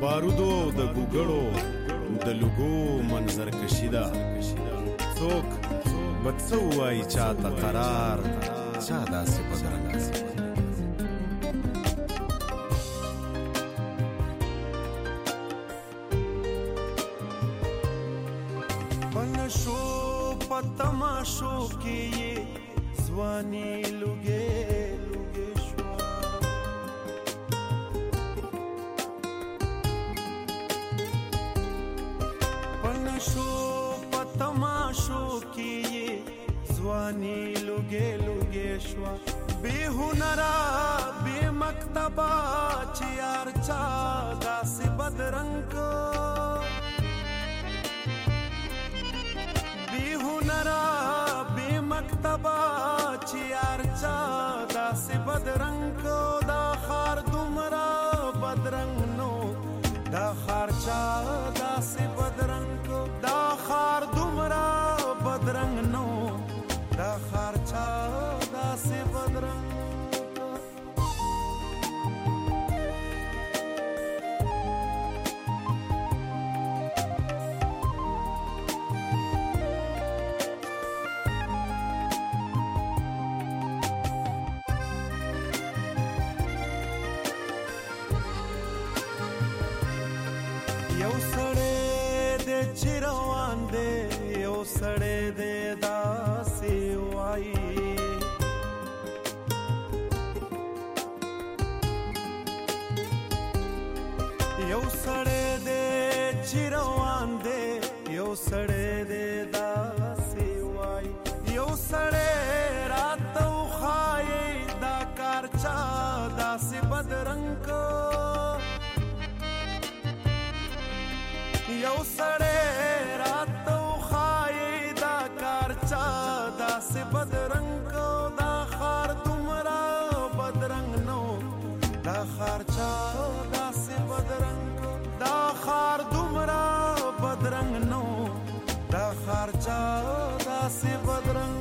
بارودو د ګوګړو د لوګو منظر کشیدا څوک بڅو وای چاته قرار چا داسې بدرنګ بنشو پتماشو کې ځواني لوګې لوګې شو بنشو پتماشو کې ځواني لوګې لوګې شو بے هنرا بے مکتبا چې یار چا داسې بدرنګ مکتبا چې یار چا داسې بدرنګ دا خار دومره بدرنګ نو دا خار چا داسې بدرنګ دا خار دومره بدرنګ نو دا خار چا داسې بدرنګ یو سړی د چیروان دی یو سړی د داسې وایي یو سړی د چیروان دی یو سړی د داسې وایي یو سړی راته وښایي دا کار چا داسې بدرنګ یو سړی راته وښایي دا کار چا داسې بدرنګ دا خار دومره بدرنګ نو دا خار چا داسې بدرنګ دا خار دومره بدرنګ نو دا خار چا داسې بدرنګ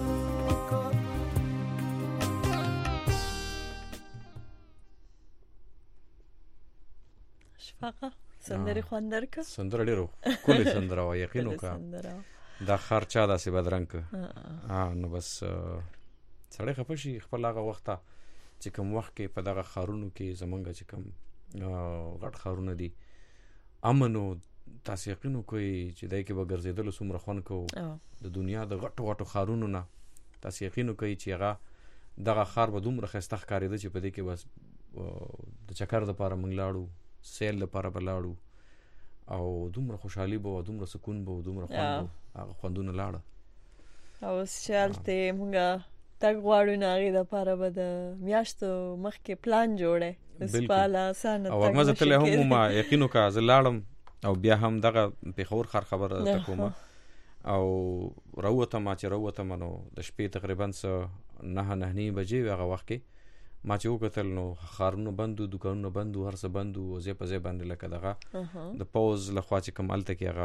شفاقه سندري خوندر کا سندر ډیرو کولې سندره وا یقینو کا دا خرچا داسې بدرنګ ها نو بس سړی خپشي خپل هغه وخت چې کوم وخت کې په دغه خارونو کې زمونږ چې کوم غټ خارونه دي امنو تاسو یقینو کوی چې دای کې به ګرځیدل سمره خون کو د دنیا د غټو غټو خارونو نه تاسو یقینو کوی چې هغه دغه خار به دومره خسته ښکارېده چې په دې کې بس د چکر د پاره منګ لاړو سیل لپاره بلاړو او دومره خوشحالي بو دومره سکون بو دومره خوند هغه خوندونه لاړه او شالته مونږه تګ غواړو نه غي د پاره به د میاشتو مخکې پلان جوړه سپاله سن او مزه ته هم ما یقینو کا زلاړم او بیا هم دغه په خور خر خبره تکوم او روته ما چې روته منو د شپې تقریبا نه نه نه بجې هغه وخت کې ما چې وکتل نو خارونو بندو دکانونو بندو هر څه بندو زه په ځای باندې لکه دغه د پوز لخوا چې کمال ته کې هغه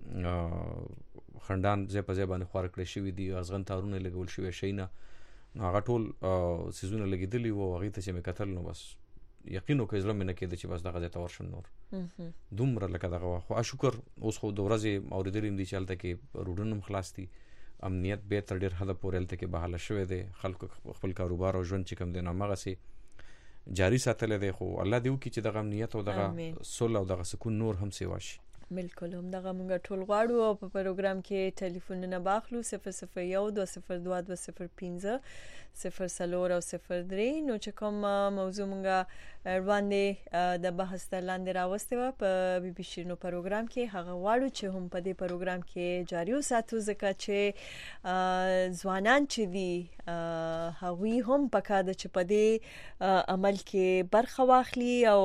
خندان زه په ځای باندې خور کړی شوی دی ازغن تارونه لګول شوی شینه نو هغه ټول سيزونه لګیدلی وو هغه ته چې مې کتل نو بس یقینو کې زړه مې نه کېد چې بس دغه ځای ته ورشم نور دومره لکه دغه خو شکر اوس خو د ورځې اوریدلم دي چې هلته کې روډونم خلاص دي امنیت به تر ډیر حد پورې هلته کې بحاله شوی دی خلکو خپل کاروبار او ژوند چې کوم دی نو مغه سي جاری ساتل دی خو الله دې وکړي چې دغه امنیت او دغه صلح او دغه سکون نور هم سی واشي بالکل هم دغه موږ ټول غواړو او په پروګرام کې ټلیفونونه باخلو صفر صفر یو دو صفر دوه دوه صفر پنځه صفر څلور او صفر درې نو چې کوم موضوع موږ باندې د بحث تر لاندې راوستي و په بي بي شیرینو پروګرام کې هغه غواړو چې هم په دې پروګرام کې جاری وساتو ځکه چې ځوانان چې دي هغوی هم پکاده چې په دې عمل کې برخه واخلي او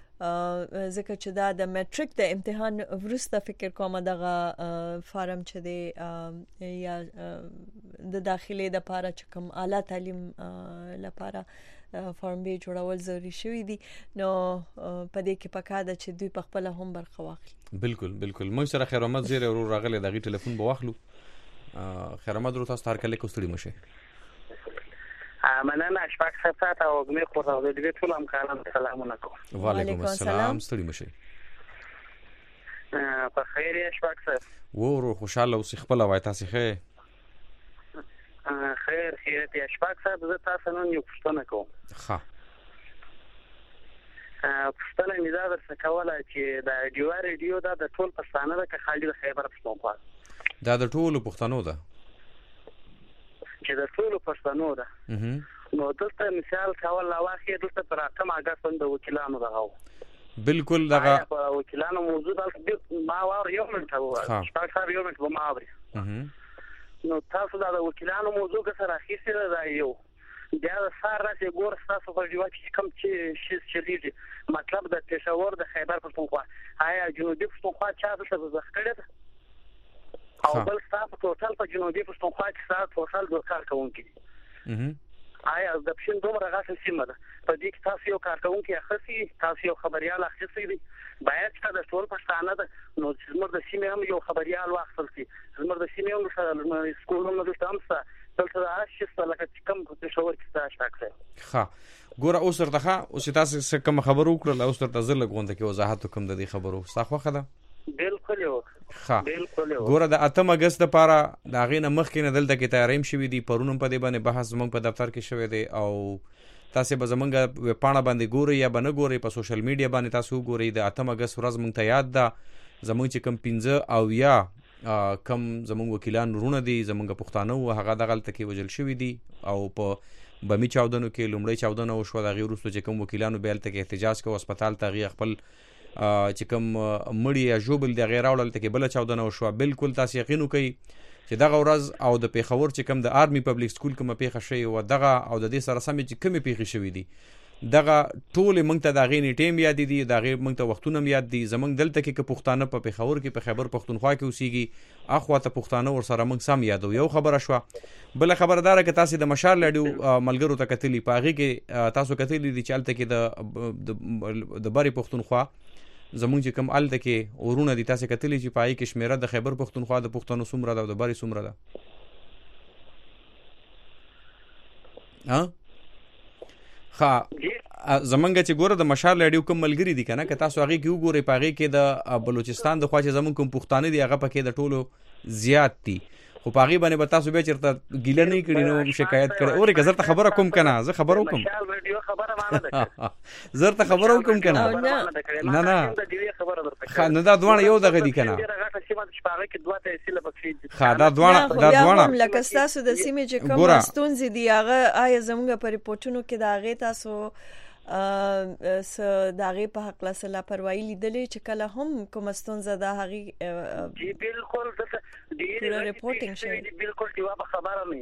ځکه چې دا د میټریک د امتحان ورسته فکر کوم دغه فارم چې دی یا د داخلي د لپاره چې کوم اعلی تعلیم لپاره فارم به جوړول ضروري شوی دی نو په دې کې پکاده چې دوی په خپل هم برخه واخلي بالکل بالکل موږ سره خیر احمد زیره ورو راغله دغه ټلیفون به واخلو خیر احمد ورو تاسو هر کله کوستړي مشه مننه اشفاق صفات او مې خو راوړل دي ټول هم کارم سلامونه کوم وعلیکم السلام ستړي مشه په خیر یې اشفاق صاحب ورو خوشاله اوسې خپله وایه تاسې ښه خیر خیرت یې اشفاق صاحب زه تاسو نن یو پوښتنه کوم ښه پوښتنه مې دا درڅه کوله چې د ډیوا ریډیو دا د ټول پښتانه ده که خالي د خیبر پښتونخوا دا د ټولو پښتنو ده چې د ټولو پښتنو ده نو دلته مثال کول لا واخې دلته پر اتم اگست د وکیلانو دغه بالکل دغه وکیلانو موضوع دلته ما وار یو منټ وو شپږ ساعت یو منټ به ما اوري نو تاسو دا د وکیلانو موضوع که سره اخیستې ده یو بیا د سار راسې ګور ستاسو په ډیوا کې کوم چې شیز چلیږي مطلب د پېښور د خیبر پښتونخوا آیا جنوبي پښتونخوا چا دلته زخ کړی ده او بل ستاسو ټوټل په جنوبي پښتونخوا کې ستاسو ټوټل دوه کار کوونکي آیا د پښین دومره غاښه سیمه ده په دې کې تاسو یو کارکونکي اخیستي تاسو یو خبريال اخیستي دي باید چې د ټول پښتانه ده نو زموږ د سیمې هم یو خبريال واخیستل شي زموږ د سیمې هم سکولونو دلته هم شته دلته د اشیسته لکه چې کوم په پېښور کې شته اشتاق صاحب ښه ګوره اوس ورته ښه اوس چې تاسو څه کومه خبره وکړله اوس ورته زه لږ غونډه کې وضاحت وکړم د دې خبرو ستا خوښه ده بالکل یو ښه ګوره د اتم اګست لپاره د هغې نه مخکې نه دلته کې تیاری هم شوي دي پرون هم په دې باندې بحث زموږ په دفتر کې شوی دی او تاسې به زموږ ویبپاڼه باندې ګورئ یا به نه ګورئ په سوشل میډیا باندې تاسو وګورئ د اتم اګست ورځ موږ ته یاد ده زموږ چې کوم پنځه او یا کم زموږ وکیلان وروڼه دي زموږ پښتانه وو هغه دغلته کې وژل شوي دي او په بمی چاودنو کې لومړی چاودنه وشوه د هغې وروسته چې کوم وکیلانو بیا هلته کې احتجاج کوه هسپتال ته هغې خپل چې کوم مړي یا ژوبل د هغې راوړل هلته کې بله چاودنه وشوه بالکل تاسو یقین وکئ چې دغه ورځ او د پېښور چې کوم د آرمي پبلیک سکول کومه پیښه شوې وه دغه او د دې سره سمې چې کومې پیښې شوي دي دغه ټولې موږ ته د هغې نیټې هم یادې دي د هغې موږ ته وختونه هم یاد دي زموږ دلته کې که پښتانه په پېښور کې په خیبر پښتونخوا کې اوسېږي اخوا ته پښتانه ورسره موږ سم یادو یو خبره شوه بله خبره دا ده که تاسې د مشال لاډیو ملګرو ته کتلي په هغې کې تاسو کتلي دي چې هلته کې د برې پښتونخوا زمونږ چې کوم هلته کې ورونه دي تاسې کتلي چې په هغې کې شمېره د خیبر پښتونخوا د پښتنو څومره ده او د برې څومره ده ښه زمونږ چې ګوره د مشال لاډیو کوم ملګري دي که نه که تاسو هغې کې وګورئ په هغې کې د بلوچستان د خوا چې زمونږ کوم پښتانه دي هغه پکې د ټولو زیات دي خو په هغې باندې به تاسو بیا چېرته ګیله نه کړي نو شکایت کړی اورې که زه درته خبره کوم که نه زه خبره وکړم زه درته خبره وکړم که نه نه نه نو دا دواړه یو دغه دي که نه ښه دا دواړه دا دواړه لکه ستاسو د سیمې چې کومه ستونزې دي هغه آیا زموږ په ریپورټونو کې د هغې تاسو س د هغې په هکله څه لاپروایي لیدلې چې کله هم کومه ستونزه ده هغې جی بالکل پوره ریپورټینګ شوی بالکل ډیوا به خبره نه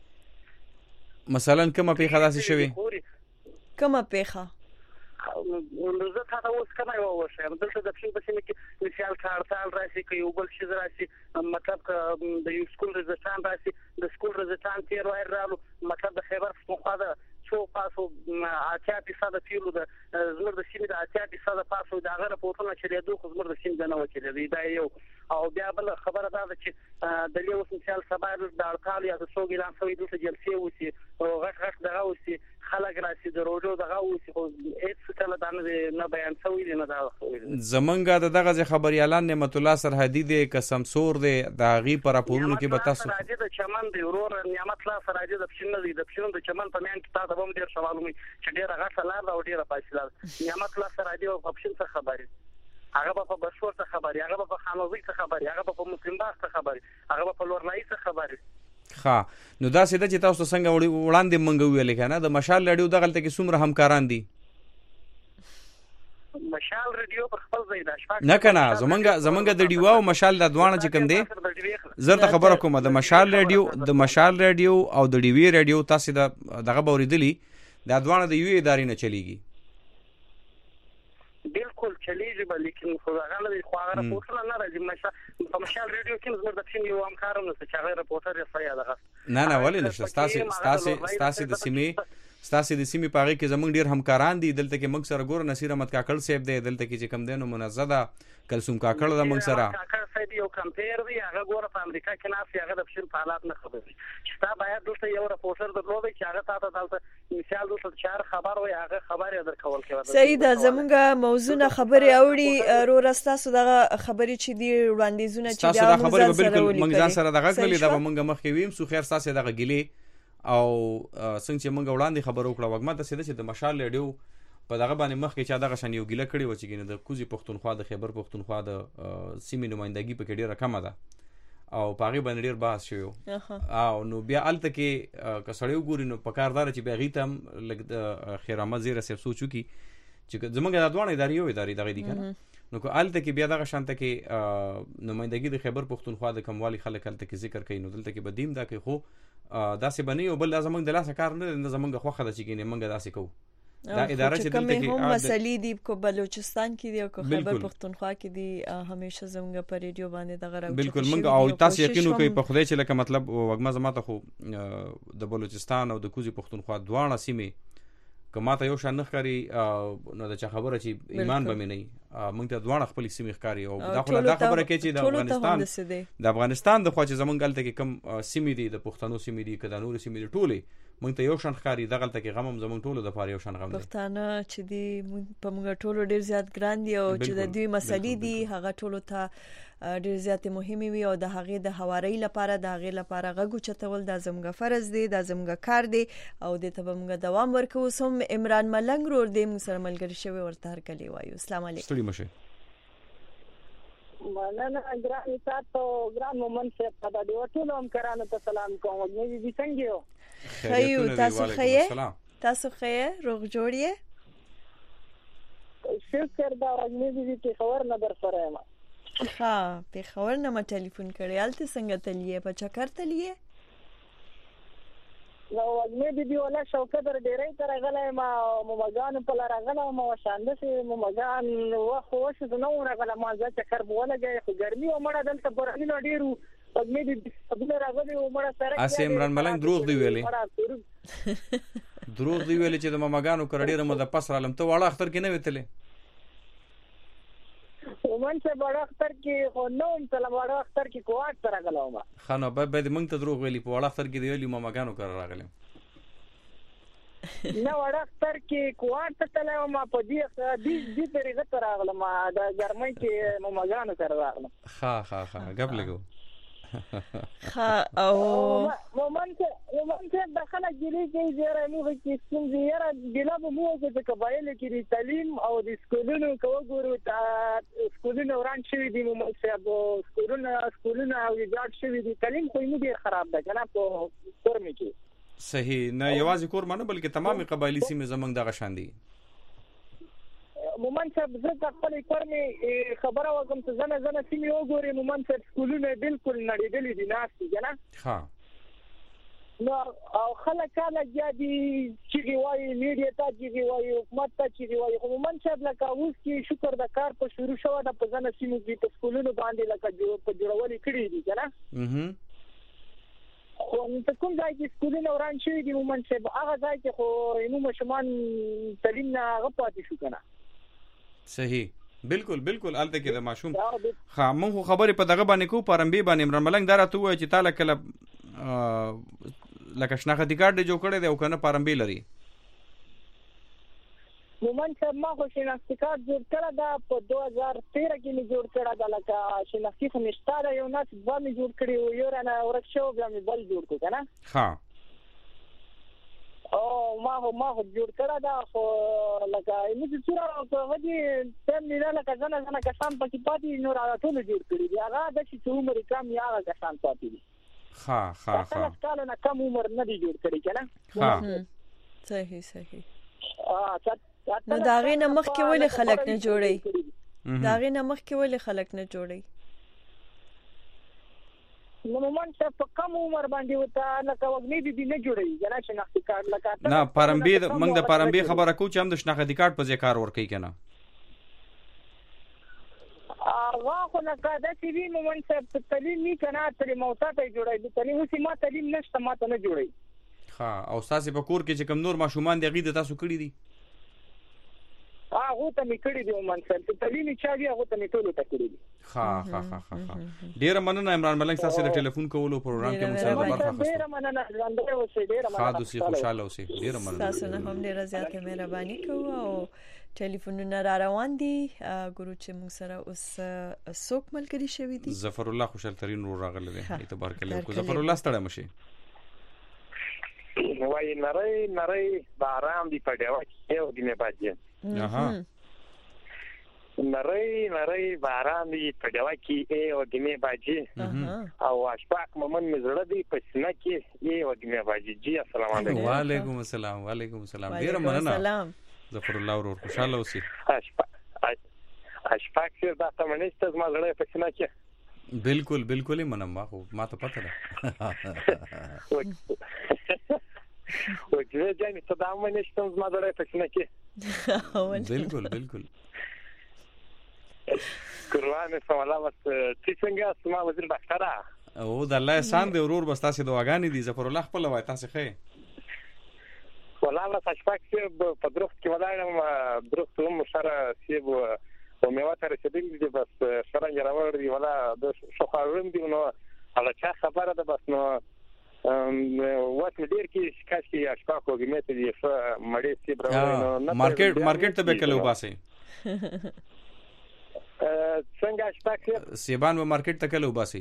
مثلا کومه پیښه داسې شوې کومه پیښه زه تا ته اوس کومه یوه وښیم دلته د پښین په سیمه کې مثال که هړتال راشي که یو بل شیز راشي مطلب که د یو سکول رزلټان راشي د سکول رزلټان تېر وایل رالو مطلب د خیبر پښتونخوا ده څو پاسو اتیا فیصده تیلو د زموږ د سیمې د اتیا فیصده پاسو د هغه راپورټونه چلېدو خو زموږ د سیمې د نه وه چلېدی دا یو او بیا بله خبره دا ده چې د دې اوس مثال سبا د هړتال یا د څوک اعلان شوی دلته جلسې وشي غټ غټ دغه وشي خلک راشي د روژو دغه وشي خو هېڅ کله دا نه بیان شوی دی نه دا زمونږ د دغه خبریالان نعمت الله سرحدي دی که سمسور دی د هغې په راپورونو کې به تاسو سراجي د چمن دی ورور نعمت الله سراجي د پښین نه دی د پښین د چمن په میان کې تا ته به هم ډېر ښه معلوم وي چې ډېره غټه لار ده او ډېره فاصله ده نعمت الله سراجي په پښین څه خبرې هغه به په بشور څه خبرې هغه به په خانوزۍ څه خبرې هغه به په مسلم باغ څه خبرې هغه به په لورنایي څه خبرې ښه نو داسې ده چې تاسو څنګه وړاندې موږ وویلې که نه د مشال لاډیو دغلته کې څومره همکاران دي مشال ریډیو پر خپل ځای ده نه که نه زمونږ زمونږ د ډیوا او مشال دا دواړه چې کوم دی زه درته خبره کوم د مشال ریډیو د مشال ریډیو او د ډیوي ریډیو تاسې د دغه به اورېدلي دا دواړه د یوې ادارې نه چلیږي بالکل چلیږي به لیکن خو هغه نه دی خو هغه راپورټونه نه راځي په مشال ریډیو کې زموږ د پښین یو همکار هم نشته چې هغه راپورټر یې ښه یاده نه نه ولې نشته ستاسې ستاسې ستاسې د سیمې ستاسې د سیمې په هغې کې زموږ ډېر همکاران دي دلته کې موږ سره ګوره نصیر احمد کاکړ صاحب دی دلته کې چې کوم دی نو منزه ده کلثوم کاکړ ده موږ سره دی یو کمپیر دی هغه ګوره په امریکا کې ناست هغه د بشیر په حالات نه خبر چې تا باید دلته یو رپورټر درلودی چې هغه تاسو دلته مثال دلته چار خبر وي هغه خبر یې درکول کوي. صحیح ده. زمونږ موضوع خبرې اوري رو راستاسو دغه خبرې چې دی وړاندیزونه چې دا موږ بالکل موږ ځان سره دغه کړی دا موږ مخکې ویم سو خیر تاسو دغه ګلی او څنګه چې موږ وړاندې خبرو کړو وګما د سیده چې د مشال لیډیو په دغه باندې مخکې چې دغه شان یو ګیله کړی و چې ګینه د کوزي پښتونخوا د خیبر پښتونخوا د سیمې نمائندګي په کې ډیره کمه ده او پاغي باندې ډیر بحث شوی او نو بیا الته کې کسړیو ګوري نو په کاردار چې بیا غیتم لګ د خیرامه زیره سب سوچو کی چې زمونږ د دوه ادارې یو ادارې دغه دي کنه نو کو الته کې بیا دغه شانته کې نمائندګي د خیبر پښتونخوا د کموالی خلک الته کې ذکر کوي نو دلته کې بدیم دا کې خو داسې بنی او بل زمونږ د لاسه کار نه زمونږ خوخه د چې ګینه منګه داسې کوو دا اداره چې دلته کې هم مسلې دي کو بلوچستان کې دی او کو خیبر پښتونخوا کې دی همیشه زموږ په ریډیو باندې دغه راوړل بالکل موږ او تاسو یقین وکړئ په خدای چې لکه مطلب وګما زماته خو د بلوچستان او د کوزي پښتونخوا دواړه سیمې کماته یو شان نخري نو د چا خبره چې ایمان به مې نه موږ ته دواړه خپل سیمې ښکاری او دا خو دا خبره کې چې د افغانستان د افغانستان د خو چې زمونږ غلطه کې کم سیمې دي د پښتنو سیمې دي کله نور سیمې دي ټولې موږ ته یو شان ښکاری د غلطه کې غم هم زمونږ ټولو د پاره یو شان غم دي پښتانه چې دي په موږ ټولو ډیر زیات ګران دي او چې د دوی مسلې دي هغه ټولو ته ډیر زیات مهمه وي او د هغه د حواري لپاره د هغه لپاره غږ چتول د زموږ فرض دی د زموږ کار دی او د ته موږ دوام ورکو. سم عمران ملنګ رور د موږ سره ملګری شوی ورته هر کلی وایو. السلام علیکم. ستړي مشه مننه ګران تاسو ګران مومن شه په دې وټولم کرانه ته سلام کوم. مې دې څنګه یو خیو تاسو خیه تاسو خیه روغ جوړیه شکر دا مې دې چې خبر نه در سره ما ها په خبر نه ما ټلیفون کړی الته څنګه تلیه په چکر تلیه نو مې دې ولا شوکه در ډیرې تر غلې ما ممغان په لار غلې ما وشاند سي ممغان واخو وش نو غلې ما ځکه چکر بوله گئی خو ګرمي او مړه دلته پرانی نو ډیرو مې دې خپل راغلي او مړه سره اسه عمران ملنګ دروغ دی ویلي دروغ دی ویلي چې د ممغانو کړ ډیره مده پس رالم ته واړه اختر کې نه وتلې ومن څه بڑا اختر کې خو نو تل بڑا اختر کې کوټ سره غلوم خانو به به موږ ته دروغ ویلي په وړه اختر کې دی ویلي ممغانو کړ راغلم نو وړه اختر کې کوټ ته تلم په دې دې دې طریقه تر راغلم د ګرمۍ کې ممغانو کړ راغلم ها ها ها غب لګو ها او مومن څه مومن څه داخله ګری کې زیره نو کې څنګه زیره ګلا به مو چې قبایل کې تعلیم او د سکولونو کوګورو ته سکولونو وران شوی دي مومن څه د سکولونو سکولونو او ایجاد شوی دي تعلیم خو یې ډیر خراب ده کنه په کورم کې صحیح نه یوازې کور منه بلکې تمامي قبایلی سیمې زمنګ دغه شان دي مومن صاحب زه خپل کورمې خبره وکم ته زنه زنه سیمې وګوري مومن صاحب سکولونه بالکل نړیدلې دي ناشتي کنه ها نو او خلک کله جدي چې وایي میډیا ته چې وایي حکومت ته چې وایي مومن صاحب لکه اوس کې شکر د کار په شروع شو د په زنه سیمې کې په سکولونو باندې لکه په جوړولې کړی دي کنه اها خو په کوم ځای کې سکولونه وران شوی دي مومن صاحب هغه ځای کې خو نو مشمان تعلیم نه غپاتې شو کنه صحیح بالکل بالکل الته کې د ماشوم خا مونږ خبرې په دغه باندې کو پرمبي باندې عمران ملنګ دا راته وای چې تعالی کله لکه شناختی کارت جوړ کړی دی او کنه پرمبي لري مومن صاحب ما خو شناختی کارت جوړ کړی دا په دو هزار تیرہ کې می جوړ کړی دا لکه شناختی خو نشته یو ناس ځا می جوړ کړی و یو رانه ورکشو بیا می بل جوړ کړ کنه ها او ما هو ما هو جوړ کړه دا خو لکه موږ چې راو په دې تم نه لکه ځنه ځنه کسان پکې پاتې نو راټول جوړ کړی دی هغه د چې عمر کم یا هغه کسان پاتې دي ها ها ها کله نه کم عمر نه دی جوړ کړی کنه ها صحیح صحیح ا نو داغه نه مخ کې ولې خلک نه جوړي داغه نه مخ کې ولې خلک نه جوړي نو مومن څه په کوم عمر باندې وته لکه وګنی دي نه جوړي جنا شناختی کارت لکه نه پرمبي موږ د پرمبي خبره کو چې هم د شناختی کارت په ځای کار ور کوي کنه ا واخو لکه د سی وی مومن څه تعلیم نه کنه ترې موتا ته جوړي د تعلیم اوسې ما تعلیم نشته ما ته نه جوړي ها او تاسو په کور کې چې کوم نور ماشومان دی غي د تاسو کړی دي هغه ته میکړي دی منصب ته تعلیم چا دی هغه ته میټول ته کړی دی. ها ها ها ها ډیر مننه عمران ملنګ تاسو د ټلیفون کولو پروګرام کې موږ سره برخه اخیسته. ډیر مننه ژوندۍ اوسئ، ډیر مننه. خاص اوسئ، خوشاله اوسئ. ډیر مننه. تاسو نه هم ډیر زیاته مهرباني کوو او ټلیفونونه را روان دي. ګورو چې موږ سره اوس څوک ملګری شوی دي. ظفر الله خوشحال ترين ور راغله دي. اعتبار کله کو ظفر الله ستړی مشي. وای نری نری باران دی پډیو کې یو دینه باجه. اها. نری نری باران دی پډیو کې یو دینه باجه. او اشفاق مومن مزړه دی پسنه کې یو دینه باجه. جی السلام علیکم. وعلیکم السلام. وعلیکم السلام. ډیر مننه. ظفر الله ورور خوشاله اوسئ. اشفاق چې دا تمنست از ما زړه پسنه کې. بالکل بالکل منم ما خو ما ته پته ده. و چې جامي صدام منست از ما زړه پسنه کې. بالکل بالکل. قربان سوالا بس چې څنګه اسما وزیر ډاکټر او د الله احسان دی ورور بس تاسو دواګانې دي. ظفر الله خپل وای تاسو خې ولا اشفاق چې په درخت کې ولاړم درخت هم سره سیب او میوه تر رسیدلی دي بس سره راوړ دی ولا د شوخارم دی نو هغه چا خبره ده بس نو وات ډیر کې شکاش کې اشفاق وګمت دي ف مړې سیب راوړ نو مارکیټ مارکیټ ته به کله وباسي څنګه اشفاق سیبان و مارکیټ ته کله وباسي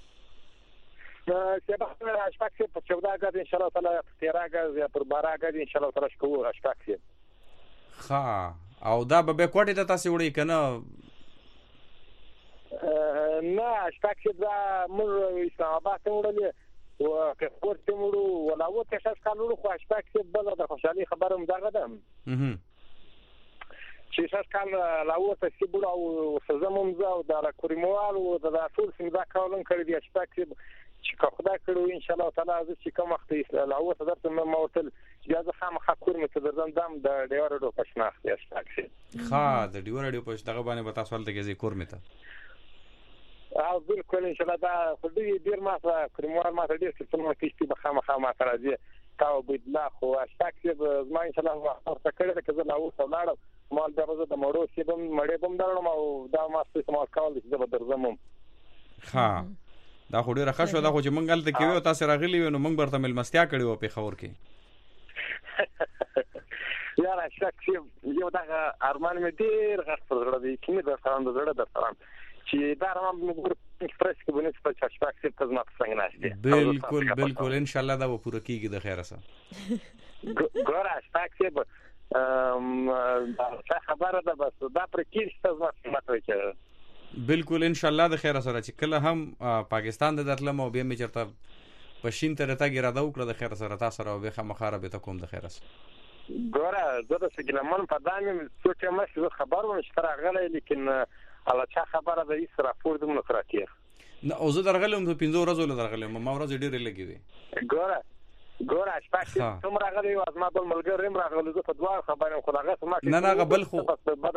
سیبان اشفاق په چودا غد ان شاء الله تعالی تیرا غد یا پر بارا غد ان شاء الله تعالی شکو اشفاق ها او دا به کوټه ته تاسو وړي کنه نه اشفاق دا موږ اسلام آباد ته وړلې او که ورته موږ ولا وته شاش کالو خو اشفاق بل د خوشحالي خبره مدغه ده چې شاش کال لا وته سی بل او سزمم زو د کوریموال او د ټول څنګه کولن کړی دی اشفاق چې خدای کړو ان شاء الله تعالی از چې کوم وخت لا وته درته ما وتل اجازه خامخا کور مې تدردم دم د ډیورډو پښناخ دی اشفاق ها د ډیورډو پښ دغه باندې به تاسو ولته کې کور مې ته او بالکل ان شاء الله دا خو دې ډیر ما کوریموال ما ډیر څه نو کیستی به خامخا ما سره دی تاو بدلا خو اشفاق چې ما ان شاء الله ورته کړی دا چې لا وته لاړم مال درزه د مړو چې بم مړې بم درنم او دا ما څه ما کول چې به درځم. ها دا خو ډیره ښه شو دا خو چې مونږ هلته کې وو تاسو راغلي وو نو مونږ برته ملمستیا کړې وو په خبر کې. یار اشفاق یو دا ارمان مې ډیر غږ پر زړه دی چې مې د سلام د زړه در سلام چې دا ارمان مې ګور ایکسپریس کې بنې په اشفاق کې په ځما څنګه ناشته. بالکل بالکل ان شاء الله دا به پوره کیږي د خیره سره. ګور اشفاق کې ام دا خبره ده بس دا پر کیسه ځما ماته بالکل ان شاء الله د خیره سره چې کله هم پاکستان د دتلم او به مې چرته پښین ته راته ګرځاو کړ د خیره سره تاسو راو به خامخاره به تکوم د خیره سره. ګوره زه د سګلمن په دامه څه مې خبر ونه شتره غلې لیکن الله چا خبره ده یې سره پور دمو خراکیر نه او زه درغلم په پنځو ورځو له درغلم ما ورځ ډېر لګې دي. ګوره ګوره اشفاق څوم راغلی او ما بل ملګری راغلی زه په دوه خبرم خدای سم نه نه غبل خو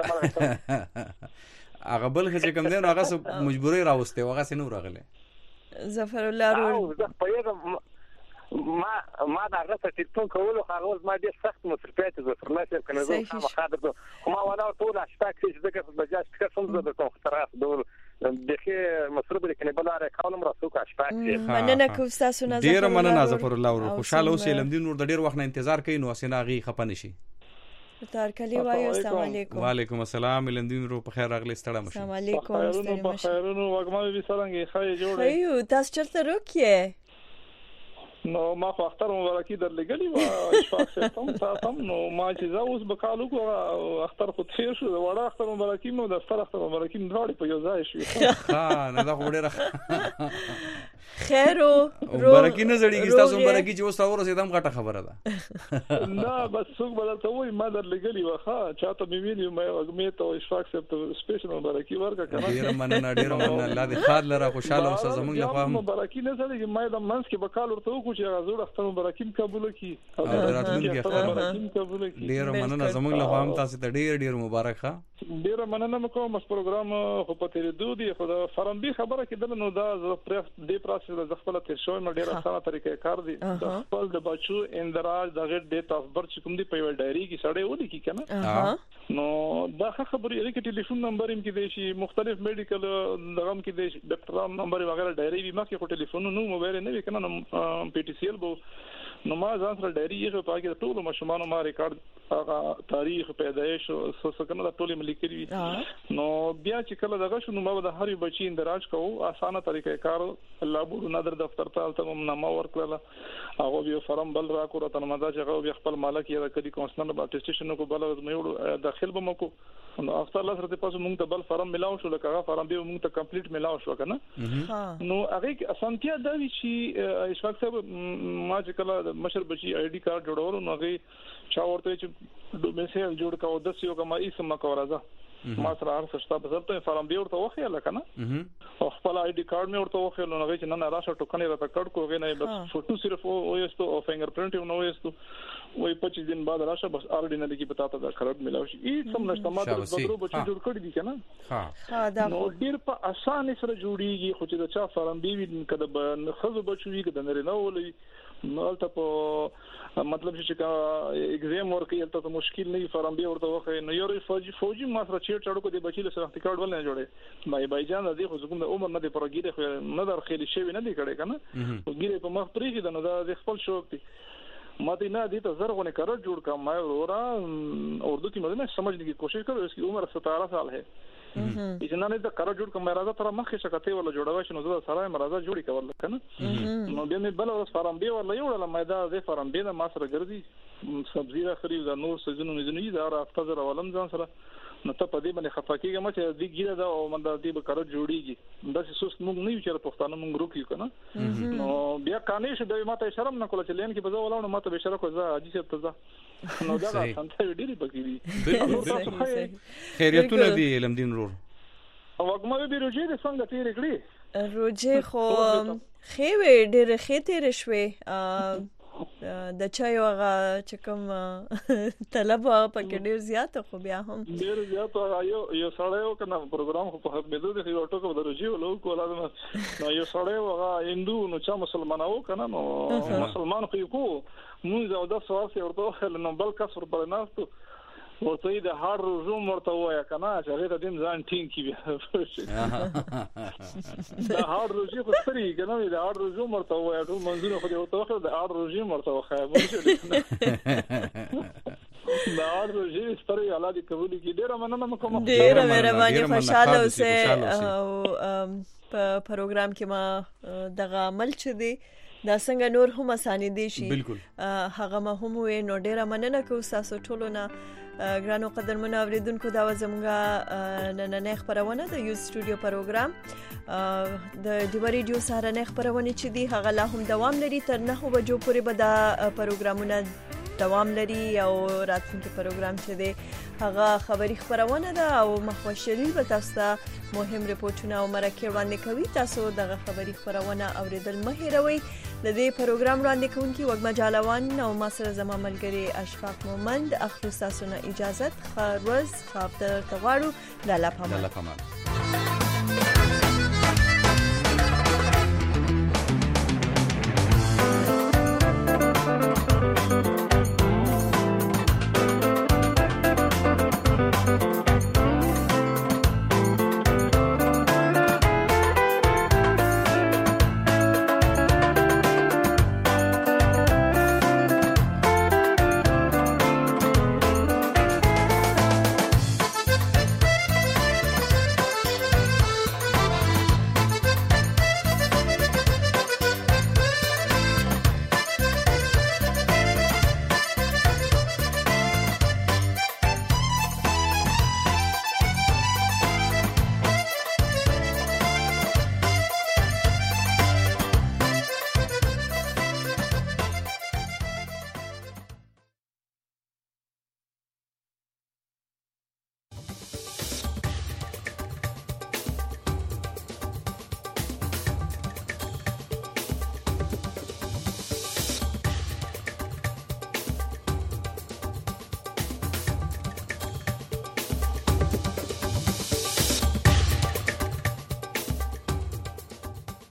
هغه بل چې کوم دی نو هغه مجبوري راوسته هغه سينو راغله. ظفر الله ورو زه په ما ما دا غته ټیلیفون کولو هغه ما ډېر سخت مصرفات زه پر لاسه کنه زه هم خاطر خو ما ولا ټول اشتاق چې دغه بجاج څخه څنګه د کوم خطرات دول دغه مصرف لیکنه بلاره کولم راسو کا اشتاق مننه کوم تاسو نه ډېر مننه ظفر الله ورو خوشاله اوسئ لمدین نور د ډېر وخت نه انتظار کوي نو اسناغي خپنه شي. تار کلی وایو السلام علیکم. وعلیکم السلام لندین رو په خیر راغلی ستړه مشه. السلام علیکم ستړي مشه. خیرونو وګما به څنګه خای جوړه. خیو تاسو چرته روکیه نو ما خو اختر مبارکي درلګلی و اشفاق ستم تاسو نو ما چې زه اوس بکالو کو اختر خو تیر شو وړه اختر مبارکي مو د ستر اختر مبارکي مډاړي په یو ځای شو. ها نه دا وړه خیر او مبارکي نه زړیږي تاسو مبارکي چې اوس اورو سیدم غټه خبره ده. نه بس څوک بدلته وای ما درلګلی و ها چاته مې ویلی مې وګمې ته اشفاق ستم سپیشل مبارکي ورکړه کنه. ډیر مننه ډیر مننه الله دې خاطر لره خوشاله اوسه زمونږ له خوا مبارکي نه زړیږي مې د منځ کې بکال ورته چې غزور اختر مبارکیم قبول کی او راتلونکي اختر ډیر مننه زموږ له هم تاسو ته ډیر ډیر مبارک ښه. ډیر مننه کوم اس پروګرام خو په تیر دوه دی خو د فرنبي خبره کېدل نو دا زه پر دې پر تاسو د خپل تیر شوی مې ډیر اسانه طریقې کار دي د خپل د بچو اندراج د غیر ډیټ اف برث کوم دی په یو ډایری کې سړی ودی کی کنه نو دا خبرې لري کې ټلیفون نمبر هم کې دی شي مختلف میډیکل دغم کې دی ډاکټر نمبر وغیرہ ډایری وی مخکې خو ټلیفون نو موبایل نه وی کنه پی ټی سی ال بو نو ما ځان سره ډایری یې په هغه ټول مشمانو ما ریکارډ هغه تاریخ پیدایش او څه کنه د ټولې ملي نو بیا چې کله دغه شنو ما د هر بچی اندراج کوو اسانه طریقې کار الله بو نظر دفتر ته تم نامه ورکړه هغه یو فرم بل را کو راته مزه چې هغه خپل مالک یې کړي کونسلر به اټیسټیشن کو بل مې داخل به مکو نو افter الله سره تاسو موږ د بل فرم ملاو شو لکه هغه فرم به موږ ته کمپلیټ ملاو شو کنه نو هغه اسانتیا دا وی چې اشفاق صاحب ما چې کله مشر بچی آی ډی کارت جوړول نو هغه چا ورته چې دومسل جوړ کاو د سیو کما اسم ما کورازه ما سره هر څه شته په ځل فرم به ورته وخی لکنه او خپل آی ډی کارت مې ورته وخی نو هغه چې نه راشه ټوکنې راته کړ کوغه نه بس فوټو صرف او یستو او فینګر پرینټ نو یستو وای پچیس دن بعد راشه بس اورډینری کی پتا ته خراب ملاوي ای سم نشته ما د بدرو بچو جوړ کړی دي کنه ها ها دا نو ډیر په اسانه سره جوړیږي خو چې دا چا فرم بي کده خزو بچو وی کده نه نه ولې نو ته په مطلب چې کا ایگزام ورکې ته مشکل نه فرم بي ورته وخه نو یو فوجي فوجي ما سره چیر چړو کو دی بچی له سره احتکار ول نه جوړي بای بای جان د خو زګم د عمر نه دی پرګیره خو نه در خېل شي نه دی کړي کنه وګیره په مخ پرېږي د نو د خپل شوق دی ماته نه دي ته زرغونه کړ جوړ کا ما ورا اردو کې مده سمجھنے کی کوشش کر اس کی عمر ستارہ سال ہے اجنه نه د کار جوړ کوم راځه تر مخه شکته ولا جوړوا شنو زه سره مرزه جوړی کول کنه نو بیا مې بل اوس فارم بي ولا یو ولا مېدا د فارم بي نه ما سره ګرځي سبزی را خرید د نور سيزونو مزنی دا را افتزر ولم ځان سره نو ته په دې باندې خفاکیږه ما چې دې ګیره دا او من د دې به کار جوړیږي دا څه سوس موږ نه یو چې پښتانه موږ روکیو کنه نو بیا کانې شه د ماته شرم نه کوله چې لین کې بزو ولاونه ماته به شرم کوزه اجي څه تزه نو دا څنګه ډېری پکې دي خیریتونه دي لمدین رور او هغه به روجي د څنګه تیر کړی روجي خو خېوي ډېر خې تیر شوي د چایو هغه چې کوم طلب هغه پکې ډېر زیات خو بیا هم ډېر زیات یو یو سړیو کنه پروګرام خو په خدمت دی یو ټکو د روجي ولو کولا نو یو سړیو هغه هندو نو چا مسلمانانو کنه نو مسلمان خو کو موږ او د سواسي ورته نو بل کس ور بلناستو ورته د هار روزوم ورته وایا کنه چې هغه د دین ځان ټینګ کی بیا د هار روزي خو سری کنه د هار روزوم ورته وایا ټول منځونه خو د ورته د هار روزي ورته وایا د هار روزي ستړي الله دې قبول کړي ډیر مننه کوم ډیر مهرباني خوشاله اوسه او په پروګرام کې ما دغه عمل چي دي دا څنګه نور هم اساني دي شي هغه ما هم وې نو ډیره مننه کوم تاسو ټولو نه ګرانو قدرمن اوریدونکو دا زموږه نن نه خبرونه د یو سټوډیو پروګرام د ډیو ریډیو سره نه خبرونه چې دي هغه لا هم دوام لري تر نه بجو پورې به دا پروګرامونه دوام لري او راتلونکي پروګرام چې دی هغه خبري خبرونه ده او مخوشري به تاسو مهم ریپورتونه او مرکه وړاندې کوي تاسو دغه خبري خبرونه اوریدل مه هېروئ د دې پروګرام وړاندې کوونکی وګما جالوان او ما سره زما ملګری اشفاق مومند اخلو تاسو نه اجازه خروز خاطر تغواړو د الله پامان